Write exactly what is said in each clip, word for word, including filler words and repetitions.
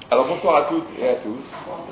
Alors bonsoir à toutes et à tous.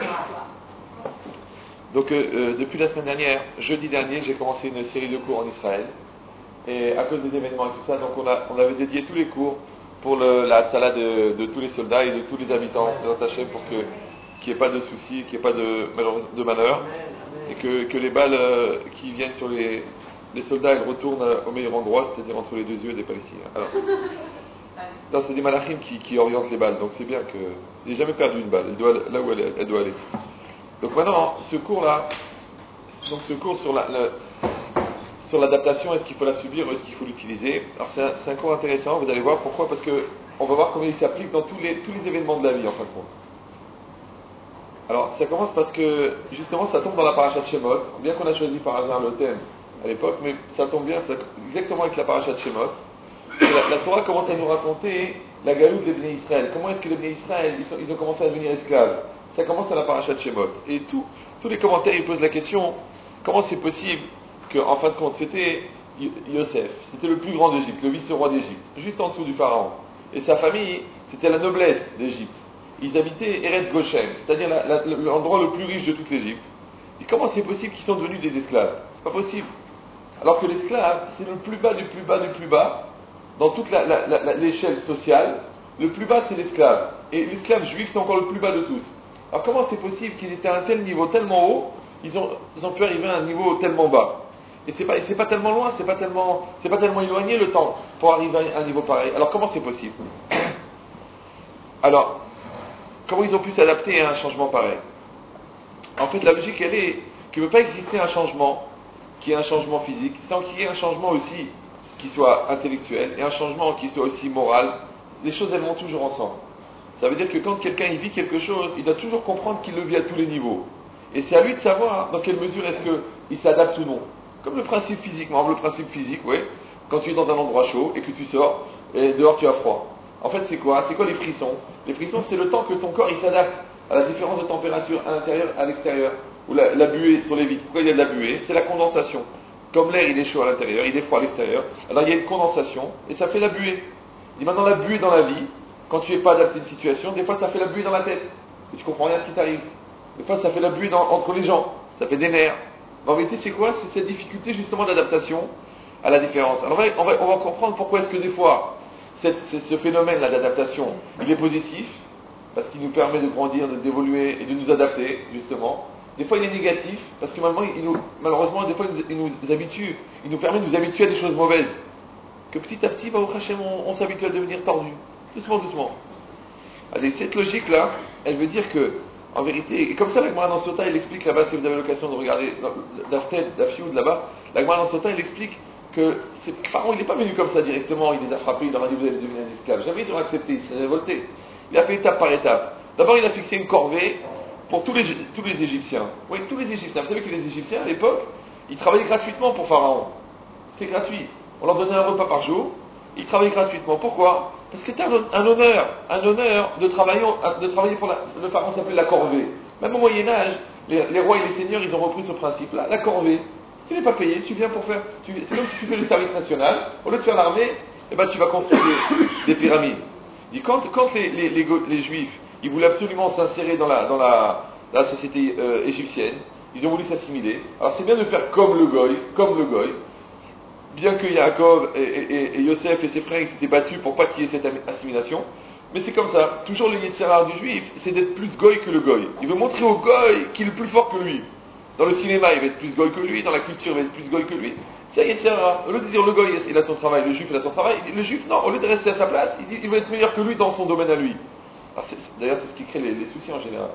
Donc euh, euh, depuis la semaine dernière, jeudi dernier, j'ai commencé une série de cours en Israël. Et à cause des événements et tout ça, donc on, a, on avait dédié tous les cours pour le, la salade de, de tous les soldats et de tous les habitants attachés pour que qu'il n'y ait pas de soucis, qu'il n'y ait pas de, de malheur, et que, que les balles euh, qui viennent sur les, les soldats, elles retournent au meilleur endroit, c'est-à-dire entre les deux yeux des Palestiniens. Alors, non, c'est des malachim qui, qui orientent les balles, donc c'est bien que... Il n'a jamais perdu une balle, elle doit, là où elle, elle doit aller. Donc maintenant, ce cours-là, donc ce cours sur la, la sur l'adaptation, est-ce qu'il faut la subir ou est-ce qu'il faut l'utiliser? Alors c'est un, c'est un cours intéressant, vous allez voir pourquoi, parce que on va voir comment il s'applique dans tous les, tous les événements de la vie en fin de compte. Alors ça commence parce que justement ça tombe dans la paracha de Shemot, bien qu'on a choisi par hasard le thème à l'époque, mais ça tombe bien ça, exactement avec la paracha de Shemot. La, la Torah commence à nous raconter la galoute des Bnei Israël. Comment est-ce que les Bnei Israël ils, sont, ils ont commencé à devenir esclaves? Ça commence à la paracha de Shemot. Et tout, tous les commentaires ils posent la question, comment c'est possible qu'en fin de compte c'était Yosef, c'était le plus grand d'Égypte, le vice-roi d'Égypte, juste en dessous du pharaon. Et sa famille, c'était la noblesse d'Égypte. Ils habitaient Eretz Goshen, c'est-à-dire la, la, l'endroit le plus riche de toute l'Égypte. Et comment c'est possible qu'ils sont devenus des esclaves? C'est pas possible. Alors que l'esclave, c'est le plus bas du plus bas du plus bas, dans toute la, la, la, l'échelle sociale, le plus bas c'est l'esclave. Et l'esclave juif, c'est encore le plus bas de tous. Alors comment c'est possible qu'ils étaient à un tel niveau tellement haut, ils ont, ils ont pu arriver à un niveau tellement bas? Et c'est pas, c'est pas tellement loin, c'est pas tellement, c'est pas tellement éloigné le temps pour arriver à un niveau pareil. Alors comment c'est possible? Alors, comment ils ont pu s'adapter à un changement pareil? En fait, la logique, elle est qu'il ne peut pas exister un changement qui est un changement physique sans qu'il y ait un changement aussi qui soit intellectuel et un changement qui soit aussi moral. Les choses, elles vont toujours ensemble. Ça veut dire que quand quelqu'un il vit quelque chose, il doit toujours comprendre qu'il le vit à tous les niveaux. Et c'est à lui de savoir dans quelle mesure est-ce qu'il s'adapte ou non. Comme le principe physique, par exemple, le principe physique, oui, quand tu es dans un endroit chaud et que tu sors, et dehors tu as froid. En fait, c'est quoi? C'est quoi les frissons? Les frissons, c'est le temps que ton corps il s'adapte à la différence de température à l'intérieur, à l'extérieur. Ou la, la buée sur les vitres. Pourquoi il y a de la buée? C'est la condensation. Comme l'air il est chaud à l'intérieur, il est froid à l'extérieur, alors il y a une condensation et ça fait la buée. Et maintenant la buée dans la vie, quand tu n'es pas adapté à une situation, des fois ça fait la buée dans la tête. Et tu comprends rien à ce qui t'arrive. Des fois ça fait la buée dans, entre les gens. Ça fait des nerfs. Mais en vérité c'est quoi? C'est cette difficulté justement d'adaptation à la différence. Alors on va, on va comprendre pourquoi est-ce que des fois cette, ce phénomène-là d'adaptation, il est positif, parce qu'il nous permet de grandir, d'évoluer et de nous adapter justement. Des fois il est négatif, parce que il nous, malheureusement des fois il nous, il nous habitue, il nous permet de nous habituer à des choses mauvaises. Que petit à petit, bah, au Hachem, on, on s'habitue à devenir tordu. Doucement, doucement. Allez, cette logique-là, elle veut dire que, en vérité, et comme ça, la Gemara dans Sota, elle explique là-bas, si vous avez l'occasion de regarder d'Afted, d'Afioud là-bas, la Gemara dans Sota, elle explique que c'est, Pharaon, il n'est pas venu comme ça directement, il les a frappés, il leur a dit vous allez devenir des esclaves. Jamais ils ont accepté, ils s'est révolté. Il a fait étape par étape. D'abord, il a fixé une corvée pour tous les, tous les Égyptiens. Oui, tous les Égyptiens. Vous savez que les Égyptiens, à l'époque, ils travaillaient gratuitement pour Pharaon. C'est gratuit. On leur donnait un repas par jour, ils travaillaient gratuitement. Pourquoi? Parce que c'était un, un honneur, un honneur de travailler, de travailler pour la, le Pharaon s'appelait la corvée. Même au Moyen-Âge, les, les rois et les seigneurs, ils ont repris ce principe-là, la corvée. Tu n'es pas payé, tu viens pour faire... Tu, c'est comme si tu fais le service national, au lieu de faire l'armée, eh ben, tu vas construire des, des pyramides. Dit, quand, quand les, les, les, les Juifs, ils voulaient absolument s'insérer dans la, dans la, dans la société euh, égyptienne, ils ont voulu s'assimiler. Alors c'est bien de faire comme le Goy, comme le Goy, bien que Yaakov et, et, et Yosef et ses frères ils s'étaient battus pour pas qu'il y ait cette assimilation, mais c'est comme ça. Toujours le Yetzirah du Juif, c'est d'être plus Goy que le Goy. Il veut montrer au Goy qu'il est plus fort que lui. Dans le cinéma, il va être plus Goy que lui, dans la culture, il va être plus Goy que lui. C'est Yetzirah. Au lieu de dire le Goy, il a son travail, le Juif, il a son travail, le Juif, non, au lieu de rester à sa place, il dit il va être meilleur que lui dans son domaine à lui. Alors, c'est, d'ailleurs, c'est ce qui crée les, les soucis en général.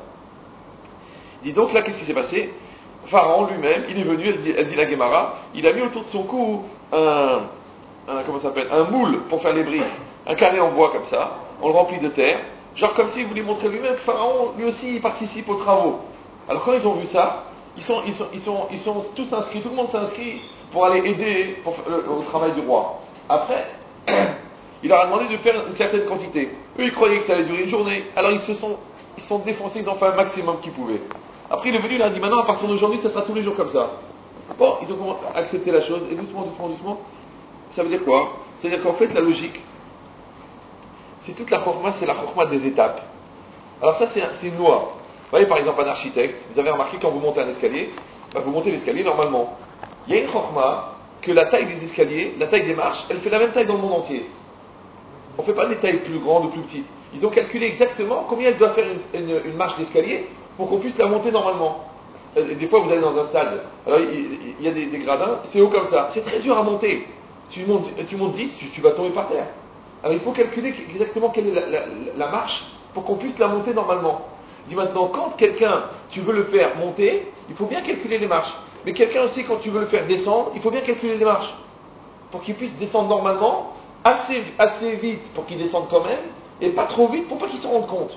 Il dit donc là, qu'est-ce qui s'est passé? Pharaon lui-même, il est venu, elle dit, elle dit la Guémara, il a mis autour de son cou un, un comment ça s'appelle, un moule pour faire les briques, un carré en bois comme ça, on le remplit de terre, genre comme s'il voulait montrer lui-même que Pharaon, lui aussi, il participe aux travaux. Alors quand ils ont vu ça, ils sont, ils sont, ils sont, ils sont tous inscrits, tout le monde s'est pour aller aider pour, le, au travail du roi. Après, il leur a demandé de faire une certaine quantité. Eux, ils croyaient que ça allait durer une journée, alors ils se sont, ils sont défoncés, ils ont fait un maximum qu'ils pouvaient. Après, il est venu, il a dit, maintenant, à partir d'aujourd'hui, ça sera tous les jours comme ça. Bon, ils ont accepté la chose, et doucement, doucement, doucement, ça veut dire quoi? C'est-à-dire qu'en fait, la logique, c'est toute la chorma, c'est la chorma des étapes. Alors ça, c'est, un, c'est une loi. Vous voyez, par exemple, un architecte, vous avez remarqué, quand vous montez un escalier, ben, vous montez l'escalier normalement. Il y a une chokma que la taille des escaliers, la taille des marches, elle fait la même taille dans le monde entier. On ne fait pas des tailles plus grandes ou plus petites. Ils ont calculé exactement combien elle doit faire une, une, une marche d'escalier pour qu'on puisse la monter normalement. Et des fois, vous allez dans un stade, alors il, il y a des, des gradins, c'est haut comme ça. C'est très dur à monter. Tu montes, tu montes dix, tu, tu vas tomber par terre. Alors il faut calculer exactement quelle est la, la, la marche pour qu'on puisse la monter normalement. Je dis maintenant, quand quelqu'un, tu veux le faire monter, il faut bien calculer les marches. Mais quelqu'un aussi, quand tu veux le faire descendre, il faut bien calculer les marches. Pour qu'il puisse descendre normalement, assez, assez vite pour qu'il descende quand même, et pas trop vite pour pas qu'il se rende compte.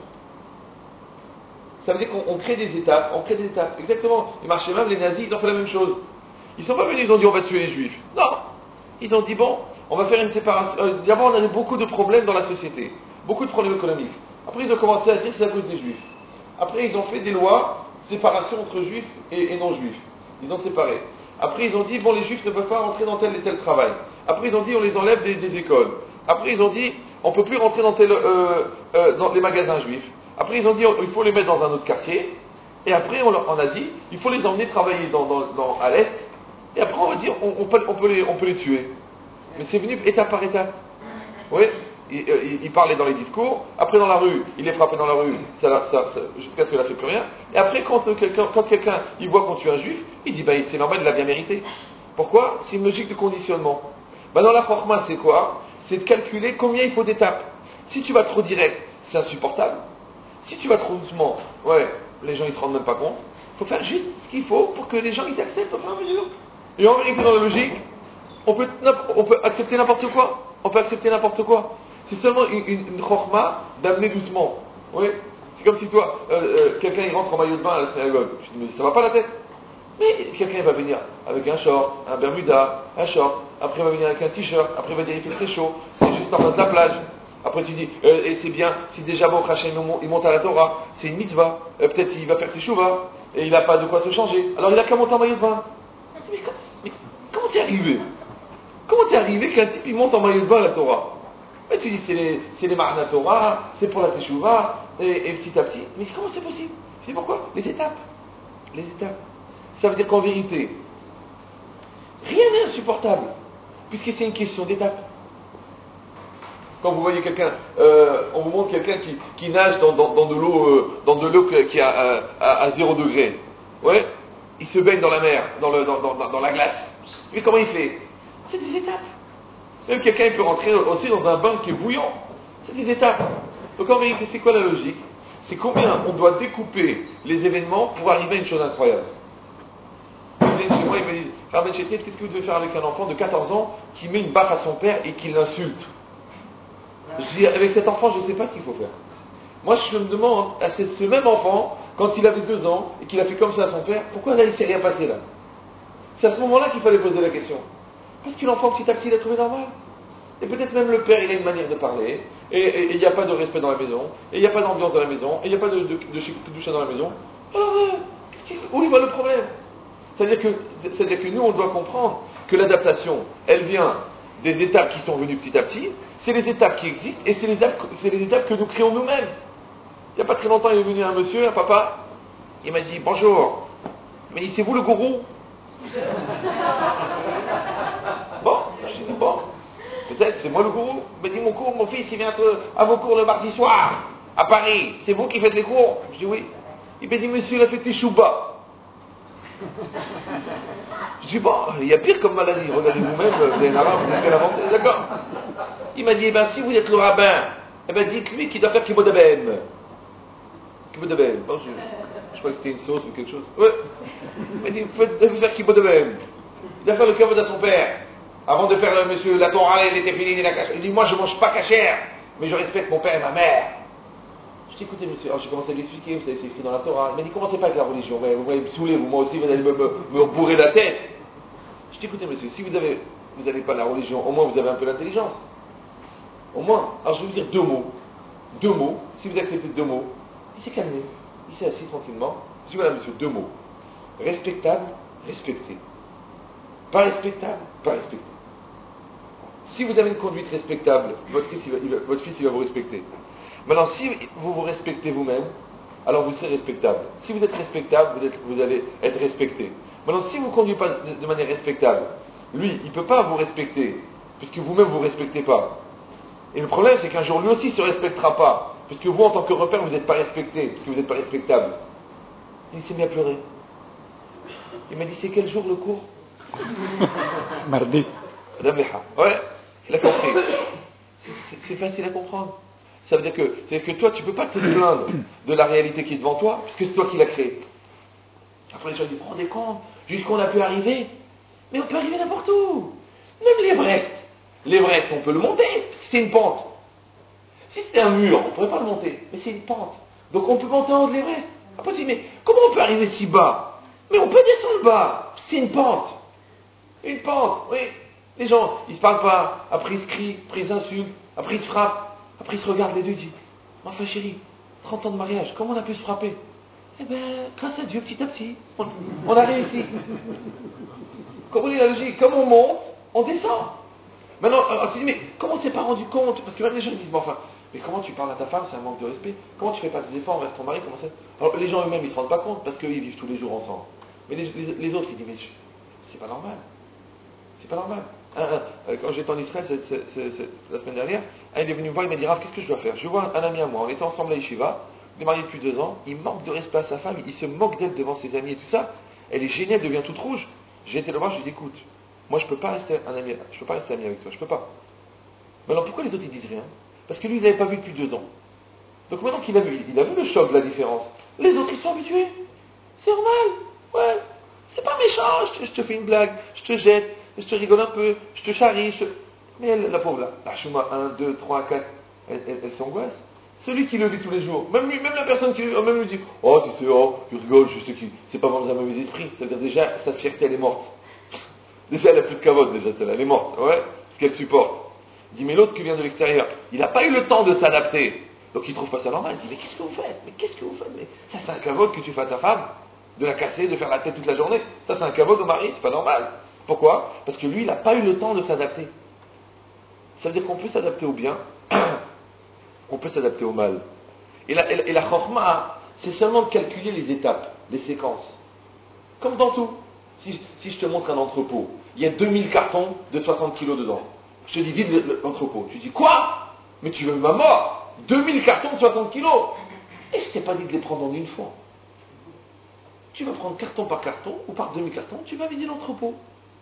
Ça veut dire qu'on crée des étapes, on crée des étapes. Exactement. Les marchés même, les nazis, ils ont fait la même chose. Ils sont pas venus, ils ont dit on va tuer les juifs. Non. Ils ont dit bon, on va faire une séparation. Euh, D'abord, on avait beaucoup de problèmes dans la société. Beaucoup de problèmes économiques. Après, ils ont commencé à dire c'est à cause des juifs. Après, ils ont fait des lois, séparation entre juifs et, et non-juifs. Ils ont séparé. Après, ils ont dit bon, les juifs ne peuvent pas rentrer dans tel et tel travail. Après, ils ont dit on les enlève des, des écoles. Après, ils ont dit on ne peut plus rentrer dans, tel, euh, euh, dans les magasins juifs. Après, ils ont dit il faut les mettre dans un autre quartier. Et après, on, en Asie, il faut les emmener travailler dans, dans, dans, à l'Est. Et après, on va dire on, on, peut, on, peut les, on peut les tuer. Mais c'est venu étape par étape. Oui, il, il, il parlait dans les discours. Après, dans la rue, il les frappait dans la rue ça, ça, ça, jusqu'à ce qu'il n'a fait plus rien. Et après, quand quelqu'un, quand quelqu'un il voit qu'on tue un juif, il dit ben, c'est normal, il l'a bien mérité. Pourquoi? C'est une logique de conditionnement. Ben, dans la format, c'est quoi? C'est de calculer combien il faut d'étapes. Si tu vas trop direct, c'est insupportable. Si tu vas trop doucement, ouais, les gens ils se rendent même pas compte. Il faut faire juste ce qu'il faut pour que les gens ils acceptent au fur et à mesure. Et en vérité, dans la logique, on peut, on peut accepter n'importe quoi. On peut accepter n'importe quoi. C'est seulement une, une, une chorma d'amener doucement. Oui. C'est comme si toi, euh, euh, quelqu'un il rentre en maillot de bain à la synagogue. Je dis, mais ça va pas la tête. Mais quelqu'un il va venir avec un short, un bermuda, un short. Après il va venir avec un t-shirt. Après il va dire il fait très chaud. C'est juste en face de la plage. Après tu dis, euh, et c'est bien, si déjà bon Hachem il monte à la Torah, c'est une mitzvah. Euh, peut-être qu'il va faire teshuva. Et il n'a pas de quoi se changer. Alors il a qu'à monter en maillot de bain. Mais, mais comment t'es arrivé? Comment t'es arrivé qu'un type il monte en maillot de bain à la Torah? Et tu dis c'est les, c'est les Ma'ana Torah, c'est pour la Teshuvah, et, et petit à petit. Mais comment c'est possible? C'est pourquoi? Les étapes. Les étapes. Ça veut dire qu'en vérité, rien n'est insupportable, puisque c'est une question d'étapes. Quand vous voyez quelqu'un, euh, on vous montre quelqu'un qui, qui nage dans, dans, dans de l'eau, euh, dans de l'eau qui est à, à, à zéro degré. Ouais, il se baigne dans la mer, dans, le, dans, dans, dans la glace. Mais comment il fait? C'est des étapes. Même quelqu'un il peut rentrer aussi dans un bain qui est bouillant. C'est des étapes. Donc en vérité, c'est quoi la logique? C'est combien on doit découper les événements pour arriver à une chose incroyable. Ils viennent chez moi, ils me disent Rabbi Chetrit, qu'est-ce que vous devez faire avec un enfant de quatorze ans qui met une baffe à son père et qui l'insulte? Je dis, avec cet enfant, je ne sais pas ce qu'il faut faire. Moi, je me demande à ce, ce même enfant, quand il avait deux ans et qu'il a fait comme ça à son père, pourquoi là il ne s'est rien passé là? C'est à ce moment-là qu'il fallait poser la question. Parce que l'enfant, petit à petit, il a trouvé normal. Et peut-être même le père, il a une manière de parler, et il n'y a pas de respect dans la maison, et il n'y a pas d'ambiance dans la maison, et il n'y a pas de, de, de, de douche dans la maison. Alors, euh, qu'est-ce qu'il, où il va le problème? C'est-à-dire que, c'est-à-dire que nous, on doit comprendre que l'adaptation, elle vient des étapes qui sont venues petit à petit, c'est les étapes qui existent, et c'est les étapes, c'est les étapes que nous créons nous-mêmes. Il n'y a pas très longtemps, il est venu un monsieur, un papa, il m'a dit, bonjour, il m'a dit, c'est vous le gourou? Bon, je dis, bon, peut-être c'est moi le gourou. Il m'a dit, mon cours, mon fils, il vient à vos cours le mardi soir, à Paris, c'est vous qui faites les cours? Je dis, oui. Il m'a dit, monsieur, il a fait teshuva. Je dis, bon, il y a pire comme maladie, regardez vous-même, vous avez un arabe, vous avez l'inventer, d'accord? Il m'a dit, eh ben, si vous êtes le rabbin, eh ben, dites-lui qu'il doit faire kibodabem. Kibodabem, bon, je, je crois que c'était une sauce ou quelque chose. Ouais. Il m'a dit, vous devez faire kibodabem. Il doit faire le kavod à son père. Avant de faire le monsieur, la Torah, il était fini, il a caché. Il dit, moi, je mange pas cachère, mais je respecte mon père et ma mère. Je dis, écoutez, monsieur, alors j'ai commencé à lui expliquer, vous savez, c'est écrit dans la Torah. Il m'a dit, commencez pas avec la religion, vous voyez me saouler, vous, moi aussi, vous allez me, me, me bourrer la tête. Je dis, écoutez, monsieur, si vous avez, vous n'avez pas la religion, au moins vous avez un peu l'intelligence. Au moins, alors je vais vous dire deux mots. Deux mots, si vous acceptez deux mots, il s'est calmé, il s'est assis tranquillement. Je dis, voilà, monsieur, deux mots. Respectable, respecté. Pas respectable, pas respecté. Si vous avez une conduite respectable, votre fils, il va, il va, votre fils, il va vous respecter. Maintenant, si vous vous respectez vous-même, alors vous serez respectable. Si vous êtes respectable, vous, êtes, vous allez être respecté. Maintenant, si vous ne conduisez pas de, de manière respectable, lui, il ne peut pas vous respecter, puisque vous-même vous ne vous respectez pas. Et le problème, c'est qu'un jour, lui aussi ne se respectera pas, puisque vous, en tant que repère, vous n'êtes pas respecté, puisque vous n'êtes pas respectable. Il s'est mis à pleurer. Il m'a dit, c'est quel jour le cours? Mardi. Madame Leha. Ouais, il a compris. C'est, c'est facile à comprendre. Ça veut dire que, c'est-à-dire que toi, tu ne peux pas te plaindre de la réalité qui est devant toi, puisque c'est toi qui l'as créée. Après, les gens disent, vous vous rendez compte, jusqu'où on a pu arriver? Mais on peut arriver n'importe où. Même l'Everest. L'Everest, on peut le monter, parce que c'est une pente. Si c'était un mur, on ne pourrait pas le monter, mais c'est une pente. Donc on peut monter en haut de l'Everest. Après, tu dis, mais comment on peut arriver si bas? Mais on peut descendre bas, c'est une pente. Une pente, oui. Les gens, ils ne se parlent pas, après ils se crient, après ils insultent, après ils se frappent, après ils se regardent les deux, ils disent, enfin chérie, trente ans de mariage, comment on a pu se frapper? Eh bien, grâce à Dieu, petit à petit, on, on a réussi. Comment est la logique? Comme on monte, on descend. Maintenant, on se dit, mais comment on s'est pas rendu compte? Parce que même les gens disent, bon, enfin, mais comment tu parles à ta femme, c'est un manque de respect. Comment tu fais pas des efforts envers ton mari? Comment ça? Alors, les gens eux-mêmes, ils ne se rendent pas compte, parce qu'ils vivent tous les jours ensemble. Mais les, les, les autres, ils disent, mais je, c'est pas normal. C'est pas normal. Un, un, quand j'étais en Israël c'est, c'est, c'est, c'est, la semaine dernière, un il est venu me voir, il m'a dit, Rav, qu'est-ce que je dois faire? Je vois un ami à moi, on était ensemble à Yeshiva, on est mariés depuis deux ans, il manque de respect à sa femme, il se moque d'elle devant ses amis et tout ça. Elle est gênée, elle devient toute rouge. J'ai été le voir, je lui ai dit, écoute, moi je peux pas rester un ami, je peux pas rester ami avec toi, je peux pas. Maintenant, pourquoi les autres ils disent rien? Parce que lui, il n'avait pas vu depuis deux ans. Donc maintenant qu'il a vu, il a vu le choc de la différence. Les autres, ils sont habitués. C'est normal. Ouais. C'est pas méchant. Je te, je te fais une blague, je te jette, je te rigole un peu, je te charrie. Je te... Mais elle, la pauvre là, la chouma, un, deux, trois, quatre, elle, elle, elle s'angoisse. Celui qui le vit tous les jours, même lui, même la personne qui même lui dit, oh, tu sais, oh, tu rigoles, je sais qui, c'est pas dans un mauvais esprit. C'est-à-dire déjà, sa fierté, elle est morte. Déjà, elle a plus de cavote, déjà, celle-là, elle est morte. Ouais. Parce qu'elle supporte. Il dit, mais l'autre qui vient de l'extérieur, il n'a pas eu le temps de s'adapter. Donc il ne trouve pas ça normal. Il dit, mais qu'est-ce que vous faites? Mais qu'est-ce que vous faites? Mais ça, c'est un cavote que tu fais à ta femme, de la casser, de faire la tête toute la journée. Ça, c'est un cavote au mari, c'est pas normal. Pourquoi? Parce que lui, il n'a pas eu le temps de s'adapter. Ça veut dire qu'on peut s'adapter au bien, on peut s'adapter au mal. Et la, et la chorma, c'est seulement de calculer les étapes, les séquences. Comme dans tout. Si, si je te montre un entrepôt, il y a deux mille cartons de soixante kilos dedans. Je te dis, vide l'entrepôt. Tu dis, quoi? Mais tu veux ma mort? deux mille cartons de soixante kilos. Et je t'ai pas dit de les prendre en une fois. Tu vas prendre carton par carton, ou par demi-carton, tu vas vider l'entrepôt.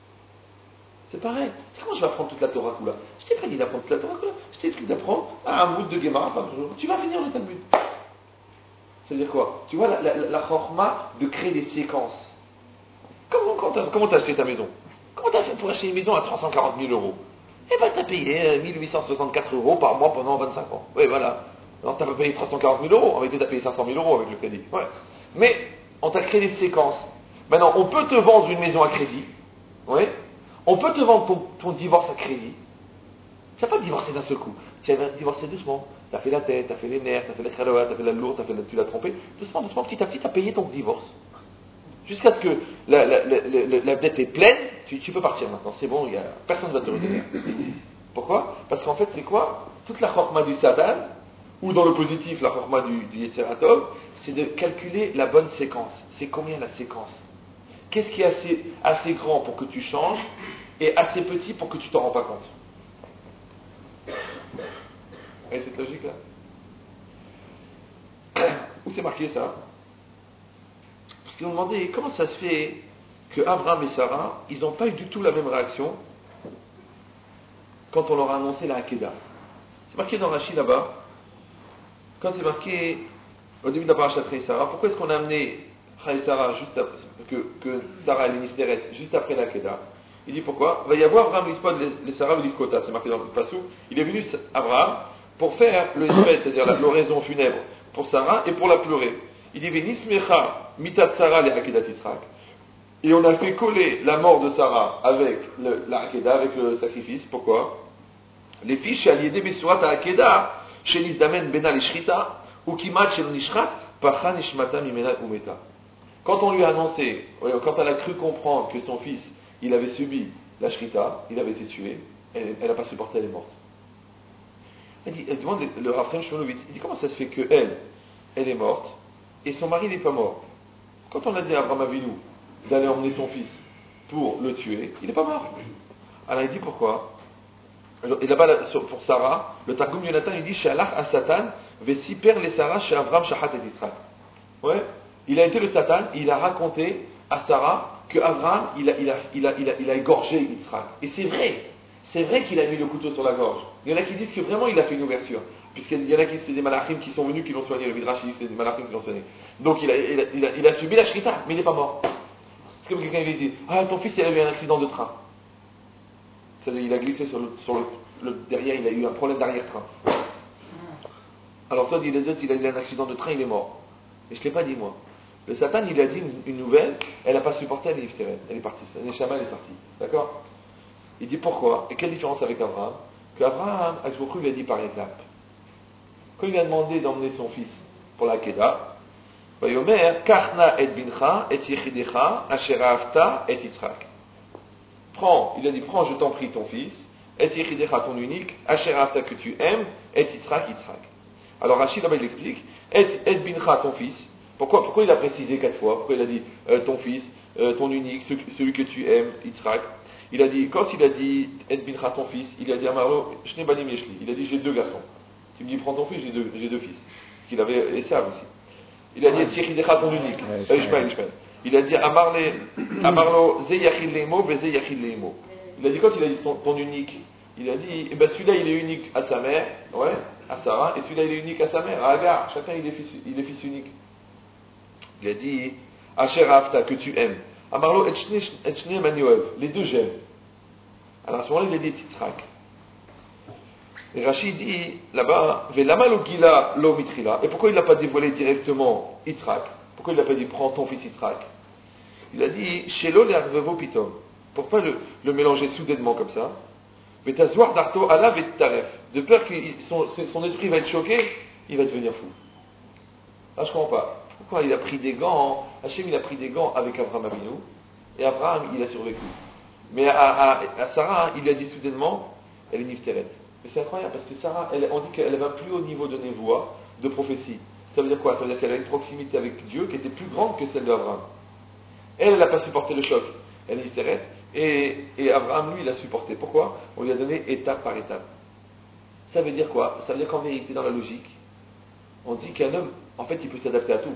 C'est pareil. Comment je vais apprendre toute la Torah Kula? Je t'ai pas dit d'apprendre toute la Torah Kula. Je t'ai dit d'apprendre un bout de Gemara par jour. Tu vas finir le Talmud. C'est-à-dire quoi? Tu vois la, la, la chorma de créer des séquences. Comment, comment t'as acheté ta maison? Comment t'as fait pour acheter une maison à trois cent quarante mille euros? Eh bien, tu as payé mille huit cent soixante-quatre euros par mois pendant vingt-cinq ans. Oui, voilà. Alors, tu n'as pas payé trois cent quarante mille euros. En réalité, tu as payé cinq cent mille euros avec le crédit. Ouais. Mais, on t'a créé des séquences. Maintenant, on peut te vendre une maison à crédit. Oui. On peut te vendre ton, ton divorce à crédit. Tu n'as pas divorcé d'un seul coup. Tu as divorcé doucement. Tu as fait la tête, tu as fait les nerfs, tu as fait la khalawa, tu as fait la lourde, la, tu l'as trompé. Doucement, doucement, petit à petit, tu as payé ton divorce. Jusqu'à ce que la, la, la, la, la dette est pleine, tu, tu peux partir maintenant, c'est bon, y a, personne ne va te retenir. Pourquoi? Parce qu'en fait, c'est quoi? Toute la chorma du Satan, ou dans le positif, la chorma du, du Yetzer Tov, c'est de calculer la bonne séquence. C'est combien la séquence? Qu'est-ce qui est assez, assez grand pour que tu changes, et assez petit pour que tu t'en rends pas compte? Vous voyez cette logique-là? Où c'est marqué ça? Parce qu'ils ont demandé comment ça se fait que Abraham et Sarah, ils n'ont pas eu du tout la même réaction quand on leur a annoncé la Hakeda. C'est marqué dans Rashi là-bas, quand c'est marqué au début de la paracha de Sarah, pourquoi est-ce qu'on a amené Sarah juste après, que, que Sarah et Nisderet juste après la Hakeda? Il dit pourquoi? Il va y avoir Abraham l'Ispod, les Sarah ou l'Ifkota, c'est marqué dans le Passou. Il est venu Abraham pour faire le Isped, c'est-à-dire l'oraison funèbre pour Sarah et pour la pleurer. Il dit Venismecha mitat Sarah les Hakedat Yisrak. Et on a fait coller la mort de Sarah avec le, la Hakeda, avec le sacrifice. Pourquoi? Les fiches alliées des Besurat à Hakeda, chez Nizdamen Bena Lishrita, ou Kimat chez Nishrat, Pacha Nishmata Mimena Umeta. Quand on lui a annoncé, quand elle a cru comprendre que son fils, il avait subi la Shrita, il avait été tué, elle n'a pas supporté, elle est morte. Elle, dit, elle demande le Rav Chaim Shmulevitz, il dit comment ça se fait que elle, elle est morte et son mari n'est pas mort. Quand on a dit à Abraham Avinu d'aller emmener son fils pour le tuer, il n'est pas mort. Alors il dit pourquoi? Et là-bas, pour Sarah, le Targum Yonatan, il dit Shalach à Satan, Vesiper les Sarah chez Avram Shachat et Israël. Ouais, il a été le Satan, il a raconté à Sarah que Avram, il a, il a, il a, il a, il a égorgé Israël. Et c'est vrai, c'est vrai qu'il a mis le couteau sur la gorge. Il y en a qui disent que vraiment il a fait une ouverture. Puisqu'il y en a qui c'est des malachim qui sont venus, qui l'ont soigné. Le Midrash dit que c'est des malachim qui l'ont soigné. Donc il a, il a, il a, il a subi la shrita, mais il n'est pas mort. C'est comme quelqu'un qui dit ah, ton fils il a eu un accident de train. C'est-à-dire il a glissé sur le, sur le, le derrière, il a eu un problème d'arrière-train. Alors toi, il a dit il a eu un accident de train, il est mort. Et je ne l'ai pas dit moi. Le Satan, il a dit une, une nouvelle, elle n'a pas supporté, elle est iftérène. Elle est partie, elle est chama, elle est sortie. D'accord? Il dit pourquoi? Et quelle différence avec Abraham? Qu'Abraham, Akshbokru, lui a dit par étapes. Quand il a demandé d'emmener son fils pour la Kedah, Vayomer, Karna et Bincha, et Yechidecha, Asher Ahavta, et Yitzhak. Prends, il a dit, prends, je t'en prie, ton fils, et Yechidecha, ton unique, Asher Ahavta, que tu aimes, et Yitzhak, Yitzhak. Alors Rachid, là-bas, il explique, et Bincha, ton fils. Pourquoi, pourquoi il a précisé quatre fois? Pourquoi il a dit euh, ton fils, euh, ton unique, celui, celui que tu aimes, Yitzhak? Il a dit, quand il a dit Et Bincha, ton fils, il a dit Amaro, Shne Banim Yeshli. Il a dit j'ai deux garçons. Tu me dis prends ton fils, j'ai deux, j'ai deux fils. Parce qu'il avait Esav aussi. Il a dit Tziridecha, ton unique. Ishmael, Ishmael. Il a dit Amarlo Ze Yachil Leimo, Ve Ze Yachil Leimo. Il a dit quand il a dit ton, ton unique, il a dit eh ben celui-là il est unique à sa mère, ouais, à Sarah, et celui-là il est unique à sa mère, à Agar. Chacun il est fils, il est fils unique. Il a dit Asher Afta, que tu aimes. Amarlo Etchne Manuel, les deux j'aime. Alors à ce moment-là, il a dit Yitzhak. Et Rachid dit là-bas, Velama lo Gila lo Mitrila. Et pourquoi il ne l'a pas dévoilé directement Yitzhak? Pourquoi il ne l'a pas dit prends ton fils Yitzhak? Il a dit Shelo le Arvevo Pitom. Pourquoi le, le mélanger soudainement comme ça? Vetazwar Darto Allah Vetaref. De peur que son, son esprit va être choqué, il va devenir fou. Là, je ne comprends pas. Pourquoi il a pris des gants? Hachem, il a pris des gants avec Abraham Avinu, et Abraham, il a survécu. Mais à, à, à Sarah, il a dit soudainement, elle est nifteret. Mais c'est incroyable, parce que Sarah, elle, on dit qu'elle avait un plus haut niveau de névoie, de prophétie. Ça veut dire quoi? Ça veut dire qu'elle a une proximité avec Dieu qui était plus grande que celle d'Abraham. Elle, elle n'a pas supporté le choc. Elle est nifteret. Et, et Abraham, lui, il a supporté. Pourquoi? On lui a donné étape par étape. Ça veut dire quoi? Ça veut dire qu'en vérité, dans la logique, on dit qu'un homme, en fait, il peut s'adapter à tout.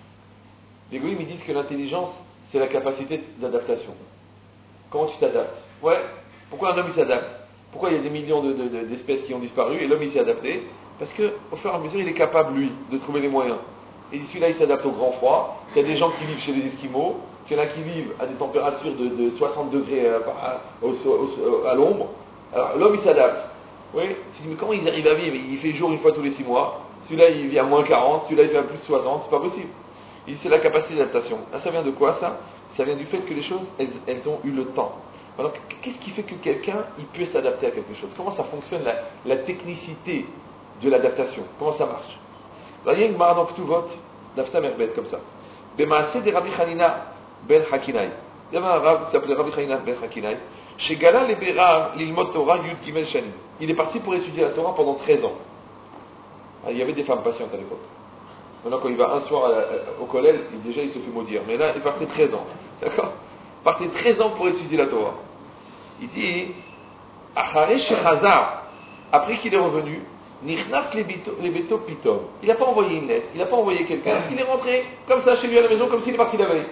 Les goïms, ils disent que l'intelligence, c'est la capacité d'adaptation. Comment tu t'adaptes? Ouais. Pourquoi un homme, il s'adapte? Pourquoi il y a des millions de, de, de, d'espèces qui ont disparu et l'homme, il s'est adapté? Parce qu'au fur et à mesure, il est capable, lui, de trouver les moyens. Et celui-là, il s'adapte au grand froid. Il y a des gens qui vivent chez les Esquimaux. Il y en a qui vivent à des températures de, de soixante degrés à, à, au, au, à l'ombre. Alors, l'homme, il s'adapte. Oui. Tu dis, mais comment ils arrivent à vivre? Il fait jour une fois tous les six mois. Celui-là, il vit à moins quarante. Celui-là, il fait à plus soixante. C'est pas possible. Il dit, c'est la capacité d'adaptation. Ah, ça vient de quoi, ça? Ça vient du fait que les choses, elles, elles ont eu le temps. Alors, qu'est-ce qui fait que quelqu'un, il peut s'adapter à quelque chose? Comment ça fonctionne, la, la technicité de l'adaptation? Comment ça marche? Là, il y a une marque dans Ktuvot, d'Afsa Merbet, comme ça. Bemaaseh de Rabbi Hanina ben Hakinai. Il y avait un rab qui s'appelait Rabbi Hanina ben Hakinai. Chez Gala le Berar, l'Ilmot Torah, Yud Gimel Shanim. Il est parti pour étudier la Torah pendant treize ans. Ah, il y avait des femmes patientes à l'époque. Maintenant, quand il va un soir à la, au collège, déjà il se fait maudire. Mais là, il partait treize ans. D'accord? Il partait treize ans pour étudier la Torah. Il dit, Achare Shechazar, après qu'il est revenu, Nichnas les Beto Pitom. Il n'a pas envoyé une lettre, il n'a pas envoyé quelqu'un, il est rentré comme ça chez lui à la maison, comme s'il est parti la veille.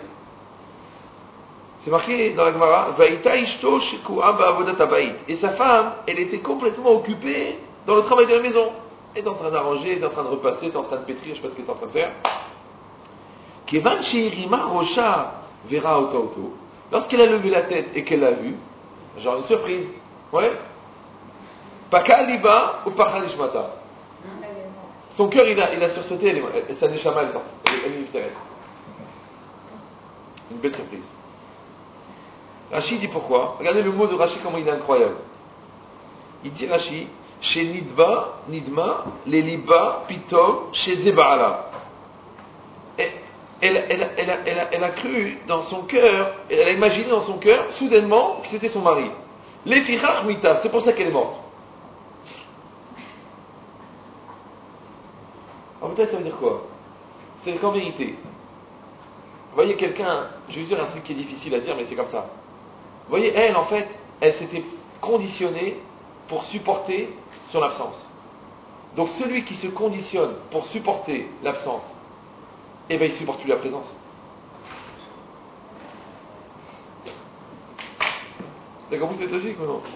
C'est marqué dans la Gemara, Vaïta Ishto Shekua Ba'avodat Abayit. Et sa femme, elle était complètement occupée dans le travail de la maison. Elle est en train d'arranger, elle est en train de repasser, elle est en train de pétrir, je ne sais pas ce qu'elle est en train de faire. Kevan Sheirima Rocha Vera Oto. Lorsqu'elle a levé la tête et qu'elle l'a vu, genre une surprise, ouais. Paka Liba ou Paka Nishmata. Son cœur, il a, il a sursauté, elle est, sa neshama, elle est sortie. Elle est nifteret. Une belle surprise. Rashi dit pourquoi? Regardez le mot de Rashi, comment il est incroyable. Il dit Rashi, chez Nidba, Nidma, les Liba, Pitom, chez Zebaala. Elle, elle, elle, elle, elle, elle a cru dans son cœur, elle a imaginé dans son cœur, soudainement, que c'était son mari. Les Fichach Mita, c'est pour ça qu'elle est morte. fait, ça veut dire quoi? C'est qu'en vérité, vous voyez quelqu'un, je vais vous dire un truc qui est difficile à dire, mais c'est comme ça. Vous voyez, elle, en fait, elle s'était conditionnée pour supporter son absence. Donc celui qui se conditionne pour supporter l'absence, eh bien il ne supporte plus la présence. Vous avez compris cette logique ou non?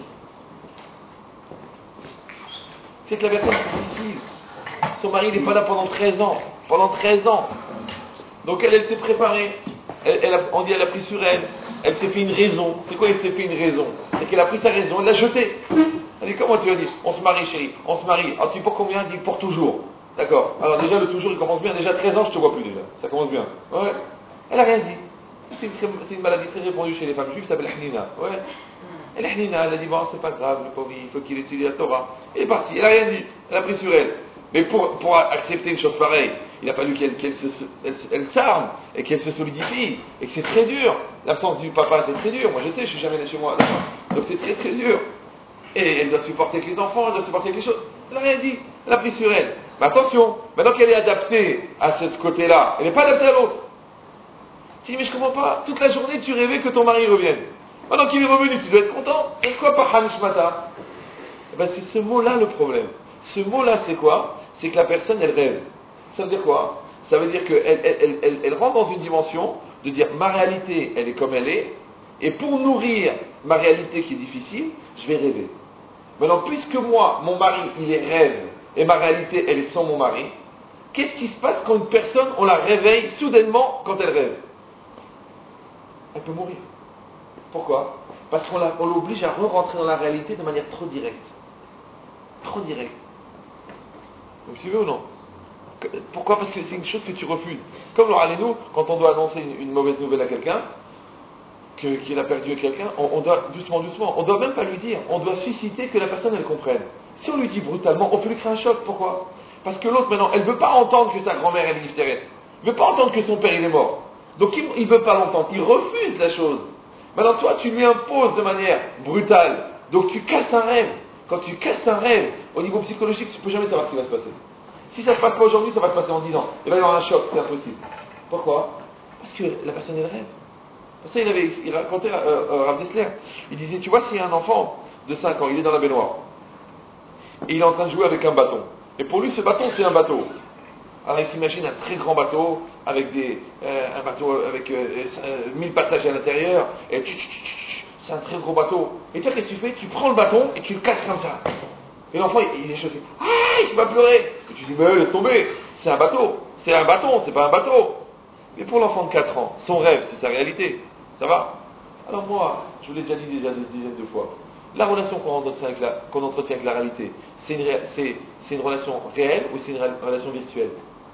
C'est que la personne, c'est difficile. Son mari n'est pas là pendant treize ans. Pendant treize ans. Donc elle, elle s'est préparée. Elle, elle a, on dit elle a pris sur elle. Elle s'est fait une raison. C'est quoi elle s'est fait une raison? C'est qu'elle a pris sa raison, elle l'a jetée. Elle dit comment tu vas dire? On se marie chérie, on se marie. Alors tu dis pour combien? Elle dit pour toujours. D'accord. Alors déjà le toujours il commence bien. Déjà treize ans je te vois plus déjà. Ça commence bien. Ouais. Elle a rien dit. C'est une, c'est une maladie très répandue chez les femmes juives, ça s'appelle l'hnina. Ouais. Et l'hnina, elle a dit bon c'est pas grave, le pauvre il faut qu'il étudie la Torah. Elle est partie, elle a rien dit. Elle a pris sur elle. Mais pour, pour accepter une chose pareille, il a fallu qu'elle, qu'elle, se, elle, elle s'arme et qu'elle se solidifie. Et que c'est très dur. L'absence du papa, c'est très dur. Moi, je sais, je suis jamais allé chez moi. Donc, c'est très, très dur. Et elle doit supporter avec les enfants, elle doit supporter avec les choses. Elle n'a rien dit. Elle a pris sur elle. Mais attention, maintenant qu'elle est adaptée à ce, ce côté-là, elle n'est pas adaptée à l'autre. Tu dis, mais je comprends pas. Toute la journée, tu rêvais que ton mari revienne. Maintenant qu'il est revenu, tu dois être content. C'est quoi par Hanishmata? Eh ben, c'est ce mot-là le problème. Ce mot-là, c'est quoi? C'est que la personne, elle rêve. Ça veut dire quoi? Ça veut dire qu'elle elle, elle, elle, elle rentre dans une dimension de dire ma réalité, elle est comme elle est, et pour nourrir ma réalité qui est difficile, je vais rêver. Maintenant, puisque moi, mon mari, il est rêve, et ma réalité, elle est sans mon mari, qu'est-ce qui se passe quand une personne, on la réveille soudainement quand elle rêve? Elle peut mourir. Pourquoi? Parce qu'on la, on l'oblige à re-rentrer dans la réalité de manière trop directe. Trop directe. Vous me suivez ou non? Pourquoi? Parce que c'est une chose que tu refuses. Comme le Halénou, quand on doit annoncer une, une mauvaise nouvelle à quelqu'un, que, qu'il a perdu quelqu'un, on, on doit, doucement, doucement, on ne doit même pas lui dire, on doit susciter que la personne, elle comprenne. Si on lui dit brutalement, on peut lui créer un choc. Pourquoi? Parce que l'autre, maintenant, elle ne veut pas entendre que sa grand-mère est ministérielle. Elle ne veut pas entendre que son père, il est mort. Donc, il ne veut pas l'entendre. Il refuse la chose. Maintenant, toi, tu lui imposes de manière brutale. Donc, tu casses un rêve. Quand tu casses un rêve, au niveau psychologique, tu ne peux jamais savoir ce qui va se passer. Si ça ne se passe pas aujourd'hui, ça va se passer en dix ans. Il va y avoir un choc, c'est impossible. Pourquoi? Parce que la personne, elle rêve. Pour ça, il, avait, il racontait à euh, euh, Rav Dessler. Il disait, tu vois, s'il y a un enfant de cinq ans, il est dans la baignoire, et il est en train de jouer avec un bâton. Et pour lui, ce bâton, c'est un bateau. Alors, il s'imagine un très grand bateau, avec des, euh, un bateau avec euh, mille passages à l'intérieur, et tch, tch, tch, tch, c'est un très gros bateau. Et toi, qu'est-ce que tu fais? Tu prends le bâton et tu le casses comme ça. Et l'enfant, il, il est choqué. Ah, il s'est pas pleuré. Et tu dis, mais laisse tomber. C'est un bateau. C'est un bâton, c'est pas un bateau. Mais pour l'enfant de quatre ans, son rêve, c'est sa réalité. Ça va? Alors moi, je vous l'ai déjà dit déjà des dizaines de fois. La relation qu'on entretient avec la, qu'on entretient avec la réalité, c'est une, c'est, c'est une relation réelle ou c'est une relation virtuelle?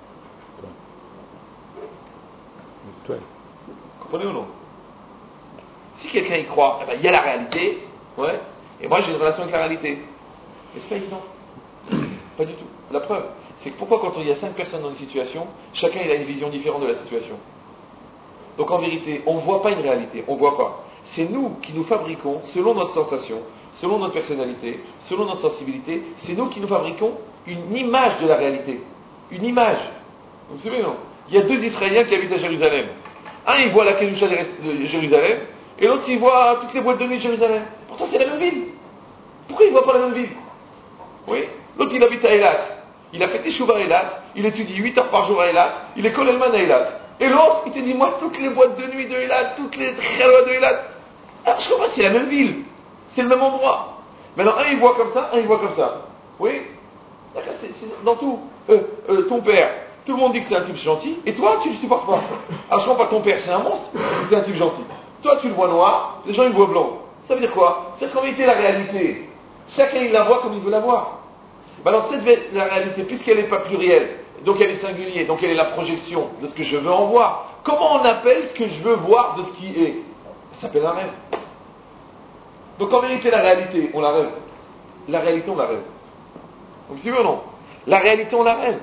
Virtuelle. Comprenez ou non? Si quelqu'un y croit, eh ben, il y a la réalité, ouais, et moi j'ai une relation avec la réalité. Mais c'est pas évident. Pas du tout. La preuve, c'est que pourquoi quand il y a cinq personnes dans une situation, chacun il a une vision différente de la situation. Donc en vérité, on ne voit pas une réalité, on ne voit pas. C'est nous qui nous fabriquons, selon notre sensation, selon notre personnalité, selon notre sensibilité, c'est nous qui nous fabriquons une image de la réalité. Une image. Vous me savez, non? Il y a deux Israéliens qui habitent à Jérusalem. Un, il voit la Kedusha de Jérusalem, et l'autre, il voit toutes les boîtes de nuit de Jérusalem. Pourtant, c'est la même ville. Pourquoi il ne voit pas la même ville? Oui. L'autre, il habite à Eilat. Il a fait Teshuvah à Eilat. Il étudie huit heures par jour à Eilat. Il est Kolelman à Eilat. Et l'autre, il te dit, moi, toutes les boîtes de nuit de Eilat, toutes les chalwa de Eilat. Alors, je comprends, c'est la même ville. C'est le même endroit. Maintenant, un, il voit comme ça, un, il voit comme ça. Oui. C'est, c'est dans tout. Euh, euh, ton père, tout le monde dit que c'est un type gentil, et toi, tu ne le supportes pas. Alors, je comprends pas, ton père, c'est un monstre, c'est un type gentil. Toi, tu le vois noir, les gens, ils le voient blanc. Ça veut dire quoi? C'est qu'en réalité, la réalité, chacun, il la voit comme il veut la voir. Alors, cette la réalité, puisqu'elle n'est pas plurielle, donc elle est singulière, donc elle est la projection de ce que je veux en voir. Comment on appelle ce que je veux voir de ce qui est? Ça s'appelle un rêve. Donc en vérité, la réalité, on la rêve. La réalité, on la rêve. Vous me suivez ou non? La réalité, on la rêve.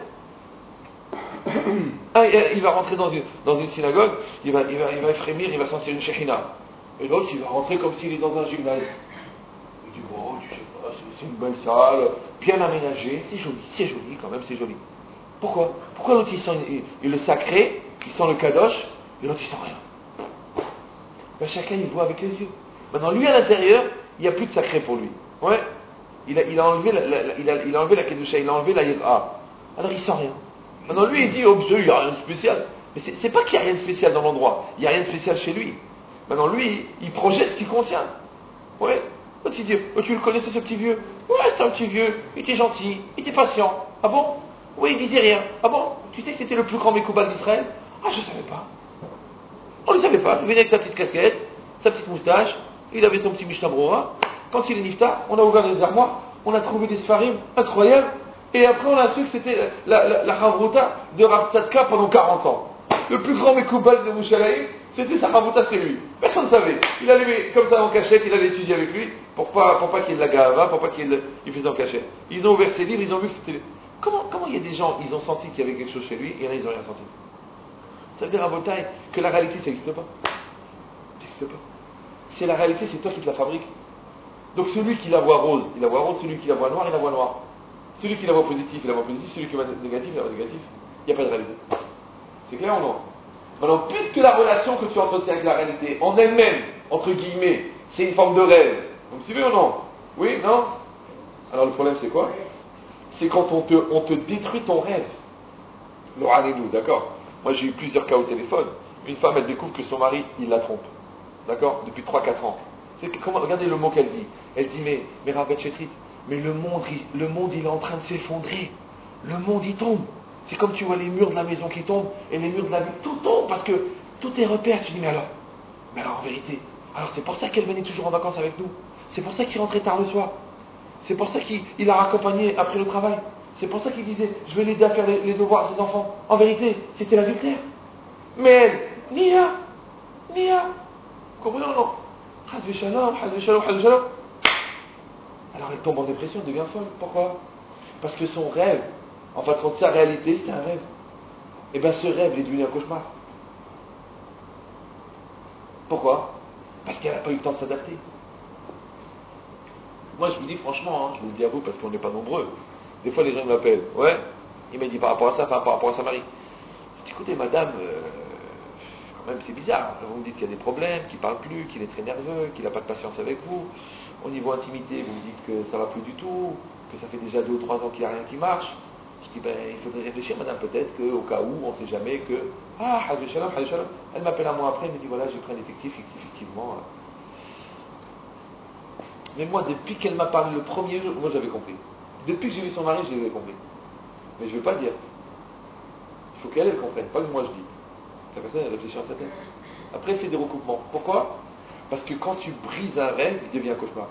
Un, il va rentrer dans une, dans une synagogue, il va, il, va, il va frémir, il va sentir une shekhinah. Et l'autre, il va rentrer comme s'il est dans un gymnase. Il dit, oh, tu sais pas, c'est, c'est une belle salle, bien aménagée, c'est joli, c'est joli quand même, c'est joli. Pourquoi Pourquoi l'autre il sent il, il, le sacré, il sent le kadosh, et l'autre il sent rien? Ben, chacun il voit avec les yeux. Maintenant lui à l'intérieur, il n'y a plus de sacré pour lui. Ouais. Il a, il a enlevé la, la, la, il a, il a enlevé la kedusha, il a enlevé la yir'a. Alors il sent rien. Maintenant lui il dit, oh il n'y a rien de spécial. Mais c'est, c'est pas qu'il n'y a rien de spécial dans l'endroit, il n'y a rien de spécial chez lui. Maintenant lui, il projette ce qu'il contient. Ouais. L'autre il dit, oh, tu le connaissais ce petit vieux? Ouais, c'est un petit vieux, il était gentil, il était patient. Ah bon? Oui, il disait rien. Ah bon? Tu sais que c'était le plus grand Mekoubal d'Israël? Ah, je ne savais pas. On ne savait pas. Il venait avec sa petite casquette, sa petite moustache, il avait son petit Mishnah Brura. Quand il est nifta, on a ouvert les armoires, on a trouvé des sfarim incroyables, et après on a su que c'était la, la, la Chavruta de Rav Tzadka pendant quarante ans. Le plus grand Mekoubal de Mouchalaïm, c'était sa Chavruta, c'était lui. Personne ne savait. Il allait comme ça en cachette, il allait étudier avec lui, pour pas, pour pas qu'il y ait de la gava, pour pas qu'il le, il faisait en cachette. Ils ont ouvert ses livres, ils ont vu que c'était... Comment, comment il y a des gens, ils ont senti qu'il y avait quelque chose chez lui, et là ils n'ont rien senti? Ça veut dire à Botaï que la réalité ça n'existe pas. Ça n'existe pas. C'est la réalité, c'est toi qui te la fabriques. Donc celui qui la voit rose, il la voit rose, celui qui la voit noire, il la voit noire. Celui qui la voit positif, il la voit positif, celui qui la voit négatif, il la voit négatif. Il n'y a pas de réalité. C'est clair ou non? Maintenant, puisque la relation que tu entretiens avec la réalité, en elle-même, entre guillemets, c'est une forme de rêve, vous me suivez ou non? Oui? Non? Alors le problème c'est quoi? C'est quand on te, on te détruit ton rêve. L'oranénou, d'accord? Moi j'ai eu plusieurs cas au téléphone. Une femme, elle découvre que son mari, il la trompe. D'accord? Depuis trois quatre ans. C'est que, comment, regardez le mot qu'elle dit. Elle dit, mais, mais Rav Chetrit, mais le monde, il, le monde, il est en train de s'effondrer. Le monde, il tombe. C'est comme tu vois les murs de la maison qui tombent, et les murs de la ville, tout tombe, parce que tout est repère. Tu dis, mais alors? Mais alors en vérité, alors c'est pour ça qu'elle venait toujours en vacances avec nous. C'est pour ça qu'il rentrait tard le soir. C'est pour ça qu'il il la raccompagnait après le travail. C'est pour ça qu'il disait, je vais l'aider à faire les, les devoirs à ses enfants. En vérité, c'était l'adultère. Mais elle, Nia, Nia, comprenez ou non? Hazve shalom, hazve shalom, hazve shalom. Alors elle tombe en dépression, elle devient folle. Pourquoi? Parce que son rêve, en fin de compte, sa réalité, c'était un rêve. Et bien ce rêve est devenu un cauchemar. Pourquoi? Parce qu'elle n'a pas eu le temps de s'adapter. Moi, je vous dis franchement, hein, je vous le dis à vous parce qu'on n'est pas nombreux. Des fois, les gens m'appellent. Ouais, il m'a dit par rapport à ça, enfin, par rapport à sa mari. Je dis, écoutez, madame, euh, quand même, c'est bizarre. Vous me dites qu'il y a des problèmes, qu'il ne parle plus, qu'il est très nerveux, qu'il n'a pas de patience avec vous. Au niveau intimité, vous me dites que ça ne va plus du tout, que ça fait déjà deux ou trois ans qu'il n'y a rien qui marche. Je dis, ben, il faudrait réfléchir, madame, peut-être qu'au cas où, on ne sait jamais que. Ah, Hazve Shalom, Hazve Shalom. Elle m'appelle un mois après, elle me dit, voilà, j'ai pris un effectif, effectivement. Mais moi, depuis qu'elle m'a parlé le premier jour, moi j'avais compris. Depuis que j'ai vu son mari, je l'avais compris. Mais je ne veux pas le dire. Il faut qu'elle, elle comprenne, pas que moi je dis. La personne, elle réfléchit en sa tête. Après, elle fait des recoupements. Pourquoi? Parce que quand tu brises un rêve, il devient un cauchemar.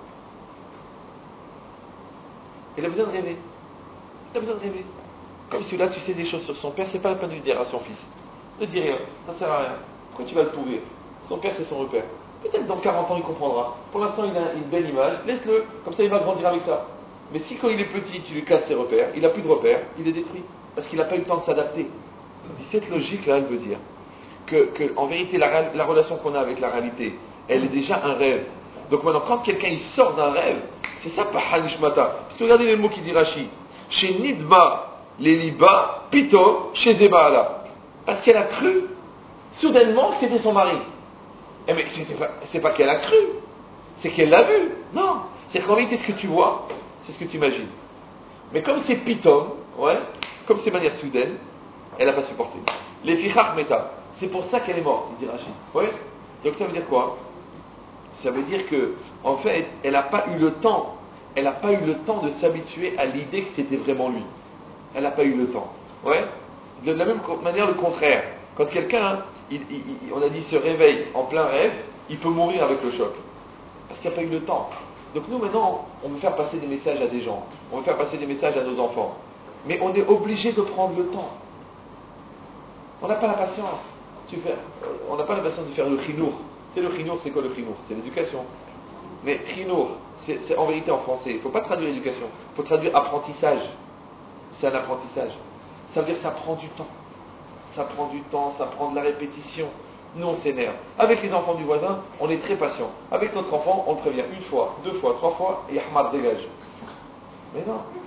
Elle a besoin de rêver. Elle a besoin de rêver. Comme celui-là, tu sais des choses sur son père, c'est pas la peine de lui dire à son fils. Ne dis rien, ça sert à rien. Pourquoi tu vas le pourrir? Son père, c'est son repère. Peut-être dans quarante ans, il comprendra. Pour l'instant, il a une belle image. Laisse-le, comme ça, il va grandir avec ça. Mais si, quand il est petit, tu lui casses ses repères, il n'a plus de repères, il est détruit. Parce qu'il n'a pas eu le temps de s'adapter. Et cette logique-là, elle veut dire que, que en vérité, la, la relation qu'on a avec la réalité, elle est déjà un rêve. Donc maintenant, quand quelqu'un il sort d'un rêve, c'est ça, pas Hanishmata. Parce que regardez les mots qu'il dit Rashi. Chez Nidba, les Liba, Pito, chez Zeba'ala. Parce qu'elle a cru, soudainement, que c'était son mari. Eh mais c'est pas, c'est pas qu'elle a cru, c'est qu'elle l'a vu. Non, c'est qu'en réalité, ce que tu vois, c'est ce que tu imagines. Mais comme c'est pitom, ouais, comme c'est de manière soudaine, elle n'a pas supporté. Les fichach meta, c'est pour ça qu'elle est morte, il dit Rachid. Ouais. Donc ça veut dire quoi? Ça veut dire que, en fait, elle n'a pas eu le temps, elle n'a pas eu le temps de s'habituer à l'idée que c'était vraiment lui. Elle n'a pas eu le temps. Ouais. De la même manière, le contraire. Quand quelqu'un, il, il, il, on a dit, se réveille en plein rêve, il peut mourir avec le choc. Parce qu'il n'a pas eu le temps. Donc nous, maintenant, on veut faire passer des messages à des gens. On veut faire passer des messages à nos enfants. Mais on est obligé de prendre le temps. On n'a pas la patience. Tu fais, on n'a pas la patience de faire le chinour. C'est le chinour, c'est quoi le chinour? C'est l'éducation. Mais chinour, c'est, c'est en vérité en français. Il ne faut pas traduire éducation. Il faut traduire apprentissage. C'est un apprentissage. Ça veut dire que ça prend du temps. Ça prend du temps, ça prend de la répétition. Nous, on s'énerve. Avec les enfants du voisin, on est très patient. Avec notre enfant, on le prévient une fois, deux fois, trois fois, et Ahmad dégage. Mais non.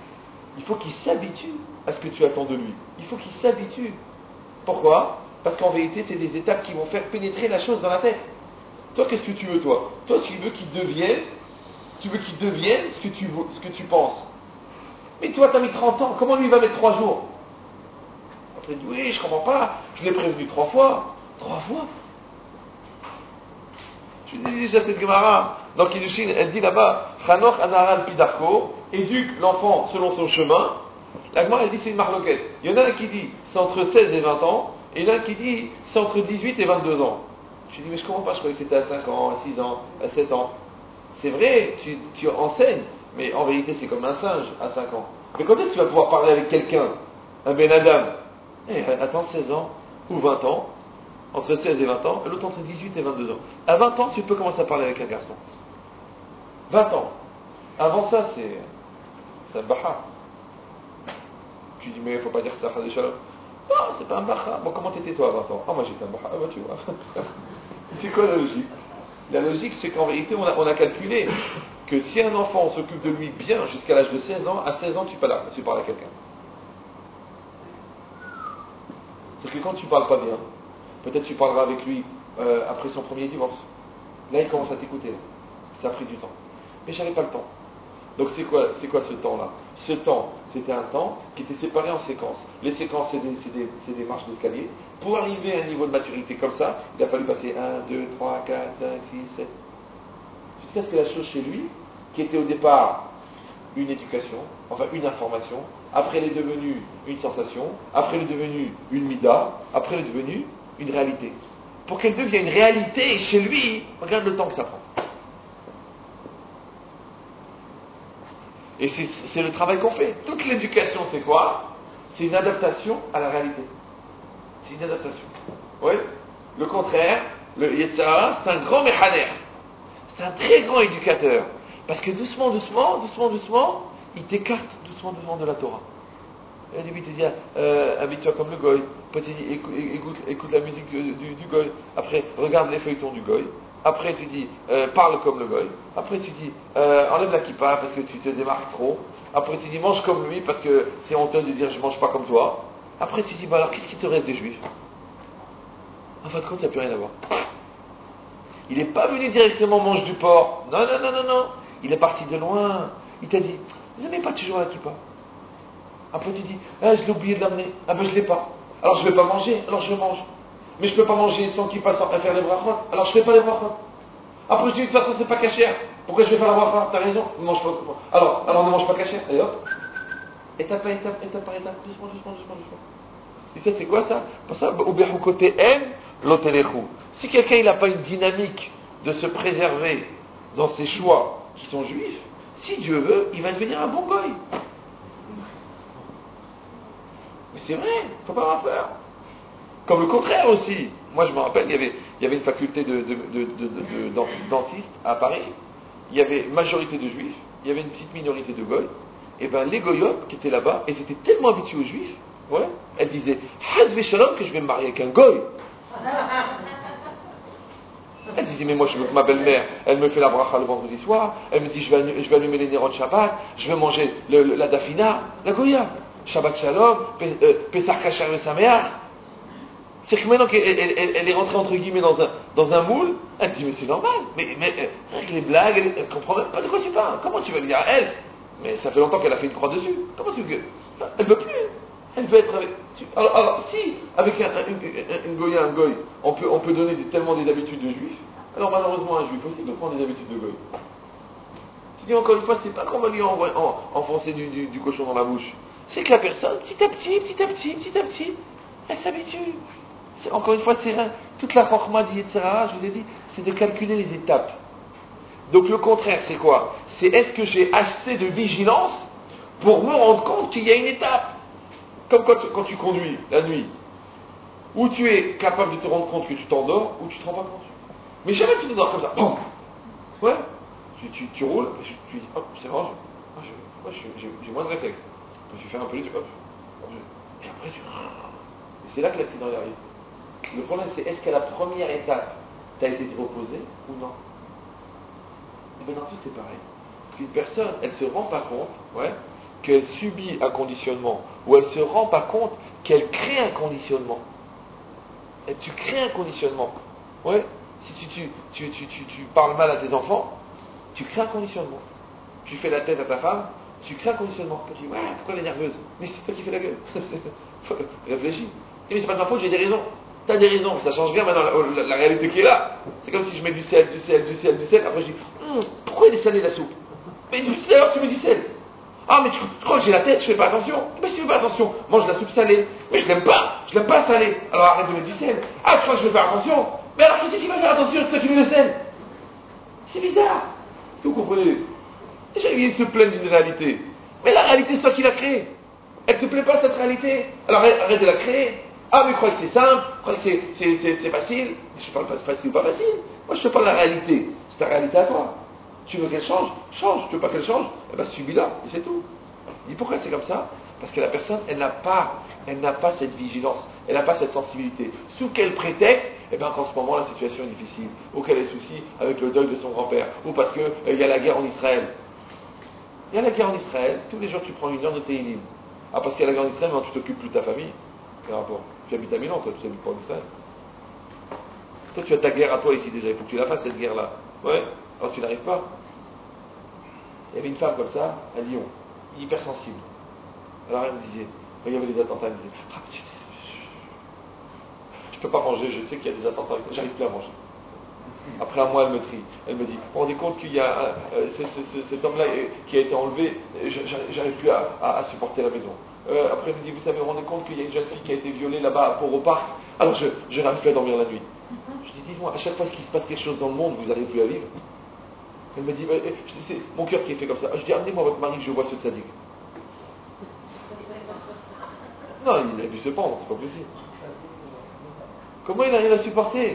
il faut qu'il s'habitue à ce que tu attends de lui. Il faut qu'il s'habitue. Pourquoi? Parce qu'en vérité, c'est des étapes qui vont faire pénétrer la chose dans la tête. Toi, qu'est-ce que tu veux, toi? Toi, tu veux qu'il devienne, tu veux qu'il devienne ce que tu, ce que tu penses. Mais toi, tu as mis trente ans, comment lui va mettre trois jours? Après, il dit, oui, je comprends pas, je l'ai prévenu trois fois. Trois fois? Je dis déjà cette Gemara, dans Kiddushin, elle dit là-bas, Chanoch Anaral Pidarko, éduque l'enfant selon son chemin. La Gemara, elle dit c'est une marloquette. Il y en a un qui dit c'est entre seize et vingt ans, et il y en a un qui dit c'est entre dix-huit et vingt-deux ans. Je dis mais je comprends pas, je croyais que c'était à cinq ans, à six ans, à sept ans. C'est vrai, tu, tu enseignes, mais en vérité c'est comme un singe à cinq ans. Mais quand est-ce que tu vas pouvoir parler avec quelqu'un, un Ben Adam? Eh, attends seize ans ou vingt ans, entre seize et vingt ans, et l'autre entre dix-huit et vingt-deux ans. À vingt ans, tu peux commencer à parler avec un garçon. vingt ans. Avant ça, c'est, c'est un baha. Tu dis, mais il ne faut pas dire ça, Khadé Shalom. Non, c'est pas un baha. Bon, comment t'étais toi à vingt ans? Ah, moi j'étais un baha. Ah, bah tu vois. C'est quoi la logique? La logique, c'est qu'en vérité, on a, on a calculé que si un enfant, on s'occupe de lui bien jusqu'à l'âge de seize ans, à seize ans, tu parles, tu parles à quelqu'un. C'est que quand tu parles pas bien, peut-être tu parleras avec lui euh, après son premier divorce. Là, il commence à t'écouter. Ça a pris du temps. Mais j'avais pas le temps. Donc c'est quoi, c'est quoi ce temps-là? Ce temps, c'était un temps qui était séparé en séquences. Les séquences, c'est des, c'est des, c'est des marches d'escalier. Pour arriver à un niveau de maturité comme ça, il a fallu passer un, deux, trois, quatre, cinq, six, sept. Jusqu'à ce que la chose chez lui, qui était au départ une éducation, enfin une information, après elle est devenue une sensation, après elle est devenue une mida, après elle est devenue une réalité. Pour qu'elle devienne une réalité chez lui, regarde le temps que ça prend. Et c'est, c'est le travail qu'on fait. Toute l'éducation, c'est quoi? C'est une adaptation à la réalité. C'est une adaptation. Oui. Le contraire, le Yetzirah, c'est un grand méchaner. C'est un très grand éducateur. Parce que doucement, doucement, doucement, doucement, il t'écarte doucement devant de la Torah. Et au début, il te dit, euh, habille-toi comme le goy. Après, tu dis, écoute, écoute, écoute la musique du, du, du goy. Après, regarde les feuilletons du goy. Après, tu dis, euh, parle comme le goy. Après, tu dis, euh, enlève la kippa parce que tu te démarques trop. Après, tu dis, mange comme lui parce que c'est honteux de dire, je mange pas comme toi. Après, tu dis, bah alors, qu'est-ce qui te reste des juifs? En fin de compte, il n'y a plus rien à voir. Il n'est pas venu directement mange du porc. Non, non, non, non, non. Il est parti de loin. Il t'a dit, ne mets pas toujours la kippa. Après, tu dis, ah, je l'ai oublié de l'amener. Ah ben, je l'ai pas. Alors, je vais pas manger. Alors, je mange. Mais je peux pas manger sans kippa sans faire les brachot. Alors, je fais pas les brachot. Après, je dis, de toute façon, c'est pas cachère. Pourquoi je vais faire la bracha? T'as raison. Ne mange pas. Alors, alors, ne mange pas cachère. Et hop. Étape par étape, étape par étape. Doucement, doucement, doucement, doucement. Et ça, c'est quoi ça? Pour ça, au côté M, l'otelechu. Si quelqu'un il n'a pas une dynamique de se préserver dans ses choix qui sont juifs, si Dieu veut, il va devenir un bon goy. Mais c'est vrai, il ne faut pas avoir peur. Comme le contraire aussi. Moi, je me rappelle, il y avait, il y avait une faculté de, de, de, de, de, de dentistes à Paris. Il y avait une majorité de juifs, il y avait une petite minorité de goy. Et bien, les goyopes qui étaient là-bas, elles étaient tellement habituées aux juifs, ouais, elles disaient Hazvé Shalom que je vais me marier avec un goy. Elle disait, mais moi, je veux que ma belle-mère, elle me fait la bracha le vendredi soir, elle me dit, je vais, allumer, je vais allumer les nérots de Shabbat, je vais manger le, le, la dafina, la goya, Shabbat Shalom, Pesach Kasher Vesameach. C'est que maintenant qu'elle elle, elle, elle est rentrée, entre guillemets, dans un, dans un moule, elle dit, mais c'est normal, mais, mais avec les blagues, elle, elle comprend même pas de quoi tu parles. Comment tu vas le dire à elle? Mais ça fait longtemps qu'elle a fait une croix dessus. Comment tu veux que... Elle veut plus. Elle veut être avec... Alors, alors si, avec un, un, une, une goya, un goy, on peut, on peut donner des, tellement des habitudes de juifs, alors malheureusement un juif aussi peut prendre des habitudes de goy. Tu dis encore une fois, c'est pas qu'on va lui envoyer, en, enfoncer du, du, du cochon dans la bouche. C'est que la personne, petit à petit, petit à petit, petit à petit, elle s'habitue. C'est, encore une fois, c'est rien. Toute la chorma du Yetzirah, je vous ai dit, c'est de calculer les étapes. Donc le contraire, c'est quoi? C'est est-ce que j'ai assez de vigilance pour me rendre compte qu'il y a une étape? Comme quand tu, quand tu conduis la nuit, où tu es capable de te rendre compte que tu t'endors, ou tu te rends pas compte. Mais jamais tu t'endors comme ça. Boum. Ouais. Tu, tu, tu roules, et tu, tu dis, hop, c'est vrai, je, je, moi, je, j'ai, j'ai moins de réflexe. Tu fais un peu les yeux, hop, et après tu... Et c'est là que l'accident y arrive. Le problème, c'est est-ce qu'à la première étape, tu as été reposé ou non? Et bien dans tout, c'est pareil. Une personne, elle ne se rend pas compte, ouais, qu'elle subit un conditionnement, ou elle ne se rend pas compte qu'elle crée un conditionnement. Et tu crées un conditionnement. Ouais. Si tu, tu, tu, tu, tu, tu parles mal à tes enfants, tu crées un conditionnement. Tu fais la tête à ta femme, tu crées un conditionnement. Tu dis, ouais, pourquoi elle est nerveuse? Mais c'est toi qui fais la gueule. Réfléchis. Mais c'est pas de ma faute, j'ai des raisons. T'as des raisons, ça change rien maintenant la, la, la réalité qui est là. C'est comme si je mets du sel, du sel, du sel, du sel, après je dis, hm, pourquoi elle est salée la soupe? Mais tout à l'heure tu mets du sel. Ah, mais tu, tu crois que j'ai la tête, je fais pas attention. Mais si tu fais pas attention, mange la soupe salée. Mais je l'aime pas, je l'aime pas salée. Alors arrête de mettre du sel. Ah, tu crois que je vais faire attention? Mais alors qui c'est qui va faire attention? C'est toi qui mets le sel. C'est bizarre. Vous comprenez? Les gens viennent se plaindre d'une réalité. Mais la réalité, c'est toi qui l'as créée. Elle te plaît pas cette réalité? Alors arrête de la créer. Ah, mais crois que c'est simple, crois que c'est, c'est, c'est, c'est facile. Je ne parle pas de facile ou pas facile. Moi, je te parle de la réalité. C'est ta réalité à toi. Tu veux qu'elle change? Change. Tu veux pas qu'elle change? Eh bien, subis-la. Et c'est tout. Et pourquoi c'est comme ça? Parce que la personne, elle n'a pas, elle n'a pas cette vigilance. Elle n'a pas cette sensibilité. Sous quel prétexte? Eh bien, qu'en ce moment, la situation est difficile. Ou qu'elle ait souci avec le deuil de son grand-père. Ou parce qu'il euh, y a la guerre en Israël. Il y a la guerre en Israël. Tous les jours, tu prends une heure de Téhilim. Ah, parce qu'il y a la guerre en Israël, mais tu t'occupes plus de ta famille. Quel rapport? Tu habites à Milan, toi, tu habites pas en Israël. Toi, tu as ta guerre à toi ici déjà, il faut que tu la fasses cette guerre-là. Ouais, alors tu n'arrives pas. Il y avait une femme comme ça, à Lyon, hypersensible. Alors elle me disait, quand il y avait des attentats, elle me disait, ah, je ne peux pas manger, je sais qu'il y a des attentats, j'arrive plus à manger. Après un mois, elle me trie. Elle me dit, vous vous rendez compte qu'il y a euh, c'est, c'est, c'est, cet homme-là euh, qui a été enlevé, euh, j'arrive plus à, à, à supporter la maison. Euh, après, elle me dit, vous savez, vous vous rendez compte qu'il y a une jeune fille qui a été violée là-bas pour au parc, alors je, je n'arrive plus à dormir la nuit. Je dis, dites-moi, à chaque fois qu'il se passe quelque chose dans le monde, vous n'arrivez plus à vivre? Elle me dit, bah, je dis, c'est mon cœur qui est fait comme ça. Je dis, amenez-moi votre mari que je vois ce sadique. Non, il a dû se pendre, c'est pas possible. Comment il arrive à supporter?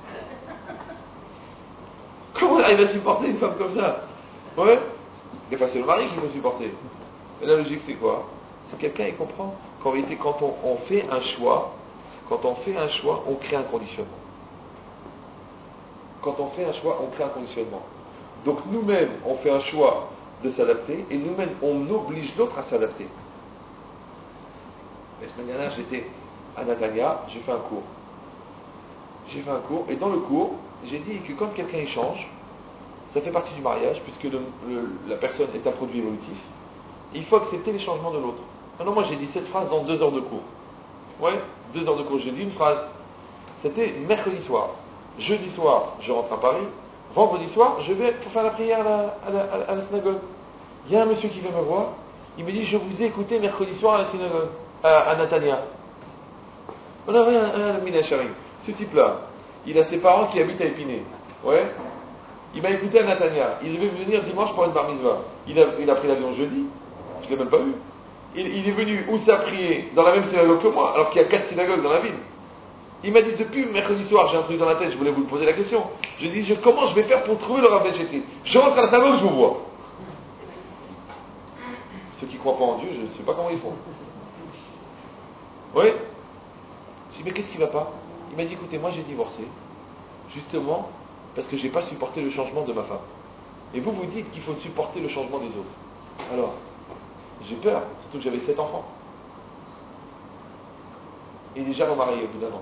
Comment il arrive à supporter une femme comme ça? Ouais. Des fois, c'est le mari qui faut supporter. Et la logique, c'est quoi? C'est quelqu'un qui comprend qu'en réalité, quand on, on fait un choix, quand on fait un choix, on crée un conditionnement. Quand on fait un choix, on crée un conditionnement. Donc nous-mêmes, on fait un choix de s'adapter, et nous-mêmes, on oblige l'autre à s'adapter. La semaine dernière, j'étais à Natania, j'ai fait un cours. J'ai fait un cours, et dans le cours, j'ai dit que quand quelqu'un y change, ça fait partie du mariage, puisque le, le, la personne est un produit évolutif, il faut accepter les changements de l'autre. Maintenant, moi, j'ai dit cette phrase dans deux heures de cours. Ouais, deux heures de cours, j'ai dit une phrase. C'était mercredi soir. Jeudi soir, je rentre à Paris. Vendredi soir, je vais pour faire la prière à la, à la, à la synagogue. Il y a un monsieur qui vient me voir, il me dit, je vous ai écouté mercredi soir à la synagogue, à, à Natania. On a rien, un Minachari. Ce type-là, il a ses parents qui habitent à Épinay. Ouais. Il m'a écouté à Natania. Il devait venir dimanche pour une bar mitzvah. Il a, il a pris l'avion jeudi. Je ne l'ai même pas vu. Il, il est venu où ça prier dans la même synagogue que moi, alors qu'il y a quatre synagogues dans la ville. Il m'a dit, depuis mercredi soir, j'ai un truc dans la tête, je voulais vous poser la question. Je dis, je, comment je vais faire pour trouver le Rav Ben Chetri? Je rentre à la synagogue, je vous vois. Ceux qui ne croient pas en Dieu, je ne sais pas comment ils font. Oui. Je dis, mais qu'est-ce qui ne va pas? Il m'a dit, écoutez, moi j'ai divorcé, justement, parce que je n'ai pas supporté le changement de ma femme. Et vous, vous dites qu'il faut supporter le changement des autres. Alors, j'ai peur, surtout que j'avais sept enfants. Et déjà remarié au bout d'un an.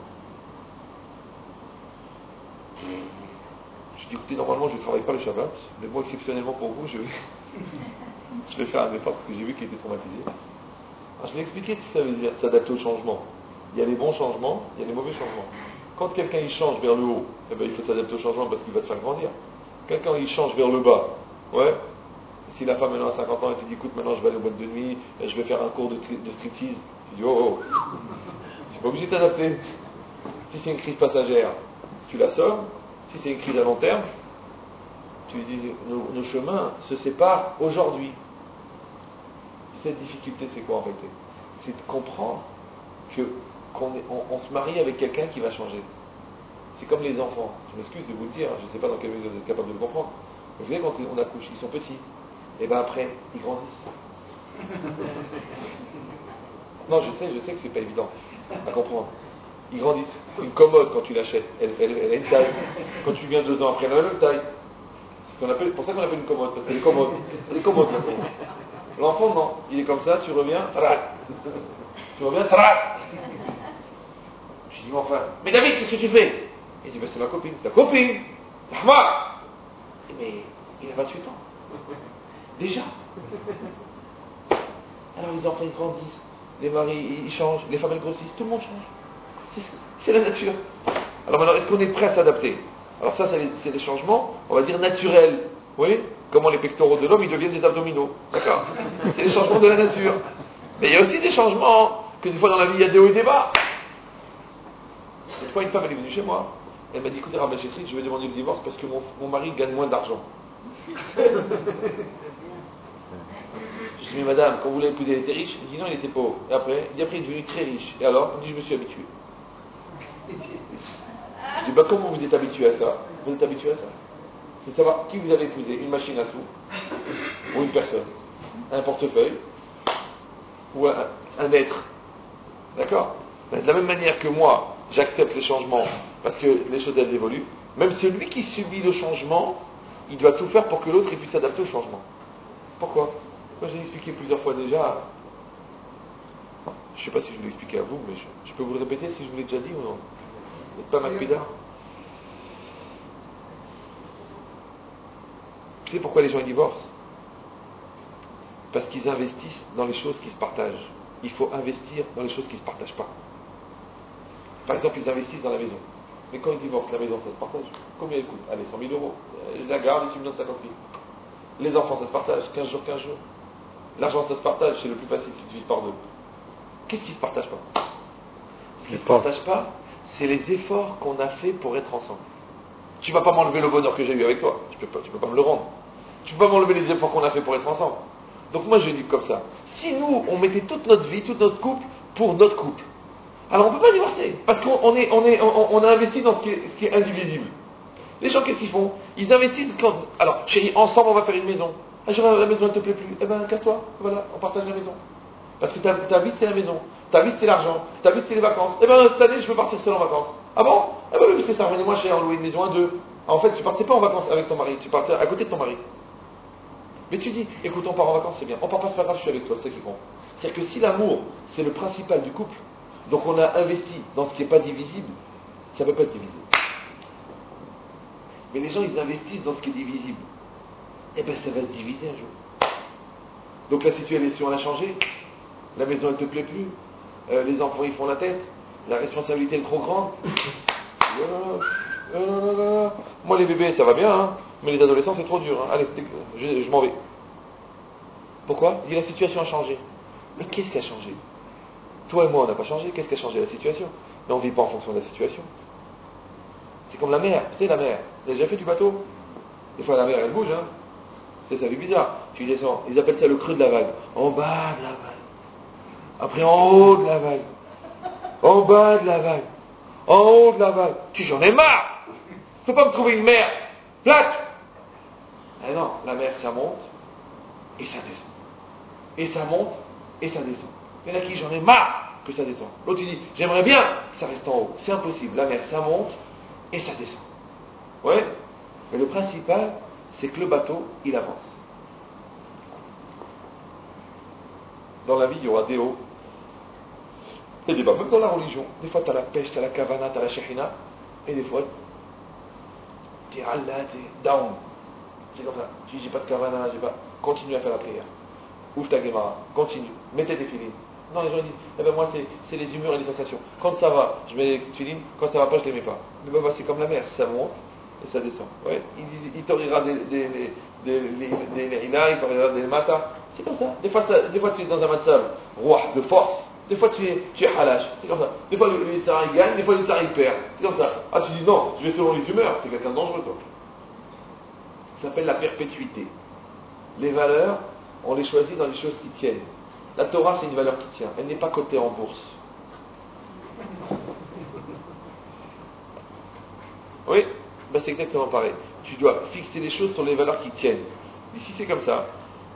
Je dis, écoutez, normalement je ne travaille pas le Shabbat, mais moi, exceptionnellement pour vous, je vais, je vais faire un effort parce que j'ai vu qu'il était traumatisé. Alors, je lui ai expliqué ce que ça veut dire, s'adapter au changement. Il y a les bons changements, il y a les mauvais changements. Quand quelqu'un il change vers le haut, eh ben, il faut s'adapter au changement parce qu'il va te faire grandir. Quelqu'un il change vers le bas, ouais. Si la femme maintenant a cinquante ans et te dit, écoute, maintenant je vais aller au boîte de nuit, je vais faire un cours de, de striptease, tu dis, oh, oh, c'est pas obligé de t'adapter. Si c'est une crise passagère, tu la sors. Si c'est une crise à long terme, tu lui dis, nos, nos chemins se séparent aujourd'hui. Cette difficulté, c'est quoi en réalité? C'est de comprendre que qu'on est, on, on se marie avec quelqu'un qui va changer. C'est comme les enfants. Je m'excuse de vous le dire, je ne sais pas dans quelle mesure vous êtes capable de le comprendre. Vous voyez, quand on accouche, ils sont petits. Et bien après, ils grandissent. Non, je sais, je sais que c'est pas évident à comprendre. Ils grandissent. Une commode, quand tu l'achètes, elle, elle, elle a une taille. Quand tu viens deux ans après, elle a la même taille. C'est qu'on appelle, pour ça qu'on appelle une commode, parce qu'elle est commode. Elle est commode, la commode. L'enfant, non. Il est comme ça, tu reviens, trac. Tu reviens, trac. Je dis, mais enfin, mais David, qu'est-ce que tu fais? Il dit, ben, c'est ma copine. Ta copine? Ahmad. Mais il a vingt-huit ans. Déjà. Alors les enfants, ils grandissent. Les maris, ils changent. Les femmes, elles grossissent. Tout le monde change. C'est, c'est la nature. Alors maintenant, est-ce qu'on est prêt à s'adapter? Alors ça, c'est les, c'est les changements, on va dire, naturels. Vous voyez? Comment les pectoraux de l'homme, ils deviennent des abdominaux. D'accord? C'est les changements de la nature. Mais il y a aussi des changements, que des fois dans la vie, il y a des hauts et des bas. Une fois, une femme, elle est venue chez moi. Elle m'a dit, écoutez, Rabbi Chétri, je vais demander le divorce parce que mon, mon mari gagne moins d'argent. Je dis, mais madame, quand vous l'avez épousé, il était riche? Il dit, non, il était pauvre. Et après, il dit, après, il est devenu très riche. Et alors? Il dit, je me suis habitué. Je dis, bah, comment vous êtes habitué à ça? Vous êtes habitué à ça? C'est savoir qui vous avez épousé, une machine à sous, ou une personne, un portefeuille, ou un, un être. D'accord? De la même manière que moi, j'accepte les changements parce que les choses elles évoluent, même celui qui subit le changement, il doit tout faire pour que l'autre puisse s'adapter au changement. Pourquoi? Moi, j'ai expliqué plusieurs fois déjà. Je ne sais pas si je vous l'ai expliqué à vous, mais je, je peux vous le répéter si je vous l'ai déjà dit ou non? Vous n'êtes pas Makpida? Vous savez pourquoi les gens divorcent? Parce qu'ils investissent dans les choses qui se partagent. Il faut investir dans les choses qui ne se partagent pas. Par exemple, ils investissent dans la maison. Mais quand ils divorcent, la maison, ça se partage. Combien elle coûte? Allez, cent mille euros. Je la garde et tu me donnes cinquante mille. Les enfants, ça se partage. quinze jours, quinze jours. L'argent, ça se partage. C'est le plus facile, tu divises par deux. Qu'est-ce qui ne se partage pas? Ce qui ne se partage pas, c'est les efforts qu'on a fait pour être ensemble. Tu ne vas pas m'enlever le bonheur que j'ai eu avec toi. Tu ne peux, peux pas me le rendre. Tu ne peux pas m'enlever les efforts qu'on a fait pour être ensemble. Donc moi, je dis comme ça. Si nous, on mettait toute notre vie, toute notre couple, pour notre couple, alors on ne peut pas divorcer. Parce qu'on est, on est, on, on a investi dans ce qui, est, ce qui est indivisible. Les gens, qu'est-ce qu'ils font? Ils investissent quand... Alors, chérie, ensemble, on va faire une maison. Ah, genre, la maison, elle ne te plaît plus. Eh ben, casse-toi. Voilà, on partage la maison. Parce que ta, ta vie, c'est la maison. Ta vie, c'est l'argent. Ta vie, c'est les vacances. Eh ben, cette année, je peux partir seul en vacances. Ah bon? Eh ben oui, parce que ça revenait moins cher, louer une maison à deux. En fait, tu partais pas en vacances avec ton mari. Tu partais à côté de ton mari. Mais tu dis, écoute, on part en vacances, c'est bien. On part pas, c'est pas grave, je suis avec toi, c'est ça qui compte. C'est-à-dire que si l'amour, c'est le principal du couple, donc on a investi dans ce qui n'est pas divisible, ça ne peut pas être divisible. Mais les gens, ils investissent dans ce qui est divisible. Eh bien, ça va se diviser un jour. Donc la situation, elle a changé. La maison, elle ne te plaît plus. Euh, les enfants, ils font la tête. La responsabilité est trop grande. Oh là là, oh là là là. Moi, les bébés, ça va bien, hein, mais les adolescents, c'est trop dur. Hein. Allez, je, je m'en vais. Pourquoi? Il dit, la situation a changé. Mais qu'est-ce qui a changé? Toi et moi, on n'a pas changé. Qu'est-ce qui a changé? La situation. Mais on ne vit pas en fonction de la situation. C'est comme la mer. C'est la mer. Vous avez déjà fait du bateau? Des fois, la mer, elle bouge. Hein. C'est ça fait bizarre. Tu descends. Ils appellent ça le creux de la vague. En bas de la vague. Après, en haut de la vague. En bas de la vague. En haut de la vague. Tu j'en ai marre. Je ne peux pas me trouver une mer plate. Eh non, la mer, ça monte et ça descend. Et ça monte et ça descend. Il y en a qui, j'en ai marre que ça descend. L'autre, il dit, j'aimerais bien que ça reste en haut. C'est impossible. La mer, ça monte et ça descend. Ouais. Mais le principal, c'est que le bateau, il avance. Dans la vie, il y aura des hauts et des bas. Même dans la religion. Des fois, tu as la pêche, tu as la kavana, tu as la shahina. Et des fois, tu es Allah, tu es down. C'est comme ça. Tu dis, j'ai pas de kavana, j'ai pas. Continue à faire la prière. Ouvre ta Gemara. Continue. Mettez des filines. Non, les gens disent, eh ben moi, c'est, c'est les humeurs et les sensations. Quand ça va, je mets les filines. Quand ça va pas, je les mets pas. Mais ben, c'est comme la mer. Ça monte et ça descend. Ouais. Il, il t'orira des des des des des des il t'orira des matas. C'est comme ça. Des fois, ça, des fois tu es dans un matzab roi de force. Des fois tu es tu es halash. C'est comme ça. Des fois le Yitzhar il gagne, des fois le Yitzhar il perd. C'est comme ça. Ah tu dis non, je vais selon les humeurs. C'est quelqu'un de dangereux toi. Ça s'appelle la perpétuité. Les valeurs, on les choisit dans les choses qui tiennent. La Torah c'est une valeur qui tient. Elle n'est pas cotée en bourse. Oui. Ben c'est exactement pareil. Tu dois fixer les choses sur les valeurs qui tiennent. Et si c'est comme ça,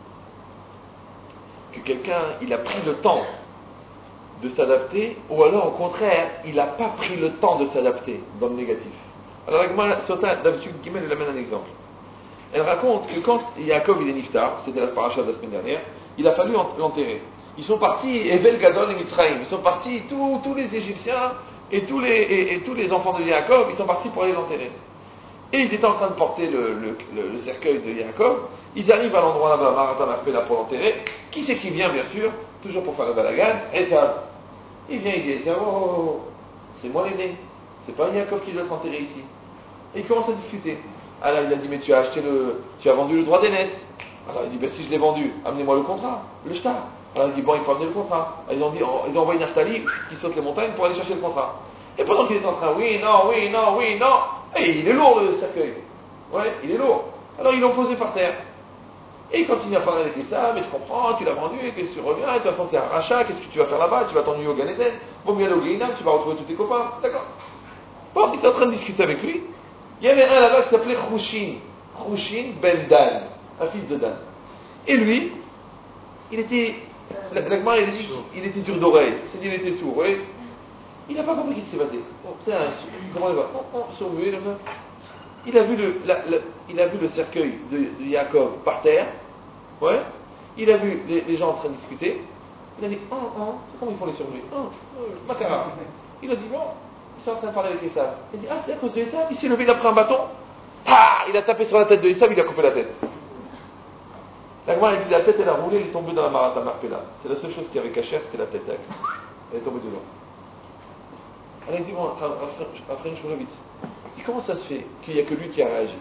que quelqu'un il a pris le temps de s'adapter, ou alors au contraire, il n'a pas pris le temps de s'adapter dans le négatif. Alors avec moi, d'habitude, Guimel, elle amène un exemple. Elle raconte que quand Yaakov il est niftar, c'était la paracha de la semaine dernière, il a fallu l'enterrer. Ils sont partis, Evel Gadol et Mitzrayim, ils sont partis, tous, tous les Égyptiens et tous les, et, et tous les enfants de Yaakov, ils sont partis pour aller l'enterrer. Et ils étaient en train de porter le, le, le, le cercueil de Yaakov. Ils arrivent à l'endroit là-bas, Maratan Marpella, pour l'enterrer. Qui c'est qui vient, bien sûr, toujours pour faire le balagan? Esav. Il vient, il dit Esav, oh, oh, oh, c'est moi l'aîné. C'est pas Yaakov qui doit être enterré ici. Et il commence à discuter. Alors il a dit, mais tu as acheté le, tu as vendu le droit d'aînesse. Alors il dit, ben si je l'ai vendu, amenez-moi le contrat, le shtar. Alors il dit, bon, il faut amener le contrat. Alors, ils ont dit, oh, ils ont envoyé Naftali qui saute les montagnes pour aller chercher le contrat. Et pendant qu'il est en train, oui, non, oui, non, oui, non, et il est lourd le cercueil. Ouais, il est lourd. Alors ils l'ont posé par terre. Et il continue à parler avec les sables, mais je comprends, tu l'as vendu, qu'est-ce que tu reviens, de toute façon c'est un rachat, qu'est-ce que tu vas faire là-bas, tu vas t'ennuyer au Gan Eden, vaut mieux aller au Guéinam, tu vas retrouver tous tes copains, d'accord. Bon, ils sont en train de discuter avec lui. Il y avait un là-bas qui s'appelait Khushin, Khushin Ben Dan, un fils de Dan. Et lui, il était, l'agma, il, dit, il était dur d'oreille, c'est-à-dire il était sourd, oui. Il n'a pas compris ce qui s'est passé. Bon, c'est un, comment il va oh, oh, sourd, oui, il a vu le, la, la, il a vu le cercueil de, de Yaakov par terre, ouais. Il a vu les, les gens en train de discuter. Il a dit, oh, oh, c'est comment ils font les surveillants, oh, oh, Makara. Il a dit, bon, ils sont en train de parler avec Esav. Il a dit, ah, c'est à cause de Esav. Il s'est levé, il a pris un bâton, ah, il a tapé sur la tête de Esav, il a coupé la tête. La Gemara, elle dit, la tête, elle a roulé, elle est tombée dans la Marata Marpella. C'est la seule chose qui avait caché, c'était la tête. Elle est tombée dedans. Elle a dit, bon, Raphaël Shmoulovitz, comment ça se fait qu'il n'y a que lui qui a réagi?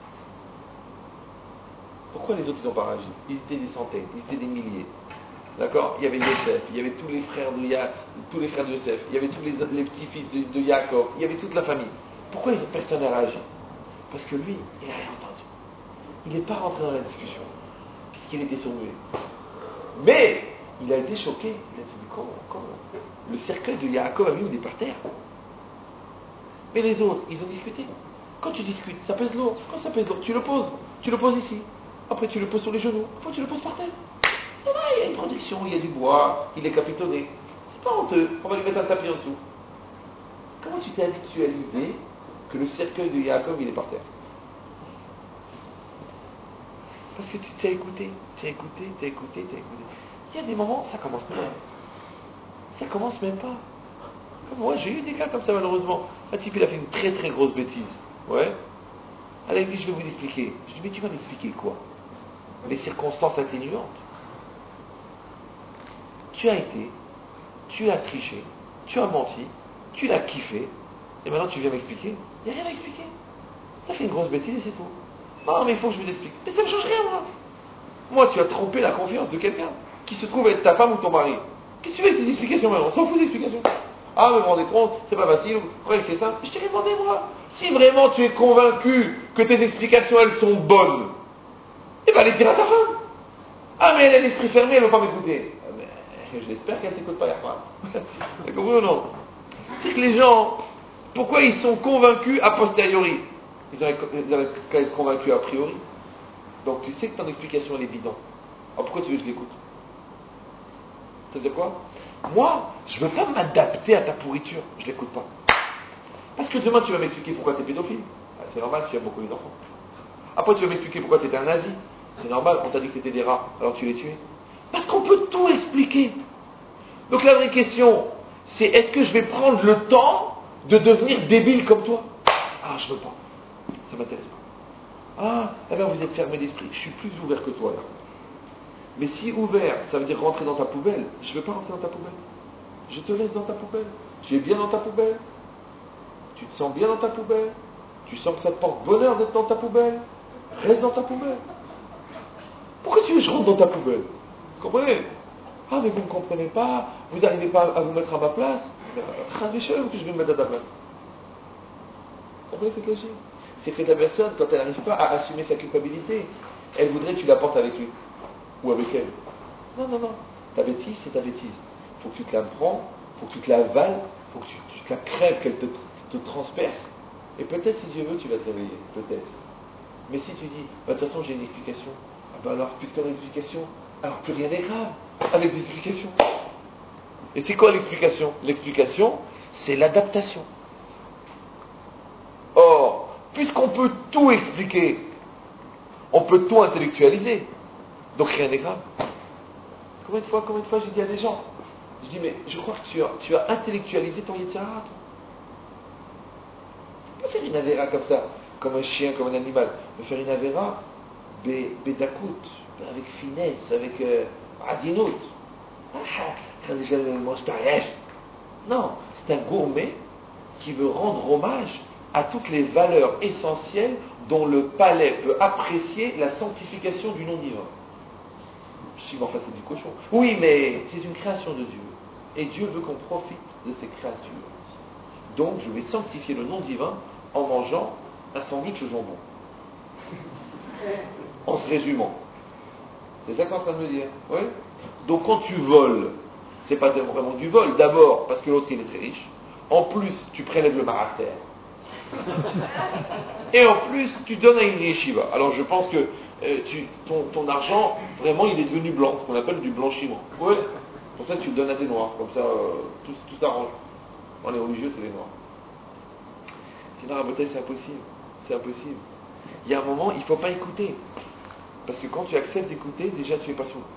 Pourquoi les autres, ils n'ont pas réagi? Ils étaient des centaines, ils étaient des milliers. D'accord? Il y avait Yosef, il y avait tous les frères de Ya, tous les frères de Yosef, il y avait tous les, les petits-fils de, de Yaakov, il y avait toute la famille. Pourquoi ils, personne n'a réagi? Parce que lui, il n'a rien entendu. Il n'est pas rentré dans la discussion, puisqu'il était surmué. Mais, il a été choqué. Il a dit, comment, comment? Le cercueil de Yaakov a mis il est par terre. Mais les autres, ils ont discuté. Quand tu discutes, ça pèse lourd. Quand ça pèse lourd, tu le poses. Tu le poses ici. Après, tu le poses sur les genoux. Après, tu le poses par terre. Ça va, il y a une protection, il y a du bois, il est capitonné. C'est pas honteux. On va lui mettre un tapis en dessous. Comment tu t'es habitué à l'idée que le cercueil de Yaakov, il est par terre? Parce que tu t'as écouté, tu as écouté, tu as écouté, tu as écouté. Il y a des moments, ça commence même. Ça commence même pas. Comme moi, j'ai eu des cas comme ça, malheureusement. Un type, il a fait une très très grosse bêtise. Ouais. Alors il dit, je vais vous expliquer. Je dis, mais tu vas m'expliquer quoi? Les circonstances atténuantes. Tu as été, tu as triché, tu as menti, tu l'as kiffé, et maintenant tu viens m'expliquer? Il n'y a rien à expliquer. Tu as fait une grosse bêtise et c'est tout. Non, mais il faut que je vous explique. Mais ça ne change rien, moi. Moi, tu as trompé la confiance de quelqu'un qui se trouve être ta femme ou ton mari. Qu'est-ce que tu veux avec tes explications maintenant? On s'en fout des explications. Ah, mais vous vous rendez compte, c'est pas facile, vous croyez que c'est simple? Je t'ai demandé, moi. Si vraiment tu es convaincu que tes explications, elles sont bonnes, eh ben, allez dire à ta femme. Ah, mais elle a l'esprit fermé, elle ne veut pas m'écouter. Ah, mais, j'espère qu'elle ne t'écoute pas, Yarpa. T'as compris ou non? C'est que les gens, pourquoi ils sont convaincus a posteriori? Ils avaient qu'à être convaincus a priori. Donc tu sais que ton explication elle est bidon. Alors pourquoi tu veux que je l'écoute? Ça veut dire quoi? Moi, je ne veux pas m'adapter à ta pourriture. Je ne l'écoute pas. Parce que demain tu vas m'expliquer pourquoi tu es pédophile. Ah, c'est normal, tu aimes beaucoup les enfants. Après tu vas m'expliquer pourquoi tu étais un nazi. C'est normal, on t'a dit que c'était des rats, alors tu les tuais. Parce qu'on peut tout expliquer. Donc la vraie question, c'est est-ce que je vais prendre le temps de devenir débile comme toi? Ah, je veux pas. Ça m'intéresse pas. Ah, eh bien vous êtes fermé d'esprit. Je suis plus ouvert que toi là. Mais si ouvert, ça veut dire rentrer dans ta poubelle, je ne veux pas rentrer dans ta poubelle. Je te laisse dans ta poubelle. Tu es bien dans ta poubelle. Tu te sens bien dans ta poubelle. Tu sens que ça te porte bonheur d'être dans ta poubelle. Reste dans ta poubelle. Pourquoi tu veux que je rentre dans ta poubelle? Vous comprenez? Ah, mais vous ne me comprenez pas. Vous n'arrivez pas à vous mettre à ma place. Ah, mais je sais que je vais me mettre à ta place. Vous comprenez cette logique? C'est que la personne, quand elle n'arrive pas à assumer sa culpabilité, elle voudrait que tu la portes avec lui. Ou avec elle. Non, non, non. Ta bêtise, c'est ta bêtise. Il faut que tu te la prends, il faut que tu te la avales, il faut que tu, tu te la crèves, qu'elle te, te transperce. Et peut-être, si Dieu veut, tu vas te réveiller. Peut-être. Mais si tu dis, bah, de toute façon, j'ai une explication. Ah ben alors, puisqu'on a une explication, alors plus rien n'est grave avec des explications. Et c'est quoi l'explication? L'explication, c'est l'adaptation. Or, puisqu'on peut tout expliquer, on peut tout intellectualiser. Donc rien n'est grave. Combien de fois, combien de fois j'ai dit à des gens, je dis, mais je crois que tu as, tu as intellectualisé ton Yetzirah, toi. Tu peux faire une avéra comme ça, comme un chien, comme un animal. Mais faire une avéra, bédakout, avec finesse, avec euh, adinout. Ah, ça déjà le mange tariège. Non, c'est un gourmet qui veut rendre hommage à toutes les valeurs essentielles dont le palais peut apprécier la sanctification du nom divin. Je dis, mais enfin, c'est du cochon. Oui, mais c'est une création de Dieu. Et Dieu veut qu'on profite de ces créatures. Donc, je vais sanctifier le nom divin en mangeant un sandwich au jambon. En se résumant. C'est ça qu'on est en train de me dire. Oui. Donc, quand tu voles, c'est pas vraiment du vol. D'abord, parce que l'autre, il est très riche. En plus, tu prélèves le marasser. Et en plus, tu donnes à une yeshiva. Alors, je pense que euh, tu, ton, ton argent, vraiment, il est devenu blanc, ce qu'on appelle du blanchiment. Oui. Pour ça, tu le donnes à des noirs. Comme ça, euh, tout, tout s'arrange. On est religieux, c'est des noirs. Sinon, à Botaï, c'est impossible. C'est impossible. Il y a un moment, il ne faut pas écouter. Parce que quand tu acceptes d'écouter, déjà, tu es pas sourd.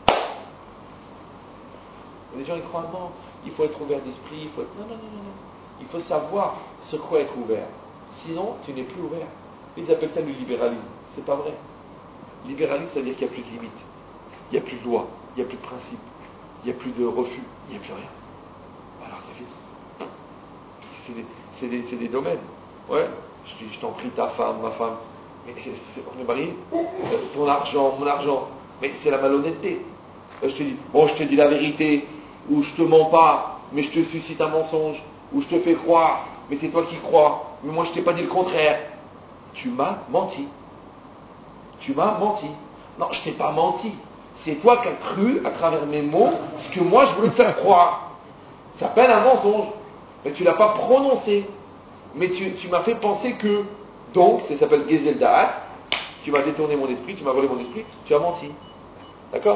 Les gens, ils croient, non, il faut être ouvert d'esprit, il faut être... Non, non, non, non, non. Il faut savoir sur quoi être ouvert. Sinon, tu n'es plus ouvert. Ils appellent ça le libéralisme. C'est pas vrai. Libéralisme, ça veut dire qu'il n'y a plus de limites. Il n'y a plus de loi. Il n'y a plus de principe. Il n'y a plus de refus. Il n'y a plus rien. Alors, ça fait... Parce que c'est des, c'est des, c'est des domaines. Ouais. Je, je t'en prie, ta femme, ma femme. Mais c'est, on est mariés. Ton argent, mon argent. Mais c'est la malhonnêteté. Là, je te dis, bon, je te dis la vérité, ou je te mens pas, mais je te suscite un mensonge, ou je te fais croire, mais c'est toi qui crois, mais moi je t'ai pas dit le contraire. Tu m'as menti. Tu m'as menti. Non, je t'ai pas menti. C'est toi qui as cru, à travers mes mots, ce que moi je voulais te faire croire. Ça s'appelle un mensonge. Mais tu l'as pas prononcé. Mais tu, tu m'as fait penser que, donc, ça s'appelle Gezel Da'at, tu m'as détourné mon esprit, tu m'as volé mon esprit, tu as menti. D'accord ?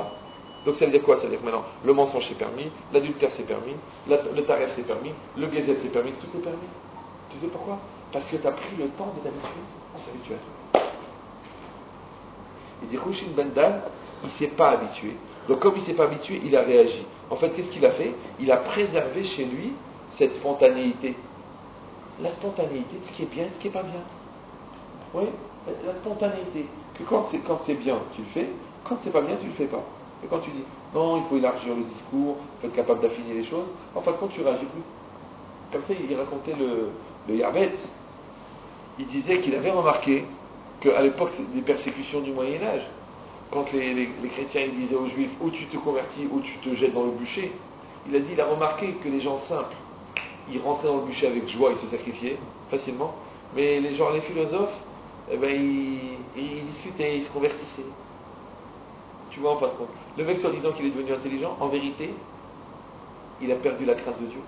Donc ça veut dire quoi? Ça veut dire que maintenant, le mensonge c'est permis, l'adultère c'est permis, la, le taref c'est permis, le Gezel c'est permis, tout est permis. Tu sais pourquoi? Parce que tu as pris le temps de t'habituer. On s'habitue à tout. Il dit Rouchin Ben Dan, il ne s'est pas habitué. Donc comme il ne s'est pas habitué, il a réagi. En fait, qu'est-ce qu'il a fait? Il a préservé chez lui cette spontanéité. La spontanéité, ce qui est bien, ce qui n'est pas bien. Oui, la spontanéité. Que quand c'est, quand c'est bien, tu le fais. Quand c'est pas bien, tu le fais pas. Et quand tu dis, non, il faut élargir le discours, il faut être capable d'affiner les choses, en fin de compte, tu réagis plus. Comme ça, il racontait le, le Yarbet. Il disait qu'il avait remarqué qu'à l'époque des persécutions du Moyen-Âge, quand les, les, les chrétiens ils disaient aux Juifs, ou tu te convertis, ou tu te jettes dans le bûcher, il a dit, il a remarqué que les gens simples, ils rentraient dans le bûcher avec joie, ils se sacrifiaient facilement, mais les gens, les philosophes, eh ben, ils, ils discutaient, ils se convertissaient. Tu vois, en fin de compte. Le mec, soi-disant qu'il est devenu intelligent, en vérité, il a perdu la crainte de Dieu.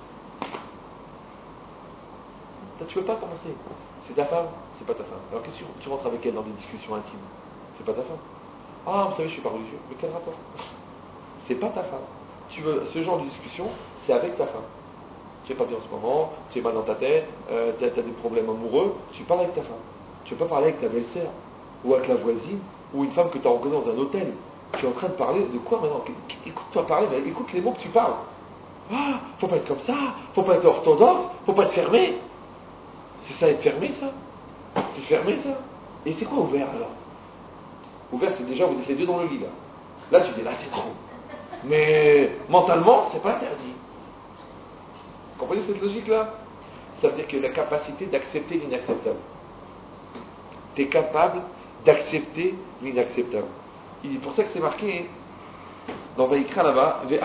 Toi, tu ne peux pas commencer. C'est ta femme, c'est pas ta femme. Alors qu'est-ce que tu rentres avec elle dans des discussions intimes? C'est pas ta femme. Ah, vous savez, je suis pas religieux. Mais quel rapport? C'est pas ta femme. Tu veux ce genre de discussion, c'est avec ta femme. Tu n'es pas bien en ce moment, tu es mal dans ta tête, euh, tu as des problèmes amoureux, tu parles avec ta femme. Tu ne peux pas parler avec ta belle-sœur, ou avec la voisine, ou une femme que tu as rencontrée dans un hôtel. Tu es en train de parler de quoi maintenant? Écoute-toi parler, mais écoute les mots que tu parles. Ah, faut pas être comme ça, faut pas être orthodoxe, faut pas être fermé. C'est ça être fermé, ça? C'est fermé, ça? Et c'est quoi ouvert alors? Ouvert, c'est déjà vous êtes deux dans le lit là. Là, tu dis là, c'est trop. Mais mentalement, c'est pas interdit. Vous comprenez cette logique-là? Ça veut dire que la capacité d'accepter l'inacceptable. Tu es capable d'accepter l'inacceptable. Il dit pour ça que c'est marqué dans Vaïkra là-bas, il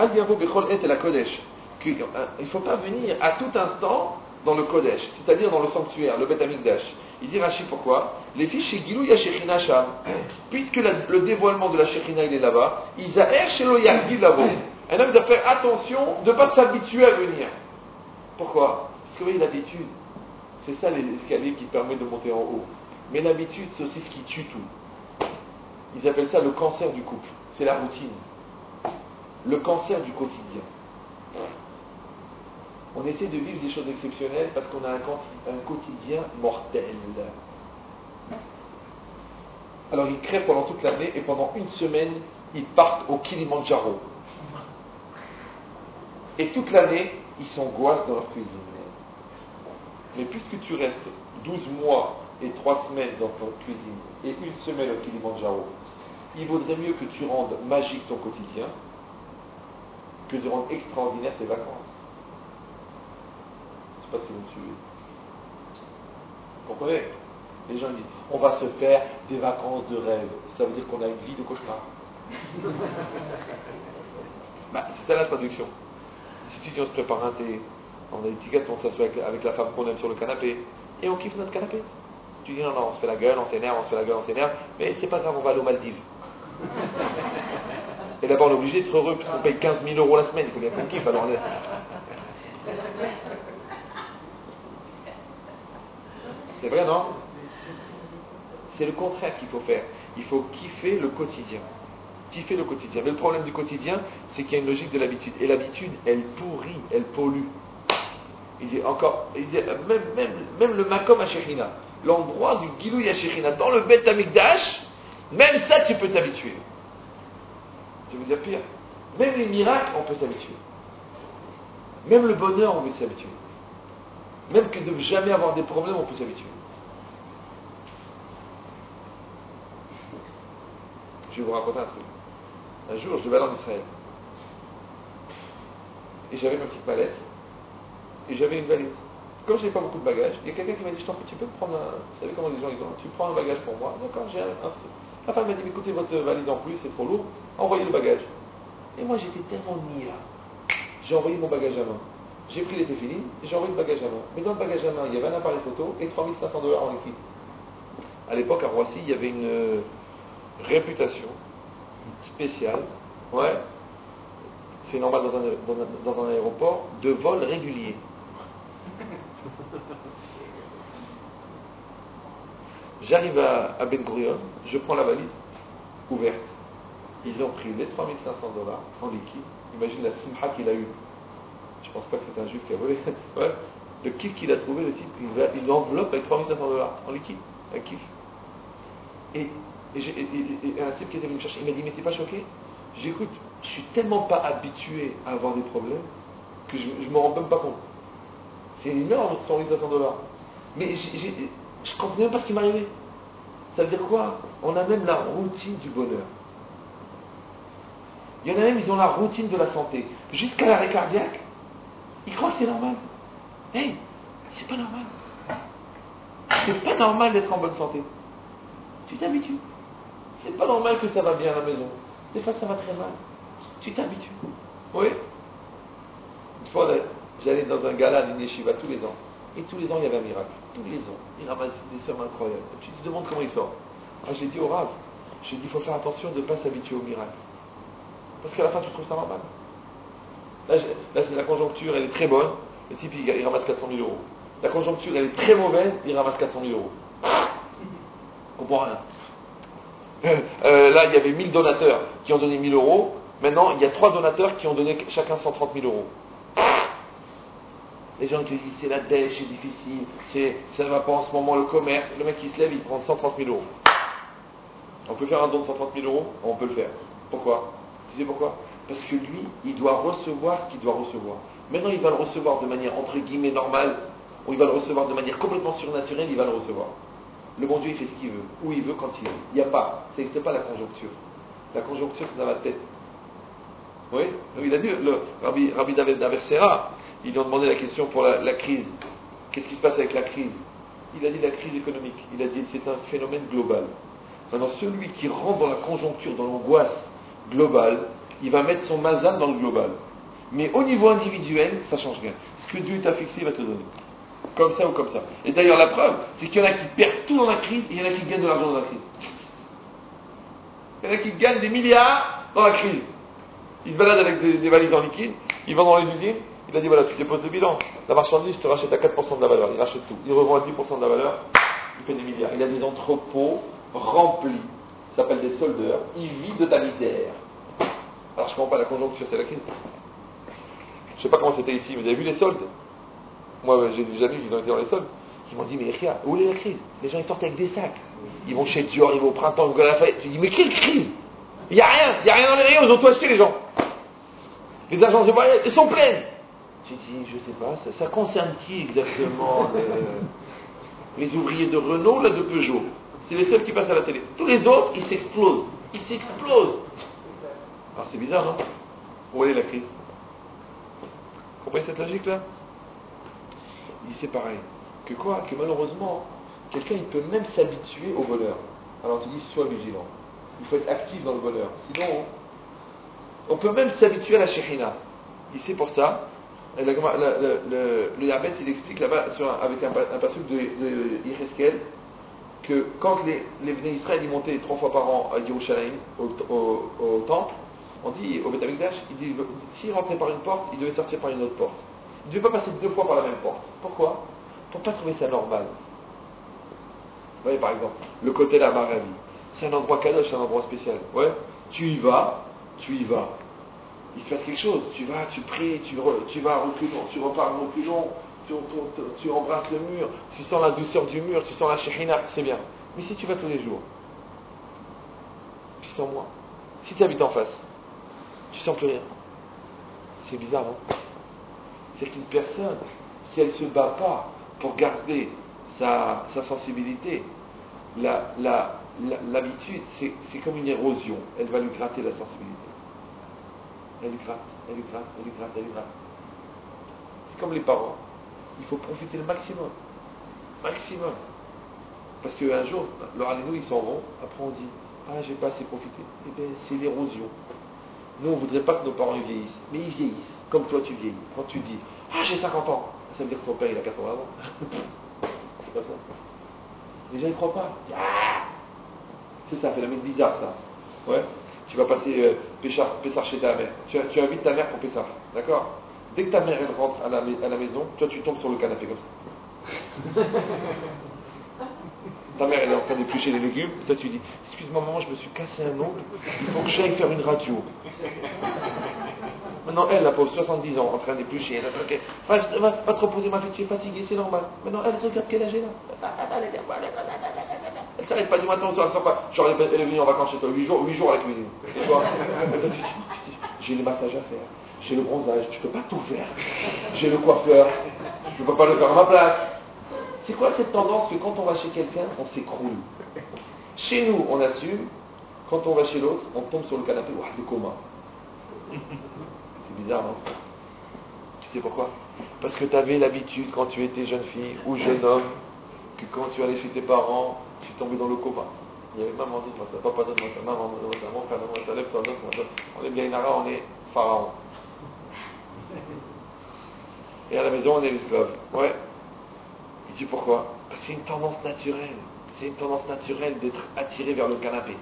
ne faut pas venir à tout instant dans le Kodesh, c'est-à-dire dans le sanctuaire, le Beth Amikdash. Il dit Rashi pourquoi? Les filles chez Gilou Yashechina Sham, puisque la, le dévoilement de la Shechina il est là-bas, Isaer chez lo Yargi là-bas. Un homme doit faire attention de ne pas s'habituer à venir. Pourquoi? Parce que vous voyez l'habitude, c'est ça l'escalier qui permet de monter en haut. Mais l'habitude, c'est aussi ce qui tue tout. Ils appellent ça le cancer du couple. C'est la routine. Le cancer du quotidien. On essaie de vivre des choses exceptionnelles parce qu'on a un, un quotidien mortel. Alors ils crèvent pendant toute l'année et pendant une semaine, ils partent au Kilimandjaro. Et toute l'année, ils s'angoissent dans leur cuisine. Mais puisque tu restes douze mois et trois semaines dans ton cuisine et une semaine au Kilimanjaro, il vaudrait mieux que tu rendes magique ton quotidien que de rendre extraordinaire tes vacances. Je ne sais pas si vous me suivez. Vous comprenez? Les gens disent, on va se faire des vacances de rêve. Ça veut dire qu'on a une vie de cauchemar. Bah, c'est ça la traduction. Si tu dis on se prépare un thé, on a des petits gâteaux, on s'assoit avec, avec la femme qu'on aime sur le canapé, et on kiffe notre canapé. Tu dis non, non, on se fait la gueule, on s'énerve, on se fait la gueule, on s'énerve, mais c'est pas grave, on va aller aux Maldives. Et là-bas, on est obligé d'être heureux, puisqu'on paye quinze mille euros la semaine, il faut bien qu'on kiffe, alors on est... C'est vrai, non? C'est le contraire qu'il faut faire. Il faut kiffer le quotidien. Kiffer le quotidien. Mais le problème du quotidien, c'est qu'il y a une logique de l'habitude. Et l'habitude, elle pourrit, elle pollue. Il dit encore, il dit, même, même, même le Makom Hashechina, l'endroit du Gilouy Hashechina, dans le Beth Amikdash, même ça, tu peux t'habituer. Je veux dire pire. Même les miracles, on peut s'habituer. Même le bonheur, on peut s'habituer. Même que de ne jamais avoir des problèmes, on peut s'habituer. Je vais vous raconter un truc. Un jour, je devais aller en Israël. Et j'avais ma petite mallette. Et j'avais une valise. Comme je n'avais pas beaucoup de bagages, il y a quelqu'un qui m'a dit, je t'en prie, tu peux me prendre un... Vous savez comment les gens ils ont, tu prends un bagage pour moi. D'accord, j'ai un inscrit. La femme m'a dit, écoutez, votre valise en plus, c'est trop lourd. Envoyez le bagage. Et moi, j'étais tellement nia. J'ai envoyé mon bagage à main. J'ai pris les téfilines et j'ai envoyé le bagage à main. Mais dans le bagage à main, il y avait un appareil photo et trois mille cinq cents dollars en liquide. À l'époque, à Roissy, il y avait une euh, réputation spéciale. Ouais. C'est normal dans un, dans, un, dans un aéroport de vol régulier. J'arrive à, à Ben Gurion, je prends la valise ouverte. Ils ont pris les trois mille cinq cents dollars en liquide. Imagine la simha qu'il a eue. Je pense pas que c'est un juif qui a volé. Ouais. Le kiff qu'il a trouvé, le type, une, une enveloppe avec trois mille cinq cents dollars en liquide. Un kiff. Et, et, et, et, et un type qui était venu me chercher, il m'a dit, mais t'es pas choqué? J'écoute, je suis tellement pas habitué à avoir des problèmes que je ne me rends même pas compte. C'est énorme, trois mille cinq cents dollars. Mais j'ai, j'ai, je ne comprenais même pas ce qui m'arrivait. Ça veut dire quoi? On a même la routine du bonheur. Il y en a même, ils ont la routine de la santé. Jusqu'à l'arrêt cardiaque, ils croient que c'est normal. Hey, c'est pas normal. C'est pas normal d'être en bonne santé. Tu t'habitues. C'est pas normal que ça va bien à la maison. Des fois, ça va très mal. Tu t'habitues. Oui. Une fois, j'allais dans un gala d'une yeshiva tous les ans. Et tous les ans, il y avait un miracle. Tous les ans. Il ramasse des sommes incroyables. Tu te demandes comment il sort. Ah, j'ai dit au Rav, j'ai dit, il faut faire attention de ne pas s'habituer au miracle. Parce qu'à la fin, tu trouves ça normal. Là, là, c'est la conjoncture, elle est très bonne. Le type, il, il ramasse quatre cent mille euros. La conjoncture, elle est très mauvaise, il ramasse quatre cent mille euros. Je comprends rien. Euh, là, il y avait mille donateurs qui ont donné mille euros. Maintenant, il y a trois donateurs qui ont donné chacun cent trente mille euros. Les gens qui disent c'est la dèche, c'est difficile, c'est, ça ne va pas en ce moment le commerce. Le mec qui se lève, il prend cent trente mille euros. On peut faire un don de cent trente mille euros? On peut le faire. Pourquoi? Tu sais pourquoi? Parce que lui, il doit recevoir ce qu'il doit recevoir. Maintenant, il va le recevoir de manière entre guillemets normale, ou il va le recevoir de manière complètement surnaturelle, il va le recevoir. Le bon Dieu, il fait ce qu'il veut, où il veut, quand il veut. Il n'y a pas, ça n'existe pas la conjoncture. La conjoncture, c'est dans la tête. Oui, il a dit, le Rabbi, Rabbi David Aversira, ils lui ont demandé la question pour la, la crise. Qu'est-ce qui se passe avec la crise? Il a dit la crise économique. Il a dit c'est un phénomène global. Maintenant, celui qui rentre dans la conjoncture, dans l'angoisse globale, il va mettre son mazal dans le global. Mais au niveau individuel, ça ne change rien. Ce que Dieu t'a fixé, il va te donner. Comme ça ou comme ça. Et d'ailleurs, la preuve, c'est qu'il y en a qui perdent tout dans la crise et il y en a qui gagnent de l'argent dans la crise. Il y en a qui gagnent des milliards dans la crise. Ils se baladent avec des, des valises en liquide, ils vont dans les usines, il a dit voilà, tu déposes le bilan. La marchandise, je te rachète à quatre pour cent de la valeur. Il rachète tout. Il revend à dix pour cent de la valeur, il fait des milliards. Il a des entrepôts remplis. Ça s'appelle des soldeurs. Il vit de ta misère. Alors je ne comprends pas la conjoncture, c'est la crise. Je ne sais pas comment c'était ici, vous avez vu les soldes? Moi, j'ai déjà vu qu'ils ont été dans les soldes. Ils m'ont dit, mais Ria, où est la crise? Les gens, ils sortent avec des sacs. Ils vont chez Dior, ils vont au printemps, ils vont à la fête. Tu dis, mais quelle crise? Il n'y a rien, il n'y a rien dans les rayons, ils ont tout acheté, les gens. Les agences de voyage, elles sont pleines. Tu dis, je sais pas, ça, ça concerne qui exactement les, les ouvriers de Renault, là, de Peugeot. C'est les seuls qui passent à la télé. Tous les autres, ils s'explosent. Ils s'explosent. Alors c'est bizarre, non? Où est la crise? Vous comprenez cette logique-là? Il dit c'est pareil. Que quoi? Que malheureusement, quelqu'un il peut même s'habituer au bonheur. Alors tu dis sois vigilant. Il faut être actif dans le bonheur. Sinon, on peut même s'habituer à la shekhinah. Il c'est pour ça. Le, le, le, le Yabetz, il explique là-bas sur un, avec un, un passage de, de Yecheskel que quand les, les Bnei Israël y montaient trois fois par an à Yerushalayim, au, au, au temple, on dit au Beth Amikdash, il dit s'il rentrait par une porte, il devait sortir par une autre porte. Il ne devait pas passer deux fois par la même porte. Pourquoi? Pour ne pas trouver ça normal. Vous voyez par exemple, le côté de la Maravi, c'est un endroit kadosh, c'est un endroit spécial. Ouais, tu y vas, tu y vas. Il se passe quelque chose, tu vas, tu pries, tu, re, tu vas à reculons, tu repars à reculons, tu, tu, tu embrasses le mur, tu sens la douceur du mur, tu sens la shekhinah, c'est bien. Mais si tu vas tous les jours, tu sens moins. Si tu habites en face, tu sens plus rien. C'est bizarre, non? C'est qu'une personne, si elle ne se bat pas pour garder sa, sa sensibilité, la, la, la, l'habitude, c'est, c'est comme une érosion. Elle va lui gratter la sensibilité. Elle lui gratte, elle lui gratte, elle lui gratte, elle lui gratte. C'est comme les parents. Il faut profiter le maximum. Maximum. Parce qu'un jour, leur alléluia, ils s'en vont. Après, on dit ah, j'ai pas assez profité. Eh bien, c'est l'érosion. Nous, on ne voudrait pas que nos parents ils vieillissent. Mais ils vieillissent. Comme toi, tu vieillis. Quand tu dis ah, j'ai cinquante ans, ça veut dire que ton père, il a quatre-vingts ans. C'est pas ça. Les gens, ils ne croient pas. Ah c'est ça, fait la mine bizarre, ça. Ouais. Tu vas passer euh, Pessar, Pessar chez ta mère. Tu, tu invites ta mère pour Pessar. D'accord? Dès que ta mère elle rentre à la, à la maison, toi tu tombes sur le canapé comme ça. Ta mère elle est en train d'éplucher les légumes. Toi tu dis excuse-moi maman, je me suis cassé un ongle. Il faut que j'aille faire une radio. Maintenant elle, la pauvre, soixante-dix ans, en train d'éplucher. Elle a okay. va, va, va te reposer ma fille, tu es fatiguée, c'est normal. Maintenant elle regarde quel âge elle a. Elle ne s'arrête pas du matin au soir, elle ne sort pas. Genre elle est venue en vacances chez toi, huit jours, huit jours à la cuisine. Et toi, tu dis, j'ai les massages à faire, j'ai le bronzage, je ne peux pas tout faire. J'ai le coiffeur, je ne peux pas le faire à ma place. C'est quoi cette tendance que quand on va chez quelqu'un, on s'écroule? Chez nous, on assume, quand on va chez l'autre, on tombe sur le canapé, ouah, le coma. C'est bizarre, non? Tu sais pourquoi? Parce que tu avais l'habitude, quand tu étais jeune fille ou jeune homme, que quand tu allais chez tes parents, tu tombais dans le coma. Il y avait maman, dis-moi ça, papa, donne-moi ça, maman, donne-moi ça, mon frère, donne-moi ça, lève-toi, donne-moi ça. On est bien Inara, on est pharaon. Et à la maison, on est l'esclave. Ouais. Il dit pourquoi? Parce que c'est une tendance naturelle. C'est une tendance naturelle d'être attiré vers le canapé.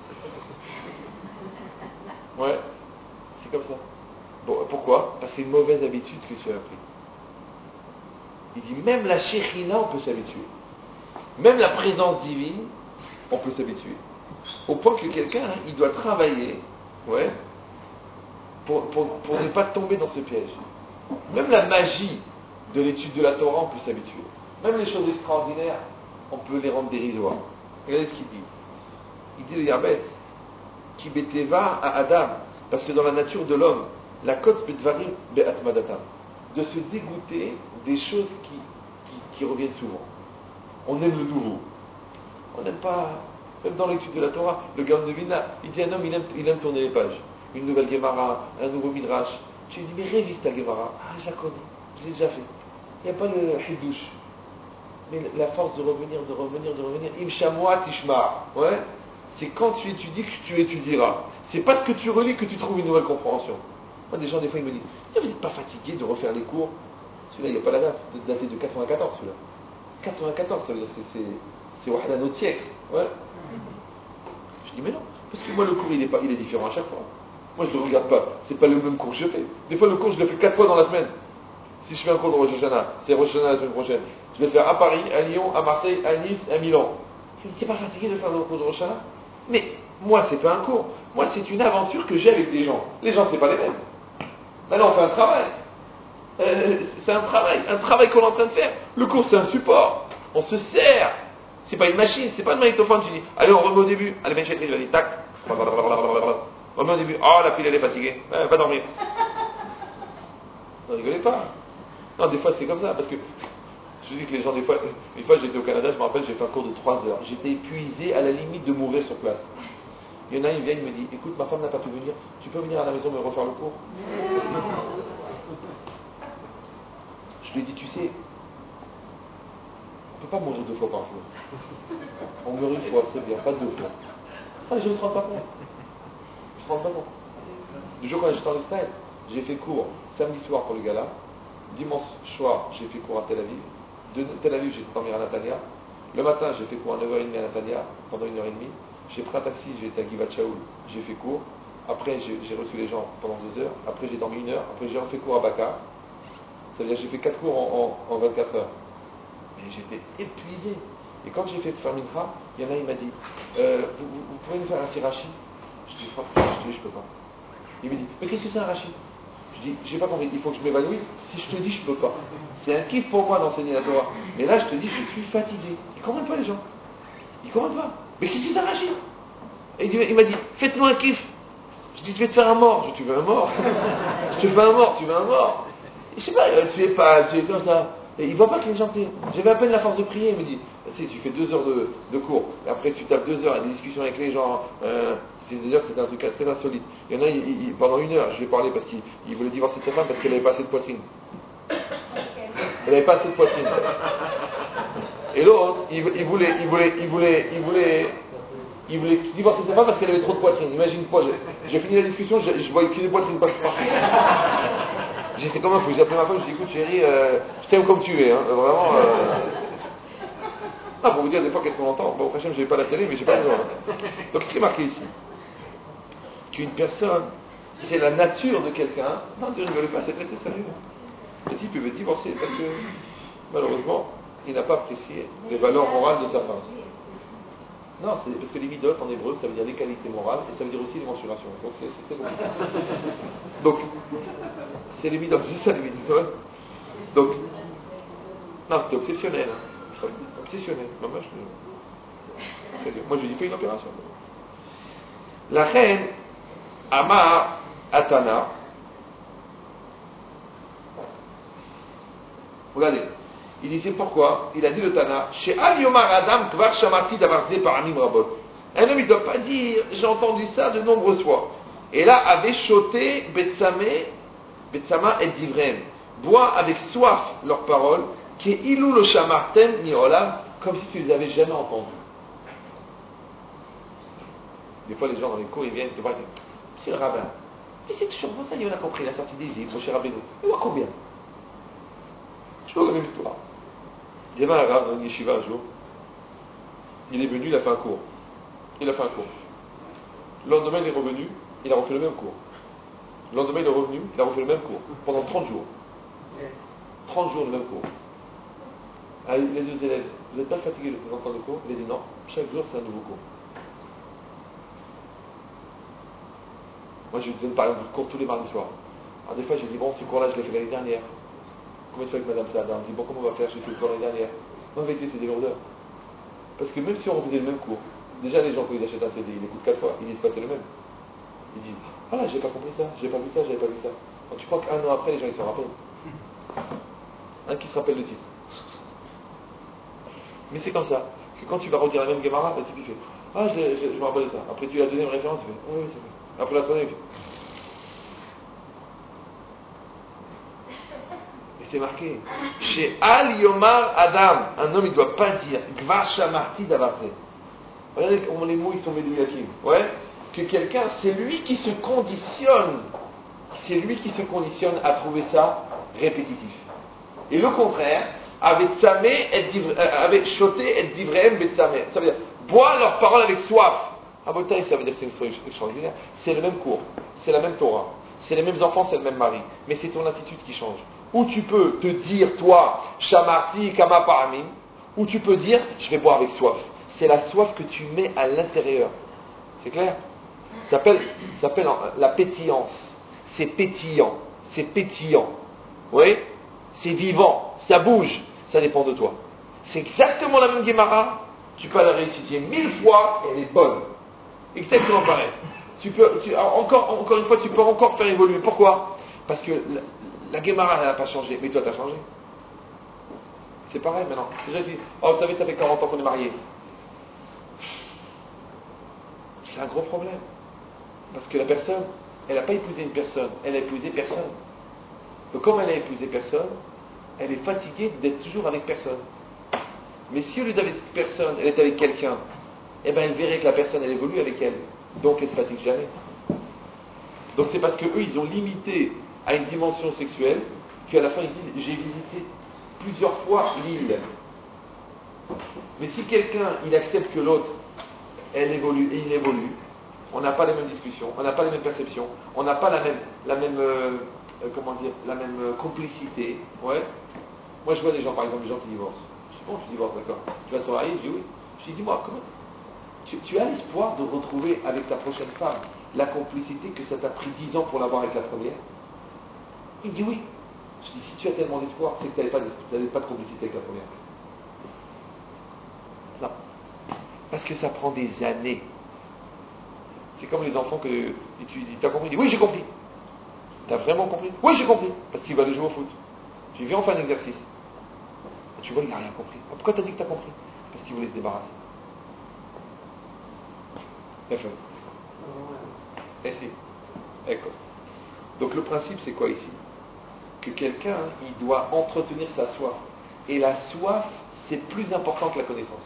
Ouais. C'est comme ça. Bon, pourquoi? Parce que c'est une mauvaise habitude que tu as appris. Il dit même la shekhinah, on peut s'habituer. Même la présence divine, on peut s'habituer. Au point que quelqu'un, hein, il doit travailler, ouais, pour, pour, pour ne pas tomber dans ce piège. Même la magie de l'étude de la Torah, on peut s'habituer. Même les choses extraordinaires, on peut les rendre dérisoires. Regardez ce qu'il dit. Il dit le Yabetz, qui beteva à Adam, parce que dans la nature de l'homme, la kotz betvarim be'atmadatam, de se dégoûter des choses qui, qui, qui reviennent souvent. On aime le nouveau. On n'aime pas, même dans l'étude de la Torah, le Gaon de Vilna, il dit un homme, il aime, il aime tourner les pages. Une nouvelle Gemara, un nouveau Midrash. Je lui dis, mais révise ta Gemara. Ah, je la connais, je l'ai déjà fait. Il n'y a pas le Hidouche. Mais la force de revenir, de revenir, de revenir. Imshamwa tishma. Ouais. C'est quand tu étudies que tu étudieras. C'est parce que tu relis que tu trouves une nouvelle compréhension. Moi, des gens, des fois, ils me disent, vous n'êtes pas fatigué de refaire les cours? Celui-là, il n'y a pas la date, c'est daté de quatre-vingt-quatorze, celui-là. quatre-vingt-quatorze, ça veut dire c'est, c'est, c'est Wahda notre siècle. Ouais. Je dis, mais non, parce que moi, le cours, il est, pas, il est différent à chaque fois. Moi, je ne le regarde pas. C'est pas le même cours que je fais. Des fois, le cours, je le fais quatre fois dans la semaine. Si je fais un cours de Rosh Hashanah, c'est Rosh Hashanah la semaine prochaine. Je vais le faire à Paris, à Lyon, à Marseille, à Nice, à Milan. Je me dis, t'es pas fatigué de faire le cours de Rosh Hashanah? Mais moi, c'est pas un cours. Moi, c'est une aventure que j'ai avec des gens. Les gens, c'est pas les mêmes. Maintenant, on fait un travail. Euh, c'est un travail, un travail qu'on est en train de faire. Le cours, c'est un support. On se sert. C'est pas une machine, c'est pas le magnétophone. Tu dis, allez, on remet au début. Allez, Ben Chetri, il va dire, tac. On remet au début. Oh, la fille, elle est fatiguée. Euh, va dormir. Ne rigolez pas. Non, des fois c'est comme ça, parce que je dis que les gens, des fois, une fois j'étais au Canada, je me rappelle, j'ai fait un cours de trois heures. J'étais épuisé à la limite de mourir sur place. Il y en a, il vient, il me dit, écoute, ma femme n'a pas pu venir, tu peux venir à la maison me refaire le cours? Je lui ai dit, tu sais, on ne peut pas mourir deux fois par jour. On meurt une fois, c'est bien, pas deux fois. Ah, les gens ne se rendent pas compte. Ils ne se rendent pas compte. Le jour quand j'étais en Israël, j'ai fait cours samedi soir pour le gala. Dimanche soir, j'ai fait cours à Tel Aviv. De Tel Aviv, j'ai dormi à Natania. Le matin, j'ai fait cours à neuf heures trente à Natania, pendant une heure et demie. J'ai pris un taxi, j'ai été à Givat Shaul, j'ai fait cours. Après, j'ai, j'ai reçu les gens pendant deux heures. Après, j'ai dormi une heure. Après, j'ai refait cours à Baka. Ça veut dire que j'ai fait quatre cours en, en, en vingt-quatre heures. Mais j'étais épuisé. Et quand j'ai fait faire Mincha, il y en a, il m'a dit euh, vous, vous, vous pouvez me faire un tirachi? Je dis, je dis, je peux pas. Il me dit, mais qu'est-ce que c'est un rachis? Je dis, j'ai pas compris, il faut que je m'évanouisse. Si je te dis, je peux pas. C'est un kiff pour moi d'enseigner la Torah. Mais là, je te dis, je suis fatigué. Ils comprennent pas, les gens. Ils comprennent pas. Mais qu'est-ce que c'est un rachis? Et il, il m'a dit, faites-moi un kiff. Je dis, tu veux te faire un mort? Je dis, tu veux un mort? Je te fais un mort, tu veux un mort? Je sais pas, tu es pas, tu es comme ça. Et il voit pas que les gens t'aiment. J'avais à peine la force de prier. Il me dit, si tu fais deux heures de, de cours, et après tu tapes deux heures à des discussions avec les gens, euh, c'est, d'ailleurs c'est un truc très insolite. Il y en a, il, il, pendant une heure, je lui ai parlé parce qu'il il voulait divorcer de sa femme parce qu'elle avait pas assez de poitrine. Elle avait pas assez de poitrine. Et l'autre, il, il voulait, il voulait, il voulait, il voulait, il voulait divorcer de sa femme parce qu'elle avait trop de poitrine. Imagine-toi, j'ai, j'ai fini la discussion, je, je voyais qu'il y a des poitrines partout. J'ai fait comme un fou, j'ai appelé ma femme, je lui ai dit, écoute chérie, euh, je t'aime comme tu es, hein, vraiment. Euh... Ah, pour vous dire des fois qu'est-ce qu'on entend, bon, au prochain, je n'ai pas la télé, mais j'ai pas besoin. Donc, ce qui est marqué ici, qu'une personne, c'est la nature de quelqu'un, non, tu ne rigoles pas, c'est très très sérieux. Le type, il veut divorcer parce que, malheureusement, il n'a pas apprécié les valeurs morales de sa femme. Non, c'est parce que les midot en hébreu, ça veut dire les qualités morales et ça veut dire aussi les mensurations. Donc c'est, c'est très bon. Donc, c'est les midot, c'est ça les midot. Donc, non, c'était obsessionnel. Hein. Obsessionnel. Non, moi, je, moi, je lui ai fait une opération. La reine Ama Atana, regardez. Il disait pourquoi? Il a dit le Tana, chez Al Yomar Adam Kvar Shamati Davarze par Amim Rabot. Un homme, il ne doit pas dire, j'ai entendu ça de nombreuses fois. Et là, avait choté Betsamé, Betsama et Divrem. Bois avec soif leurs paroles, qui est ilou le Shamartem ni Olam, comme si tu les avais jamais entendues. Des fois, les gens dans les cours, ils viennent te voir et disent, monsieur le rabbin, mais c'est toujours bon ça, il en a compris la sortie d'Égypte, mon cher Rabbeinu. Il voit combien? Je vois la même histoire. Il y avait un arabe dans une yeshiva un jour. Il est venu, il a fait un cours. Il a fait un cours. Le lendemain, il est revenu, il a refait le même cours. Le lendemain, il est revenu, il a refait le même cours. Pendant trente jours. trente jours, le même cours. Ah, les deux élèves, vous n'êtes pas fatigués de entendre le cours? Il a dit non, chaque jour, c'est un nouveau cours. Moi, je lui donne par exemple le cours tous les mardis soirs. Alors, des fois, j'ai dit bon, ce cours-là, je l'ai fait l'année dernière. Combien de fois avec Madame Saada? On dit bon, comment on va faire? J'ai fait le cours l'année dernière. En vérité, c'est des lourdeurs. Parce que même si on refaisait le même cours, déjà les gens, quand ils achètent un C D, ils l'écoutent quatre fois, ils disent pas c'est le même. Ils disent ah là, j'ai pas compris ça, j'ai pas vu ça, j'avais pas vu ça. Donc tu crois qu'un an après, les gens ils s'en rappellent? Un qui se rappelle le titre. Mais c'est comme ça, que quand tu vas redire la même Gemara, le type il fait ah, je, je, je me rappelle de ça. Après tu as la deuxième référence, il fait ah oui, c'est vrai. Après la troisième, il fait. C'est marqué. Chez Al Yomar Adam, un homme il ne doit pas dire Gvacha Marti Davarze. Regardez comment les mots ils sont médouyakim. Ouais. Que quelqu'un, c'est lui qui se conditionne, c'est lui qui se conditionne à trouver ça répétitif. Et le contraire, avec Samé, avec Choté et Divrem Betsamé. Ça veut dire boire leurs paroles avec soif. À votre taille, ça veut dire que c'est une histoire extraordinaire. C'est le même cours, c'est la même Torah, c'est les mêmes enfants, c'est le même mari. Mais c'est ton attitude qui change. Ou tu peux te dire, toi, Shamarti Kama Paramim, ou tu peux dire, je vais boire avec soif. C'est la soif que tu mets à l'intérieur. C'est clair? Ça s'appelle, ça s'appelle la pétillance. C'est pétillant. C'est pétillant. Oui? C'est vivant. Ça bouge. Ça dépend de toi. C'est exactement la même Gemara. Tu peux la réétudier mille fois et elle est bonne. Exactement pareil. Tu peux, tu, encore, encore une fois, tu peux encore faire évoluer. Pourquoi? Parce que La Guémara, elle n'a pas changé, mais toi, tu as changé. C'est pareil maintenant. Les gens disent, oh, vous savez, ça fait quarante ans qu'on est mariés. C'est un gros problème. Parce que la personne, elle n'a pas épousé une personne, elle a épousé personne. Donc comme elle a épousé personne, elle est fatiguée d'être toujours avec personne. Mais si au lieu d'être personne, elle est avec quelqu'un, eh bien elle verrait que la personne, elle évolue avec elle. Donc elle ne se fatigue jamais. Donc c'est parce qu'eux, ils ont limité à une dimension sexuelle qu'à la fin ils disent, j'ai visité plusieurs fois l'île. Mais si quelqu'un, il accepte que l'autre, elle évolue et il évolue, on n'a pas les mêmes discussions, on n'a pas les mêmes perceptions, on n'a pas la même, la même euh, euh, comment dire, la même euh, complicité. Ouais. Moi je vois des gens, par exemple, des gens qui divorcent. Je dis bon, tu divorces, d'accord. Tu vas te marier? Je dis oui. Je dis dis-moi, comment tu, tu as l'espoir de retrouver avec ta prochaine femme la complicité que ça t'a pris dix ans pour l'avoir avec la première? Il dit oui. Je dis si tu as tellement d'espoir, c'est que tu n'avais pas, pas de complicité avec la première. Non. Parce que ça prend des années. C'est comme les enfants que et tu dis, t'as compris? Il dit, oui, j'ai compris. T'as vraiment compris? Oui, j'ai compris. Parce qu'il va aller jouer au foot. Tu viens, on fait un exercice. Et tu vois, il n'a rien compris. Pourquoi t'as dit que t'as compris? Parce qu'il voulait se débarrasser. Bien fait. Et si. D'accord. Donc le principe, c'est quoi ici? Que quelqu'un, il doit entretenir sa soif. Et la soif, c'est plus important que la connaissance.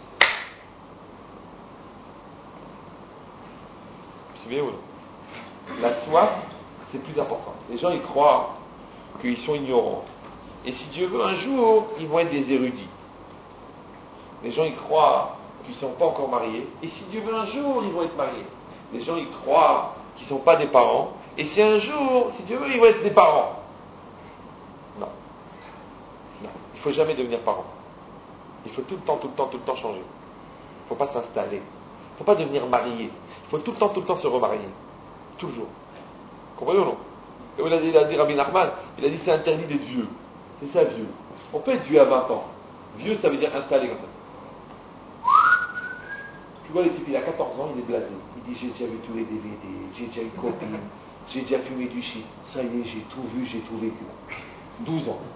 C'est bien ou non? La soif, c'est plus important. Les gens, ils croient qu'ils sont ignorants. Et si Dieu veut, un jour, ils vont être des érudits. Les gens, ils croient qu'ils ne sont pas encore mariés. Et si Dieu veut, un jour, ils vont être mariés. Les gens, ils croient qu'ils ne sont pas des parents. Et si un jour, si Dieu veut, ils vont être des parents. Non. Non. Il ne faut jamais devenir parent. Il faut tout le temps, tout le temps, tout le temps changer. Il ne faut pas s'installer. Il ne faut pas devenir marié. Il faut tout le temps, tout le temps se remarier. Toujours. Comprenez ou non? Comme il a dit, il a dit Rabbi Nachman, il a dit c'est interdit d'être vieux. C'est ça, vieux. On peut être vieux à vingt ans. Vieux, ça veut dire installé comme ça. Tu vois, le type, il a quatorze ans, il est blasé. Il dit j'ai déjà vu tous les D V D, j'ai déjà eu copine, j'ai déjà fumé du shit. Ça y est, j'ai tout vu, j'ai tout vécu. douze ans.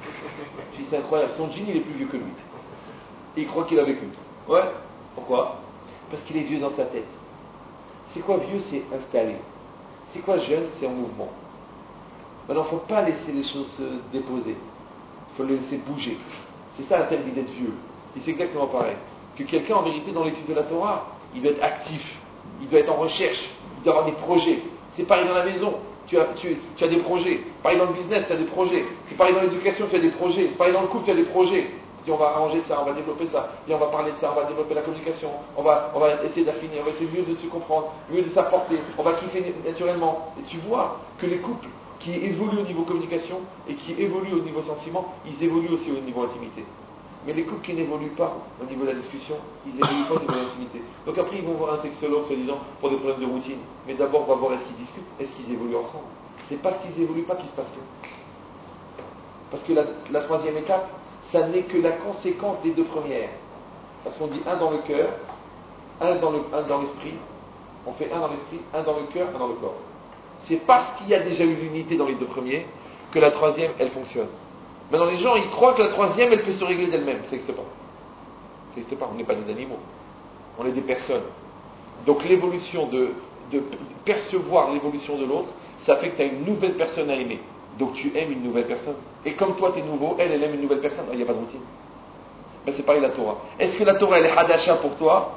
Je dis c'est incroyable, son djinn, il est plus vieux que lui. Et il croit qu'il a vécu. Ouais. Pourquoi? Parce qu'il est vieux dans sa tête. C'est quoi vieux? C'est installé. C'est quoi jeune? C'est en mouvement. Maintenant, il ne faut pas laisser les choses se déposer. Il faut les laisser bouger. C'est ça la thème d'être vieux. Et c'est exactement pareil. Que quelqu'un, en vérité, dans l'étude de la Torah, il doit être actif. Il doit être en recherche. Il doit avoir des projets. C'est pareil dans la maison. Tu as, tu, tu as des projets. Pareil dans le business, tu as des projets. C'est pareil dans l'éducation, tu as des projets. C'est pareil dans le couple, tu as des projets. Tu dis, on va arranger ça, on va développer ça. Et on va parler de ça, on va développer la communication. On va, on va essayer d'affiner. On va essayer mieux de se comprendre, mieux de s'apporter. On va kiffer naturellement. Et tu vois que les couples qui évoluent au niveau communication et qui évoluent au niveau sentiment, ils évoluent aussi au niveau intimité. Mais les couples qui n'évoluent pas au niveau de la discussion, ils n'évoluent pas au niveau de l'intimité. Donc après, ils vont voir un sexologue, soi-disant, pour des problèmes de routine. Mais d'abord, on va voir est-ce qu'ils discutent, est-ce qu'ils évoluent ensemble. C'est parce qu'ils évoluent pas qu'il se passe rien. Parce que la, la troisième étape, ça n'est que la conséquence des deux premières. Parce qu'on dit un dans le cœur, un dans, le, un dans l'esprit, on fait un dans l'esprit, un dans le cœur, un dans le corps. C'est parce qu'il y a déjà eu l'unité dans les deux premiers que la troisième, elle fonctionne. Maintenant, les gens, ils croient que la troisième, elle peut se régler d'elle-même. Ça n'existe pas. Ça n'existe pas. On n'est pas des animaux. On est des personnes. Donc, l'évolution de, de percevoir l'évolution de l'autre, ça fait que tu as une nouvelle personne à aimer. Donc, tu aimes une nouvelle personne. Et comme toi, tu es nouveau, elle, elle aime une nouvelle personne. Il n'y a pas de routine. Ben, c'est pareil la Torah. Est-ce que la Torah, elle est hadasha pour toi?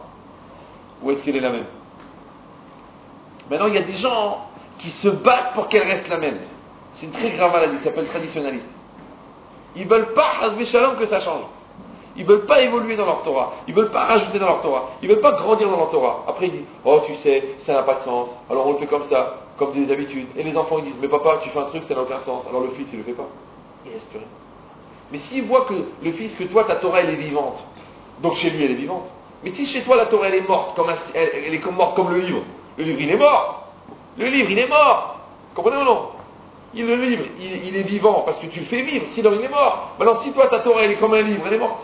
Ou est-ce qu'elle est la même? Maintenant, il y a des gens qui se battent pour qu'elle reste la même. C'est une très grave maladie. Ça s'appelle traditionnaliste. Ils ne veulent pas, Hazvé Shalom, que ça change. Ils ne veulent pas évoluer dans leur Torah. Ils ne veulent pas rajouter dans leur Torah. Ils ne veulent pas grandir dans leur Torah. Après, ils disent, oh, tu sais, ça n'a pas de sens. Alors on le fait comme ça, comme des habitudes. Et les enfants, ils disent, mais papa, tu fais un truc, ça n'a aucun sens. Alors le fils, il ne le fait pas. Il reste plus rien. Mais s'il voit que le fils, que toi, ta Torah, elle est vivante, donc chez lui, elle est vivante. Mais si chez toi, la Torah, elle est morte, comme un, elle, elle est comme morte comme le livre, le livre, il est mort. Le livre, il est mort. Comprenez ou non? Il le livre, il, il est vivant parce que tu le fais vivre, sinon il est mort. Maintenant, si toi, ta Torah, elle est comme un livre, elle est morte.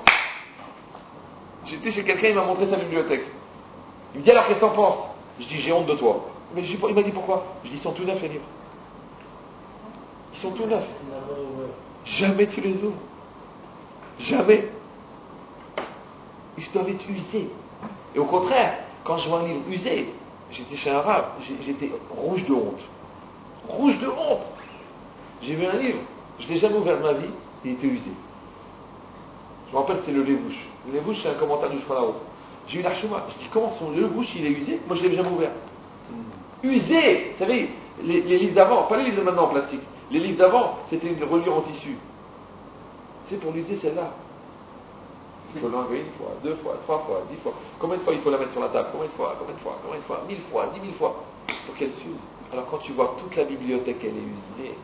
J'étais chez quelqu'un, il m'a montré sa bibliothèque. Il me dit, alors qu'est-ce que t'en penses? Je dis, j'ai honte de toi. Mais je, il m'a dit, pourquoi? Je dis, ils sont tout neufs, les livres. Ils sont tout neufs. Jamais tu les ouvres. Jamais. Ils doivent être usés. Et au contraire, quand je vois un livre usé, j'étais chez un arabe, j'étais rouge de honte. Rouge de honte. J'ai vu un livre, je ne l'ai jamais ouvert de ma vie, il était usé. Je me rappelle, c'était le Levouche. Le Levouche, c'est un commentaire du Shulchan Aruch. J'ai eu l'Archouma. Je dis, comment son Levouche, il est usé? Moi, je ne l'ai jamais ouvert. Mm. Usé. Vous savez, les, les livres d'avant, pas les livres de maintenant en plastique. Les livres d'avant, c'était une reliure en tissu. C'est pour l'user celle-là. Il faut l'enlever une fois, deux fois, trois fois, dix fois. Combien de fois il faut la mettre sur la table? Combien de fois? Combien de fois? Combien de fois? Mille fois, dix mille fois. Pour qu'elle s'use. Alors quand tu vois que toute la bibliothèque, elle est usée,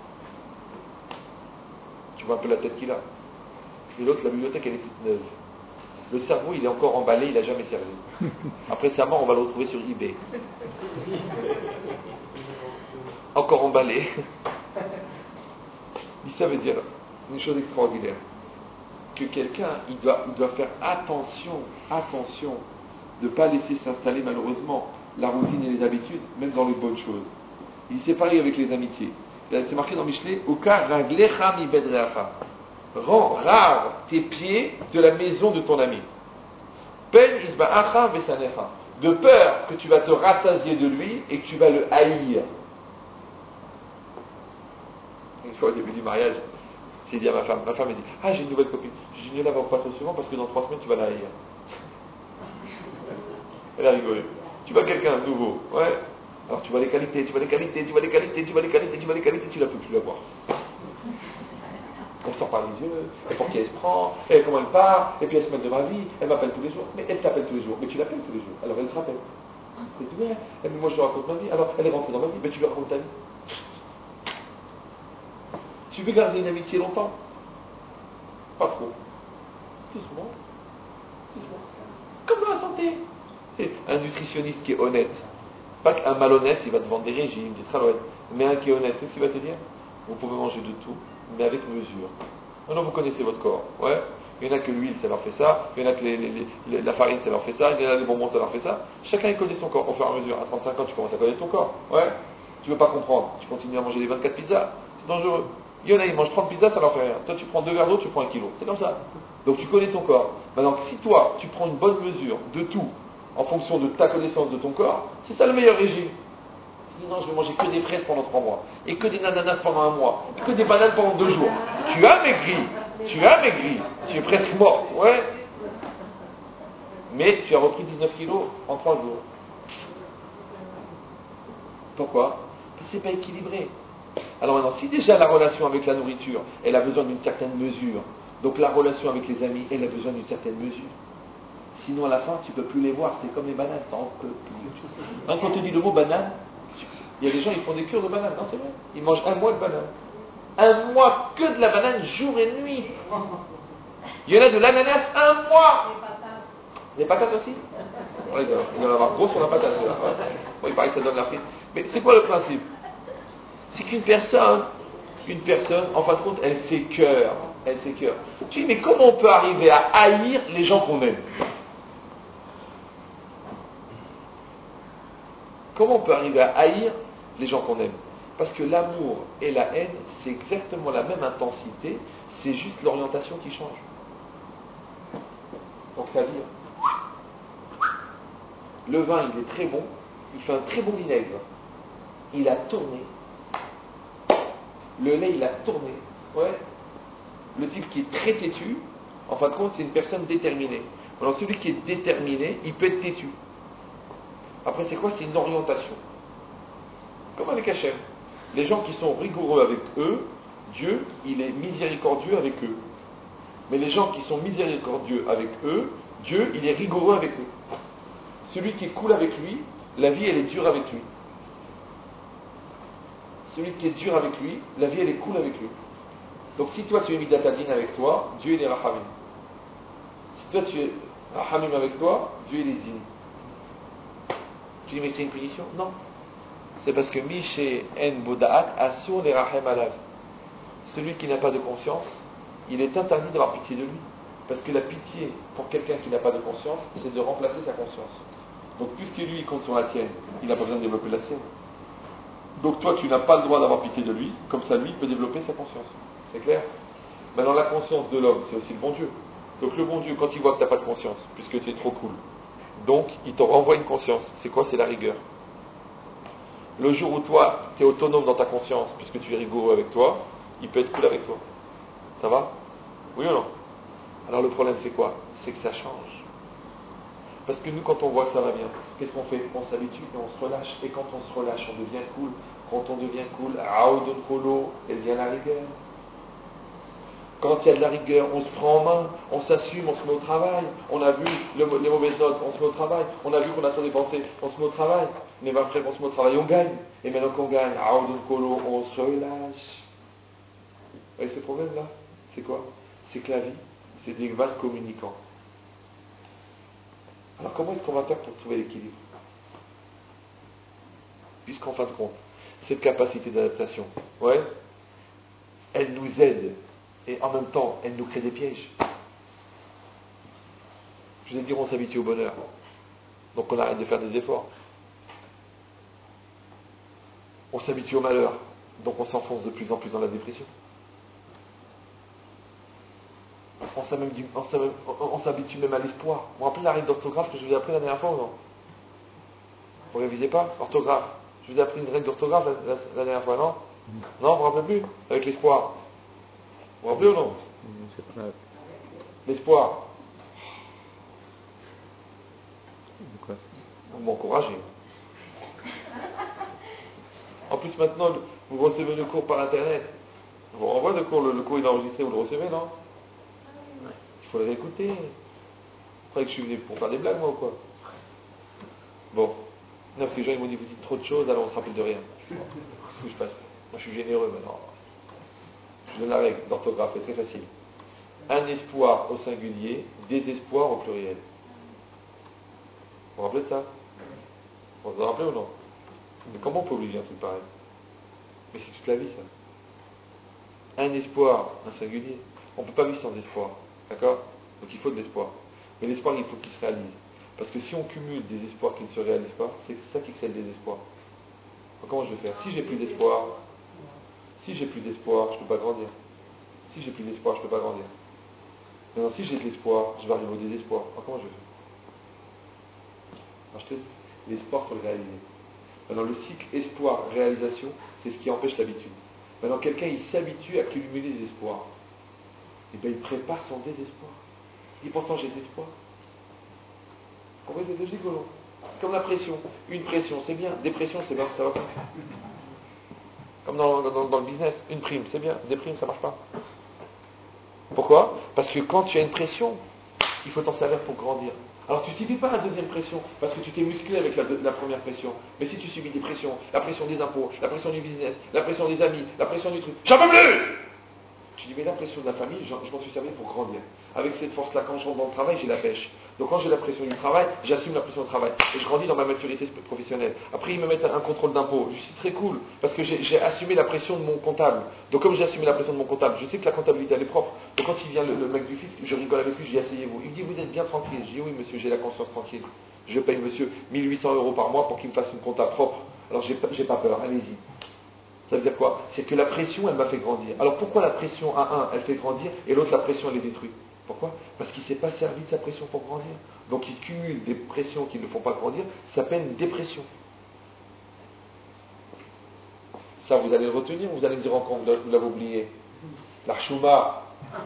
tu vois un peu la tête qu'il a. Et l'autre, la bibliothèque, elle est toute neuve. Le cerveau, il est encore emballé, il n'a jamais servi. Après sa mort, on va le retrouver sur eBay. Encore emballé. Ça veut dire une chose extraordinaire. Que quelqu'un, il doit, il doit faire attention, attention, de ne pas laisser s'installer malheureusement la routine et les habitudes, même dans les bonnes choses. Il s'est pareil avec les amitiés. C'est marqué dans Michelet, Oka raglecha mi bedreacha. Rends rare tes pieds de la maison de ton ami. Pen isba'acha vesanecha. De peur que tu vas te rassasier de lui et que tu vas le haïr. Une fois au début du mariage, j'ai dit à ma femme, ma femme m'a dit, ah j'ai une nouvelle copine. J'ai dit, ne la vois pas trop souvent parce que dans trois semaines tu vas la haïr. Elle a rigolé. Tu vois quelqu'un de nouveau, ouais. Alors tu vois les qualités, tu vois les qualités, tu vois les qualités, tu vois les qualités, tu vois les qualités, tu ne la peux plus la voir. Elle sort par les yeux, et pour qui elle se prend, et comment elle part, et puis elle se met de ma vie, elle m'appelle tous les jours, mais elle t'appelle tous les jours, mais tu l'appelles tous les jours, alors elle te rappelle. Elle dit, ouais, mais moi je lui raconte ma vie, alors elle est rentrée dans ma vie, mais tu lui racontes ta vie. Tu veux garder une amitié longtemps? Pas trop. Doucement. Doucement. Comme dans la santé. C'est un nutritionniste qui est honnête. Pas qu'un malhonnête, il va te vendre des régimes, des travaux. Mais un qui est honnête, c'est ce qu'il va te dire? Vous pouvez manger de tout, mais avec mesure. Maintenant, vous connaissez votre corps. Ouais. Il y en a que l'huile, ça leur fait ça. Il y en a que les, les, les, la farine, ça leur fait ça. Il y en a les bonbons, ça leur fait ça. Chacun, il connaît son corps. Au fur et à mesure, à trente-cinq ans, tu commences à connaître ton corps. Ouais. Tu veux pas comprendre. Tu continues à manger les vingt-quatre pizzas. C'est dangereux. Il y en a, ils mangent trente pizzas, ça leur fait rien. Toi, tu prends deux verres d'eau, tu prends un kilo. C'est comme ça. Donc, tu connais ton corps. Maintenant, si toi, tu prends une bonne mesure de tout, en fonction de ta connaissance de ton corps, c'est ça le meilleur régime. Si non, je vais manger que des fraises pendant trois mois, et que des ananas pendant un mois, et que des bananes pendant deux jours. Tu as maigri. Tu as maigri. Tu es presque morte. Ouais. Mais tu as repris dix-neuf kilos en trois jours. Pourquoi? Parce que c'est pas équilibré. Alors maintenant, si déjà la relation avec la nourriture, elle a besoin d'une certaine mesure, donc la relation avec les amis, elle a besoin d'une certaine mesure. Sinon, à la fin, tu ne peux plus les voir. C'est comme les bananes. T'en peux plus. Hein, quand on te dit le mot banane, il y a des gens, ils font des cures de bananes. Non, c'est vrai. Ils mangent un mois de banane. Un mois que de la banane, jour et nuit. Il y en a de l'ananas un mois. Les patates aussi? Ouais, il doit y avoir gros sur la patate. Là. Ouais. Bon, il paraît que ça donne la frite. Mais c'est quoi le principe? C'est qu'une personne, une personne, en fin de compte, elle s'écœure. Elle s'écœure. Tu dis, mais comment on peut arriver à haïr les gens qu'on aime? Comment on peut arriver à haïr les gens qu'on aime? Parce que l'amour et la haine, c'est exactement la même intensité, c'est juste l'orientation qui change. Donc ça vire. Le vin, il est très bon, il fait un très bon vinaigre. Il a tourné. Le lait, il a tourné. Ouais. Le type qui est très têtu, en fin de compte, c'est une personne déterminée. Alors celui qui est déterminé, il peut être têtu. Après, c'est quoi? C'est une orientation. Comme avec Hachem. Les gens qui sont rigoureux avec eux, Dieu, il est miséricordieux avec eux. Mais les gens qui sont miséricordieux avec eux, Dieu, il est rigoureux avec eux. Celui qui est cool avec lui, la vie, elle est dure avec lui. Celui qui est dur avec lui, la vie, elle est cool avec lui. Donc si toi, tu es midatadin avec toi, Dieu, il est rahamim. Si toi, tu es rahamim avec toi, Dieu, il est din. Tu dis, mais c'est une punition? Non. C'est parce que Miché en Bouda'at assure les rahem alav. Celui qui n'a pas de conscience, il est interdit d'avoir pitié de lui. Parce que la pitié, pour quelqu'un qui n'a pas de conscience, c'est de remplacer sa conscience. Donc puisque lui, il compte sur la tienne, il n'a pas besoin de développer la sienne. Donc toi, tu n'as pas le droit d'avoir pitié de lui, comme ça, lui, il peut développer sa conscience. C'est clair? Maintenant, la conscience de l'homme, c'est aussi le bon Dieu. Donc le bon Dieu, quand il voit que tu n'as pas de conscience, puisque tu es trop cool, donc il te renvoie une conscience. C'est quoi? C'est la rigueur. Le jour où toi, tu es autonome dans ta conscience, puisque tu es rigoureux avec toi, il peut être cool avec toi. Ça va? Oui ou non? Alors le problème, c'est quoi? C'est que ça change. Parce que nous, quand on voit que ça va bien, qu'est-ce qu'on fait? On s'habitue et on se relâche. Et quand on se relâche, on devient cool. Quand on devient cool, Aoudon Kolo, elle vient la rigueur. Quand il y a de la rigueur, on se prend en main, on s'assume, on se met au travail. On a vu le, les mauvaises notes, on se met au travail. On a vu qu'on a trop dépensé, on se met au travail. Mais après, on se met au travail, on gagne. Et maintenant qu'on gagne, Aoudon Kolo, on se relâche. Vous voyez ce problème-là? C'est quoi? C'est que la vie, c'est des vases communicants. Alors comment est-ce qu'on va faire pour trouver l'équilibre? Puisqu'en fin de compte, cette capacité d'adaptation, ouais, elle nous aide et en même temps, elle nous crée des pièges. Je vais dire, on s'habitue au bonheur, donc on arrête de faire des efforts. On s'habitue au malheur, donc on s'enfonce de plus en plus dans la dépression. On s'habitue même à l'espoir. Vous vous rappelez la règle d'orthographe que je vous ai appris la dernière fois ou non? Vous ne révisez pas? Orthographe. Je vous ai appris une règle d'orthographe la, la, la dernière fois, non? Non, vous ne vous rappelez plus? Avec l'espoir. Vous vous rappelez ou non? L'espoir. Vous m'encouragez. En plus, maintenant, vous recevez le cours par Internet. Je vous renvoie le cours, le, le cours il est enregistré, vous le recevez, non? Il faut le réécouter. Vous croyez que je suis venu pour faire des blagues, moi, ou quoi? Bon. Non, parce que les gens, ils m'ont dit, vous dites trop de choses, alors on se rappelle de rien. Qu'est-ce que je fasse? Moi, je suis généreux, maintenant. Je donne la règle d'orthographe, c'est très facile. Un espoir au singulier, désespoir au pluriel. Vous vous rappelez de ça? Vous vous en rappelez ou non? Mais comment on peut oublier un truc pareil? Mais c'est toute la vie, ça. Un espoir, un singulier. On ne peut pas vivre sans espoir. D'accord? Donc il faut de l'espoir. Mais l'espoir, il faut qu'il se réalise. Parce que si on cumule des espoirs qui ne se réalisent pas, c'est ça qui crée le désespoir. Donc comment je vais faire? Si j'ai plus d'espoir, si j'ai plus d'espoir, je ne peux pas grandir. Si j'ai plus d'espoir, je ne peux pas grandir. Maintenant, si j'ai de l'espoir, je vais arriver au désespoir. Alors comment je fais? Alors je te dis, l'espoir, il faut le réaliser. Maintenant, le cycle espoir-réalisation, c'est ce qui empêche l'habitude. Maintenant, quelqu'un, il s'habitue à cumuler des espoirs. Et bien, il prépare son désespoir. Il dit, pourtant, j'ai de l'espoir. Vous comprenez cette logique ou non? C'est comme la pression. Une pression, c'est bien. Des pressions, c'est bien, ça va pas. Comme dans, dans, dans le business, une prime, c'est bien. Des primes, ça marche pas. Pourquoi? Parce que quand tu as une pression, il faut t'en servir pour grandir. Alors tu ne subis pas la deuxième pression, parce que tu t'es musclé avec la, la première pression. Mais si tu subis des pressions, la pression des impôts, la pression du business, la pression des amis, la pression du truc, j'en peux plus! Tu dis, mais la pression de la famille, je m'en suis servi pour grandir. Avec cette force-là, quand je rentre dans le travail, j'ai la pêche. Donc quand j'ai la pression du travail, j'assume la pression du travail. Et je grandis dans ma maturité professionnelle. Après, ils me mettent un contrôle d'impôt. Je suis très cool, parce que j'ai, j'ai assumé la pression de mon comptable. Donc comme j'ai assumé la pression de mon comptable, je sais que la comptabilité, elle est propre. Donc quand il vient le, le mec du fisc, je rigole avec lui, je dis, asseyez-vous. Il me dit, vous êtes bien tranquille. Je dis, oui, monsieur, j'ai la conscience tranquille. Je paye monsieur mille huit cents euros par mois pour qu'il me fasse une compta propre. Alors j'ai, j'ai pas peur, allez-y. Ça veut dire quoi? C'est que la pression, elle m'a fait grandir. Alors pourquoi la pression à un, elle fait grandir, et l'autre, la pression, elle les détruit? Pourquoi? Parce qu'il ne s'est pas servi de sa pression pour grandir. Donc il cumule des pressions qui ne le font pas grandir, ça s'appelle une dépression. Ça, vous allez le retenir ou vous allez me dire encore, vous l'avez oublié? L'Archouma.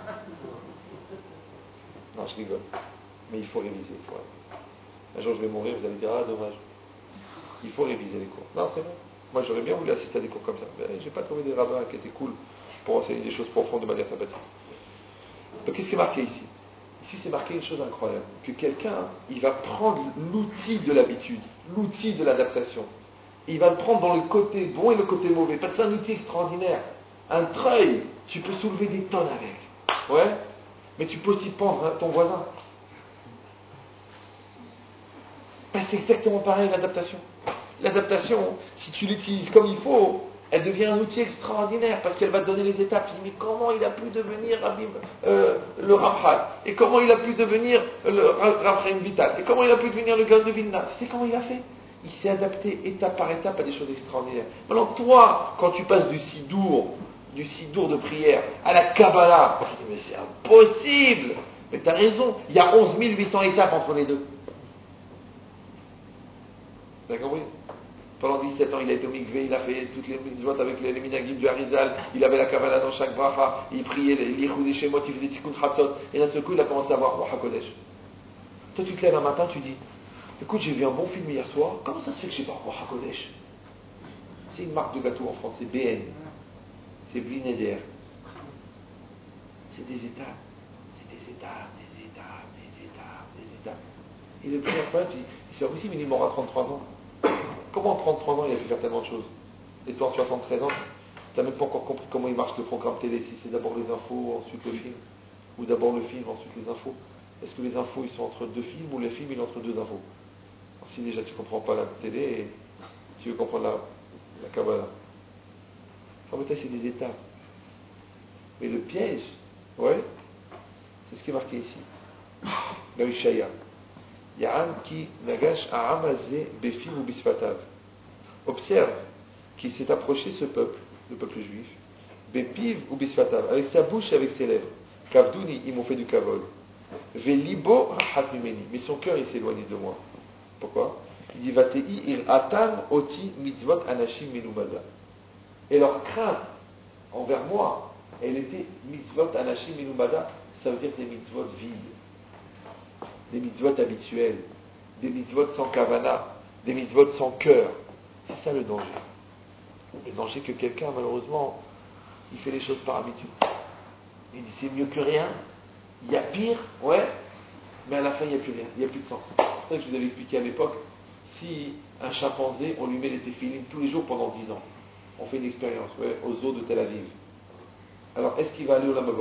Non, je rigole. Mais il faut réviser, il faut réviser. Un jour, je vais mourir, vous allez dire, ah, dommage. Il faut réviser les cours. Non, c'est vrai. Moi, j'aurais bien voulu assister à des cours comme ça. Mais j'ai pas trouvé des rabbins qui étaient cool pour enseigner des choses profondes de manière sympathique. Donc, qu'est-ce qui est marqué ici? Ici, c'est marqué une chose incroyable. Que quelqu'un, il va prendre l'outil de l'habitude, l'outil de l'adaptation. Il va le prendre dans le côté bon et le côté mauvais. Parce que c'est un outil extraordinaire. Un treuil, tu peux soulever des tonnes avec. Ouais? Mais tu peux aussi pendre ton voisin. Ben, c'est exactement pareil, l'adaptation. L'adaptation, si tu l'utilises comme il faut, elle devient un outil extraordinaire parce qu'elle va te donner les étapes. Mais comment il a pu devenir Rabbi, euh, le Ramchal? Et comment il a pu devenir le Rav Chaim Vital? Et comment il a pu devenir le Gaon de Vilna? Tu sais comment il a fait? il s'est adapté étape par étape à des choses extraordinaires. Maintenant, toi, quand tu passes du sidour, du sidour de prière à la Kabbalah, je dis, mais c'est impossible. Mais tu as raison, il y a onze mille huit cents étapes entre les deux. Vous avez compris? Pendant dix-sept ans, il a été au mikvé, il a fait toutes les mitzvot avec les, les minagim du Harizal, il avait la Kabbalah dans chaque bracha, il priait les Yichud et Shemot, il faisait Tikkun Chatzot, et d'un seul coup, il a commencé à voir Ruach HaKodesh. Toi, tu te lèves un matin, tu dis, écoute, j'ai vu un bon film hier soir, comment ça se fait que je n'ai pas Ruach HaKodesh? C'est une marque de gâteau en France, c'est B N, c'est Bli Neder. C'est des étapes, c'est des étapes, des étapes, des étapes, des étapes. Et le premier point, il dit, c'est pas possible, il m'aura trente-trois ans. Comment en trente-trois ans il a pu faire tellement de choses? Et toi en soixante-treize ans, tu n'as même pas encore compris comment il marche le programme télé, si c'est d'abord les infos, ensuite le film, ou d'abord le film, ensuite les infos. Est-ce que les infos ils sont entre deux films ou le film il est entre deux infos? Alors, si déjà tu ne comprends pas la télé, et tu veux comprendre la, la Kabbalah. En fait, c'est des étapes. Mais le piège, ouais, c'est ce qui est marqué ici. Dans Ishaya. Ya'am ki nagash a'amazé befi ou bisfatav. Observe qui s'est approché ce peuple, le peuple juif, bepiv ou bisfatav, avec sa bouche et avec ses lèvres. Kavdouni, ils m'ont fait du kavol. Velibo rahat mimeni, mais son cœur il s'est éloigné de moi. Pourquoi? Il dit Vatei ir atan oti mitzvot anashim minumada. Et leur crainte envers moi, elle était mitzvot anashim minumada, ça veut dire des mitzvot vides, des mitzvot habituels, des mitzvot sans kavana, des mitzvot sans cœur. C'est ça le danger. Le danger que quelqu'un, malheureusement, il fait les choses par habitude. Il dit c'est mieux que rien, il y a pire, ouais, mais à la fin il n'y a plus rien, il n'y a plus de sens. C'est pour ça que je vous avais expliqué à l'époque, si un chimpanzé, on lui met les téphilines tous les jours pendant dix ans, on fait une expérience, ouais, aux eaux de Tel Aviv. Alors, est-ce qu'il va aller au Olam Haba?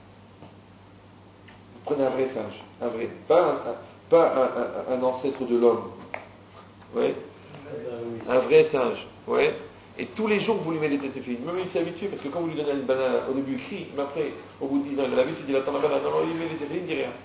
Prenez un vrai singe, un vrai, pas un, un, pas un, un, un ancêtre de l'homme, ouais, un vrai singe, ouais. Et tous les jours, vous lui mettez des téphilines. Même il s'est habitué, parce que quand vous lui donnez une banane, au début il crie, mais après, au bout de dix ans, il a l'habitude, il dit attends la banane, non, non, il met les téphilines, il dit rien.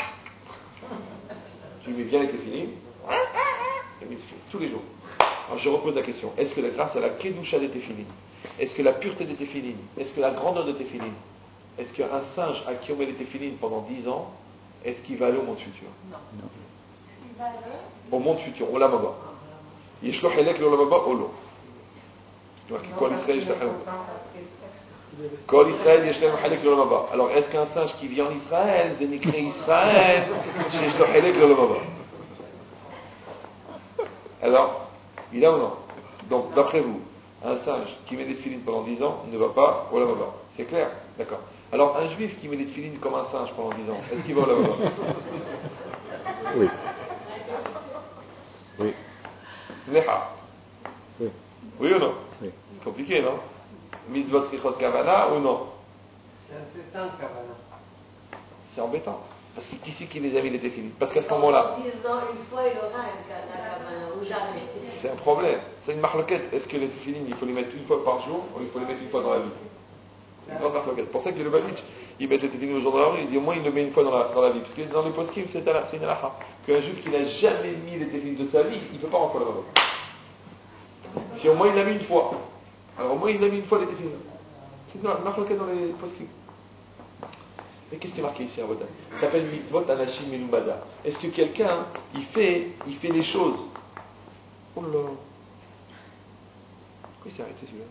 Tu lui mets bien les téphilines, il met tous les jours. Alors je repose la question, est-ce que grâce à la kedusha des téphilines, est-ce que la pureté des téphilines, est-ce que la grandeur des téphilines, est-ce qu'un singe à qui on met les téphilines pendant dix ans, est-ce qu'il va aller au monde futur? Non. Au monde futur, au Olam Haba. Yeshloch elek le Olam Haba, olo. Alors, est-ce qu'un singe qui vit en Israël, c'est écrit Israël, alors, il a ou non? Donc, d'après vous, un singe qui met des téphilines pendant dix ans ne va pas au Olam Haba. C'est clair? D'accord. Alors, un juif qui met des téphilines comme un singe pendant dix ans, est-ce qu'il va au Olam Haba? Oui. Oui. Leha. Oui. Oui ou non? Oui. C'est compliqué, non? Mitzvot Srichot Kavana ou non? C'est embêtant, Kavana. C'est embêtant. Parce que qui c'est qui les a mis les téphilines? Parce qu'à ce moment-là, Une fois, il aura un Kavana ou jamais. c'est un problème. C'est une marloquette. Est-ce que les téphilines, il faut les mettre une fois par jour ou il faut les mettre une fois dans la vie? C'est une grande marloquette. C'est pour ça que les Lubavitch, ils mettent les téphilines au jour de la rue, ils disent au moins il le met une fois dans la, dans la vie. Parce que dans les poskim, c'est une halakha. Qu'un juif qui n'a jamais mis les téphilines de sa vie, il ne peut pas rentrer là-bas. Si au moins il l'a mis une fois, alors au moins il l'a mis une fois les téphilines. C'est une marloquette dans les poskim. Mais qu'est-ce qui est marqué ici à Voda? Ça s'appelle mitzvot anashim minumada. Est-ce que quelqu'un, il fait, il fait les choses? Oh là là. Pourquoi il s'est arrêté celui-là?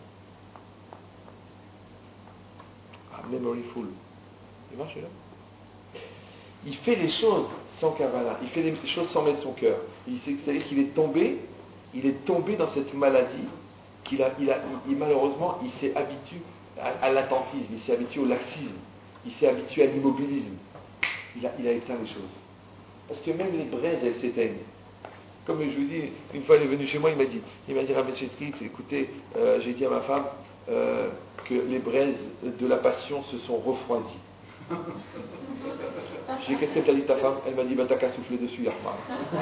Ah, memoryful. Il marche celui-là? Il fait les choses sans kavala. Il fait les choses sans mettre son cœur. C'est-à-dire qu'il est tombé, il est tombé dans cette maladie qu'il a, il a, il, malheureusement, il s'est habitué à, à l'attentisme, il s'est habitué au laxisme. Il s'est habitué à l'immobilisme. Il a, il a éteint les choses. Parce que même les braises, elles s'éteignent. Comme je vous dis, une fois il est venu chez moi, il m'a dit, il m'a dit, Rabbi Chetri, écoutez, euh, j'ai dit à ma femme euh, que les braises de la passion se sont refroidies. J'ai dit, qu'est-ce que t'as dit ta femme? Elle m'a dit, bah t'as qu'à souffler dessus, Yahma.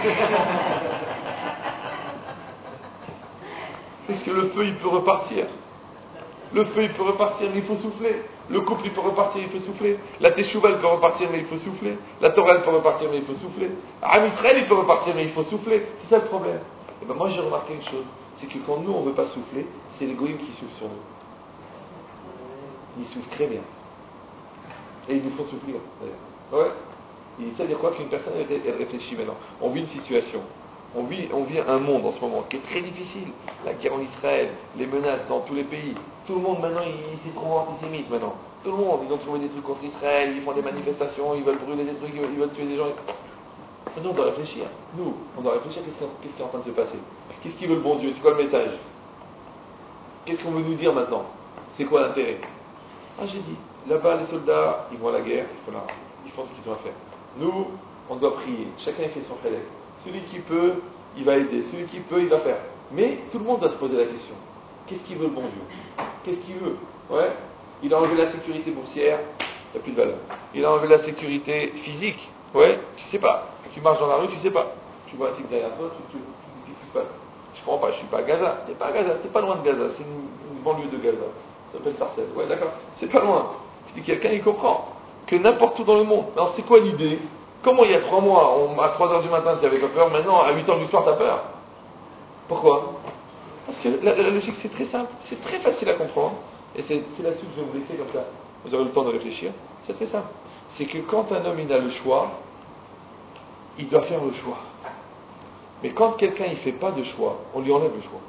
Est-ce que le feu, il peut repartir? Le feu, il peut repartir, mais il faut souffler. Le couple, il peut repartir, il faut souffler. La teshuva, elle peut repartir, mais il faut souffler. La Torah, elle peut repartir, mais il faut souffler. Am Israël, il peut repartir, mais il faut souffler. C'est ça le problème. Et ben moi j'ai remarqué une chose, c'est que quand nous on ne veut pas souffler, c'est les goïms qui soufflent sur nous. Ils soufflent très bien. Et ils nous font souffrir, d'ailleurs. Ouais. Et ça veut dire quoi? Qu'une personne elle, elle réfléchit maintenant. On vit une situation. On vit, on vit un monde en ce moment qui est très difficile. La guerre en Israël, les menaces dans tous les pays. Tout le monde maintenant, il, il s'est trop antisémite maintenant. Tout le monde, ils ont trouvé des trucs contre Israël, ils font des manifestations, ils veulent brûler des trucs, ils veulent, ils veulent tuer des gens. Maintenant, on doit réfléchir. Nous, on doit réfléchir qu'est-ce qui, qu'est-ce qui est en train de se passer. Qu'est-ce qu'il veut le bon Dieu? C'est quoi le message? Qu'est-ce qu'on veut nous dire maintenant? C'est quoi l'intérêt? Ah, j'ai dit, là-bas, les soldats, ils vont à la guerre, ils font, la, ils font ce qu'ils ont à faire. Nous, on doit prier. Chacun fait son khélek. Celui qui peut, il va aider. Celui qui peut, il va faire. Mais tout le monde doit se poser la question. Qu'est-ce qu'il veut le bon Dieu? Qu'est-ce qu'il veut? Ouais. Il a enlevé la sécurité boursière, il n'y a plus de valeur. Il a enlevé la sécurité physique. Ouais, tu sais pas. Tu marches dans la rue, tu sais pas. Tu vois un type derrière toi, tu te dis qu'est-ce qui se passe? Je comprends pas, je suis pas à Gaza. T'es pas à Gaza, t'es pas loin de Gaza. C'est une, une banlieue de Gaza. Ça s'appelle Sarcelles. Ouais, d'accord. C'est pas loin. Je dis quelqu'un, il comprend que n'importe où dans le monde. Alors c'est quoi l'idée? Comment il y a trois mois, on, à trois heures du matin, tu n'avais pas peur, maintenant à huit heures du soir, tu as peur? Pourquoi? Parce que la, la logique, c'est très simple, c'est très facile à comprendre, et c'est, c'est là-dessus que je vais vous laisser comme ça, vous aurez le temps de réfléchir. C'est très simple. C'est que quand un homme il a le choix, il doit faire le choix. Mais quand quelqu'un il ne fait pas de choix, on lui enlève le choix.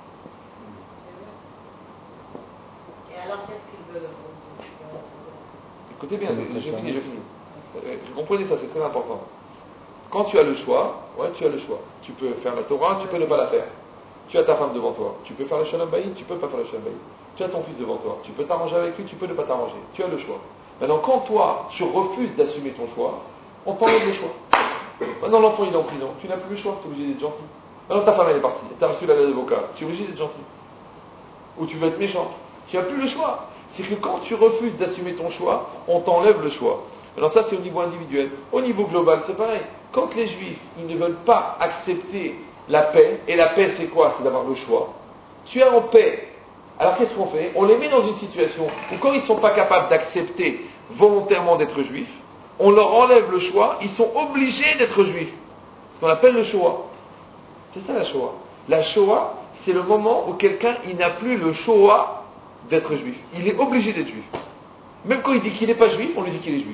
Et alors, qu'est-ce qu'il veut? Écoutez bien, je finis, je finis. Vous comprenez ça, c'est très important. Quand tu as le choix, ouais, tu as le choix. Tu peux faire la Torah, tu peux ne pas la faire. Tu as ta femme devant toi, tu peux faire le Shalom Bayit, tu peux pas faire le Shalom Bayit. Tu as ton fils devant toi, tu peux t'arranger avec lui, tu peux ne pas t'arranger. Tu as le choix. Maintenant, quand toi, tu refuses d'assumer ton choix, on t'enlève le choix. Maintenant, l'enfant il est en prison, tu n'as plus le choix, tu es obligé d'être gentil. Maintenant, ta femme elle est partie, tu as reçu la lettre d'avocat, tu es obligé d'être gentil. Ou tu veux être méchant, tu n'as plus le choix. C'est que quand tu refuses d'assumer ton choix, on t'enlève le choix. Alors ça c'est au niveau individuel. Au niveau global c'est pareil. Quand les juifs ils ne veulent pas accepter la paix, et la paix c'est quoi? C'est d'avoir le choix. Tu es en paix. Alors qu'est-ce qu'on fait? On les met dans une situation où quand ils ne sont pas capables d'accepter volontairement d'être juifs, on leur enlève le choix, ils sont obligés d'être juifs. Ce qu'on appelle le Shoah. C'est ça la Shoah. La Shoah c'est le moment où quelqu'un il n'a plus le choix d'être juif. Il est obligé d'être juif. Même quand il dit qu'il n'est pas juif, on lui dit qu'il est juif.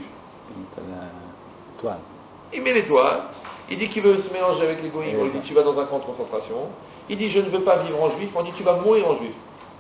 Il met l'étoile, il dit qu'il veut se mélanger avec les goïms, on lui dit tu vas dans un camp de concentration. Il dit je ne veux pas vivre en juif, on dit tu vas mourir en juif.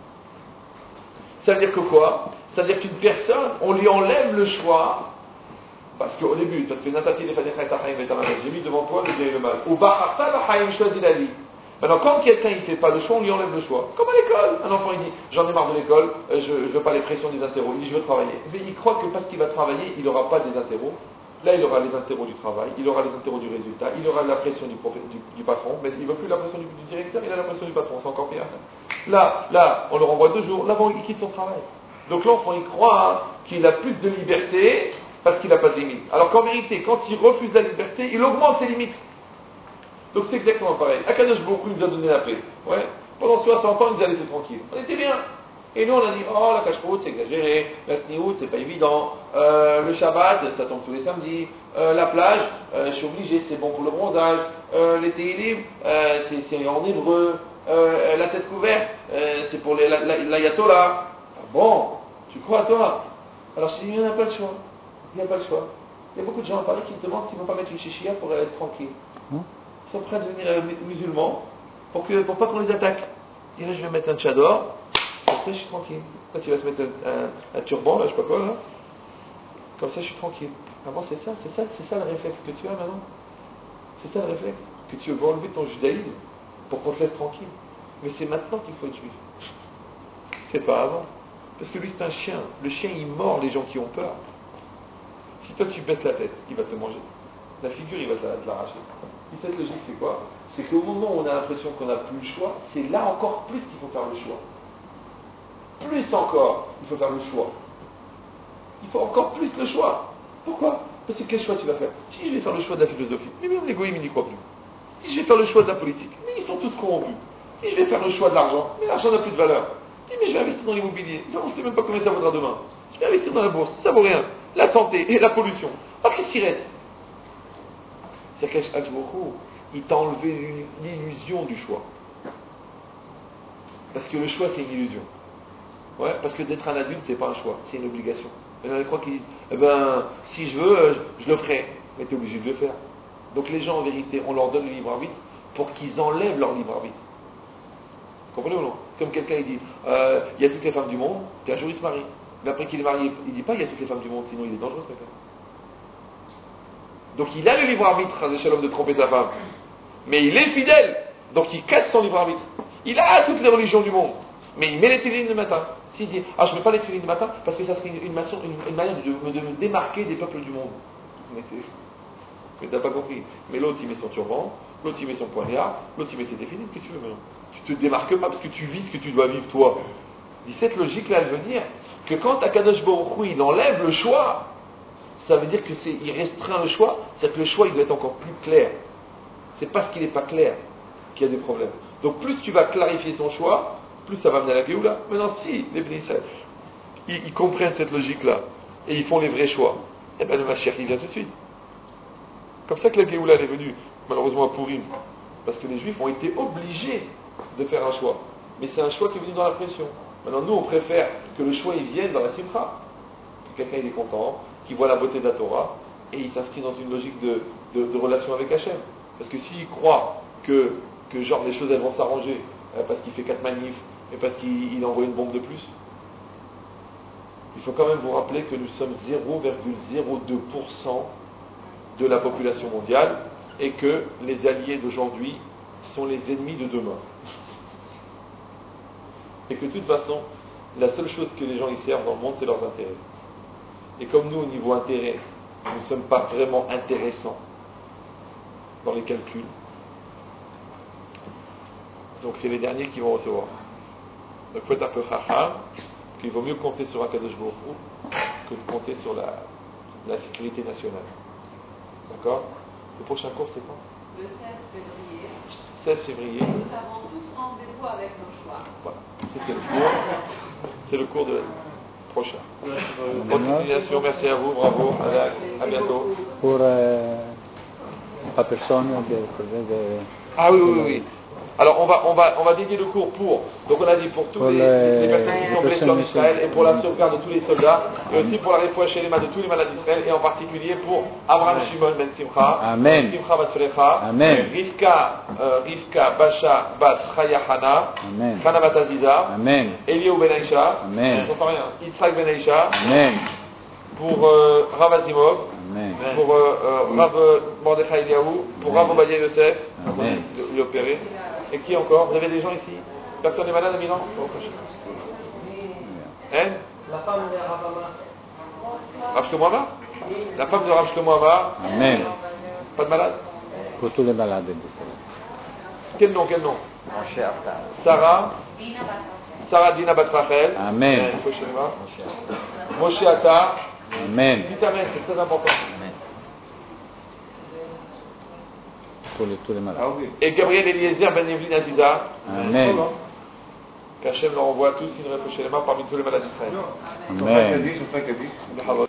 Ça veut dire que quoi? Ça veut dire qu'une personne, on lui enlève le choix, parce qu'au début, parce que Natati les j'ai mis devant toi le bien et le mal. Ou Baharta Bahaim choisit la vie. Maintenant, quand quelqu'un ne fait pas le choix, on lui enlève le choix. Comme à l'école. Un enfant, il dit, j'en ai marre de l'école, euh, je ne veux pas les pressions des interros. Il dit, je veux travailler. Mais il croit que parce qu'il va travailler, il n'aura pas des interros. Là, il aura les interros du travail, il aura les interros du résultat, il aura la pression du, prof... du, du patron, mais il ne veut plus la pression du, du directeur, il a la pression du patron, c'est encore pire. Là, là, on le renvoie deux jours, là-bas, il quitte son travail. Donc l'enfant, il croit qu'il a plus de liberté parce qu'il n'a pas de limite. Alors qu'en vérité, quand il refuse la liberté, il augmente ses limites. Donc c'est exactement pareil. Akadosh Baruch Hu nous a donné la paix. Ouais. Pendant soixante ans, il nous a laissé tranquille. On était bien. Et nous, on a dit, oh, la cache-route, c'est exagéré. La sniout, c'est pas évident. Euh, le Shabbat, ça tombe tous les samedis. Euh, la plage, euh, je suis obligé, c'est bon pour le bronzage. Euh, les télim, euh, c'est, c'est en hébreu. Euh, la tête couverte, euh, c'est pour les, la, la, l'ayatollah. Ah bon, tu crois à toi? Alors je dis, il n'y a pas le choix. Il n'y a pas le choix. Il y a beaucoup de gens à Paris qui se demandent s'ils ne vont pas mettre une chichia pour être tranquille. Ils sont prêts à devenir euh, musulmans pour que pour pas qu'on les attaque. Et là, je vais mettre un tchador, comme ça, je suis tranquille. Là, tu vas se mettre un, un, un turban, là, je sais pas quoi, là. Comme ça, je suis tranquille. Avant, c'est ça, c'est ça, c'est ça le réflexe que tu as maintenant. C'est ça le réflexe. Que tu veux enlever ton judaïsme pour qu'on te laisse tranquille. Mais c'est maintenant qu'il faut être juif. C'est pas avant. Parce que lui, c'est un chien. Le chien, il mord les gens qui ont peur. Si toi, tu baisses la tête, il va te manger. La figure, il va te l'arracher. Et cette logique, c'est quoi? C'est qu'au moment où on a l'impression qu'on n'a plus le choix, c'est là encore plus qu'il faut faire le choix. Plus encore, il faut faire le choix. Il faut encore plus le choix. Pourquoi? Parce que quel choix tu vas faire? Si je vais faire le choix de la philosophie, mais même les goïms, ils n'y croient plus. Si je vais faire le choix de la politique, mais ils sont tous corrompus. Si je vais faire le choix de l'argent, mais l'argent n'a plus de valeur. Si mais je vais investir dans l'immobilier, on ne sait même pas combien ça vaudra demain. Je vais investir dans la bourse, ça vaut rien. La santé et la pollution. Alors qu'est-ce qui reste? C'est qu'Akadosh Baruch Hu, il t'a enlevé l'illusion du choix. Parce que le choix, c'est une illusion. Ouais, parce que d'être un adulte, c'est pas un choix, c'est une obligation. Il y en a qui disent, eh ben, si je veux, je le ferai. Mais tu es obligé de le faire. Donc les gens, en vérité, on leur donne le libre arbitre pour qu'ils enlèvent leur libre arbitre. Vous comprenez ou non? C'est comme quelqu'un, il dit, euh, il y a toutes les femmes du monde, puis un jour il se marie. Mais après qu'il est marié, il ne dit pas, il y a toutes les femmes du monde, sinon il est dangereux ce mec-là. Donc il a le libre arbitre, de Shalom, de tromper sa femme. Mais il est fidèle. Donc il casse son libre arbitre. Il a toutes les religions du monde. Mais il met les tefilines le matin. S'il dit, ah je ne mets pas les tefilines le matin, parce que ça serait une, une, maçon, une, une manière de, de me démarquer des peuples du monde. Mais tu n'as pas compris. Mais l'autre il met son turban, l'autre il met son poignard, l'autre il met ses tefilines. Qu'est-ce que tu veux maintenant? Tu te démarques pas parce que tu vis ce que tu dois vivre toi. Dis, cette logique-là, elle veut dire que quand Akadosh Baruch Hu, il enlève le choix, ça veut dire que c'est, il restreint le choix, c'est que le choix il doit être encore plus clair. C'est parce qu'il n'est pas clair qu'il y a des problèmes. Donc plus tu vas clarifier ton choix, plus ça va mener à la Géoula. Maintenant, si les Bnei Israël, ils, ils comprennent cette logique-là et ils font les vrais choix, et bien le Mashiach il vient tout de suite. Comme ça que la Géoula est venue, malheureusement à Pourim, parce que les Juifs ont été obligés de faire un choix. Mais c'est un choix qui est venu dans la pression. Maintenant, nous, on préfère que le choix il vienne dans la Simcha. Que quelqu'un il est content, qu'il voit la beauté de la Torah, et il s'inscrit dans une logique de, de, de relation avec Hachem. Parce que s'il croit que, que genre les choses elles vont s'arranger, euh, parce qu'il fait quatre manifs, et parce qu'il il envoie une bombe de plus, il faut quand même vous rappeler que nous sommes zéro virgule zéro deux pour cent de la population mondiale, et que les alliés d'aujourd'hui sont les ennemis de demain. Et que de toute façon, la seule chose que les gens y servent dans le monde, c'est leurs intérêts. Et comme nous, au niveau intérêt, nous ne sommes pas vraiment intéressants dans les calculs, donc c'est les derniers qui vont recevoir. Donc il faut être un peu chacham, qu'il vaut mieux compter sur Akadosh Baruch Hu que de compter sur la, la sécurité nationale. D'accord? Le prochain cours, c'est quand? Le seize février. seize février. Nous avons tous rendez-vous avec nos choix. Voilà. Ça, c'est le cours. C'est le cours de prochain. Bonne continuation. Merci à vous. Bravo. Allez, à bientôt. Pour euh, la personne de, de, Ah oui, oui, oui. oui. Alors on va, on va, on va dédier le cours pour, donc on a dit pour tous Pour les, les- les personnes qui sont les blessées en personnes Israël et pour la sauvegarde de tous les soldats et aussi pour la réfouach shelema de tous les malades d'Israël et en particulier pour Abraham Shimon ben Simcha, Amen. Simcha bat Frecha, Amen. Rivka, euh, Rivka Basha bat Chaya Hana, Amen. Hana bat Aziza, Amen. Eliyahu ben Aisha, Amen. je n'entends rien, Yitzhak ben Aisha, Amen. pour euh, Rav Azimov, Amen. pour euh, euh, Rav euh, Mordechai Eliyahu, pour Rav Obadia Yosef, Amen. le- lui opérer. Et qui encore? Vous avez des gens ici? Personne n'est malade à Milan? Oh, hein? La femme de Rabama. Rav Shlomo Amar? La femme de Rav Shlomo Amar? Amen. Pas de malade? Pour tous les malades. Quel nom? Quel nom? Mon cher Tal. Sarah? Sarah Dina Bat Rachel? Amen. Hein, Moshe Lema. Moshe Atta? Amen. Dites Amen, c'est très important. Pour les, tous les malades. Ah oui. Et Gabriel Eliezer Ben Evelyn Aziza? Amen. Qu'Hachem leur envoie tous une Moshe Lema parmi tous les malades d'Israël. Amen. Amen.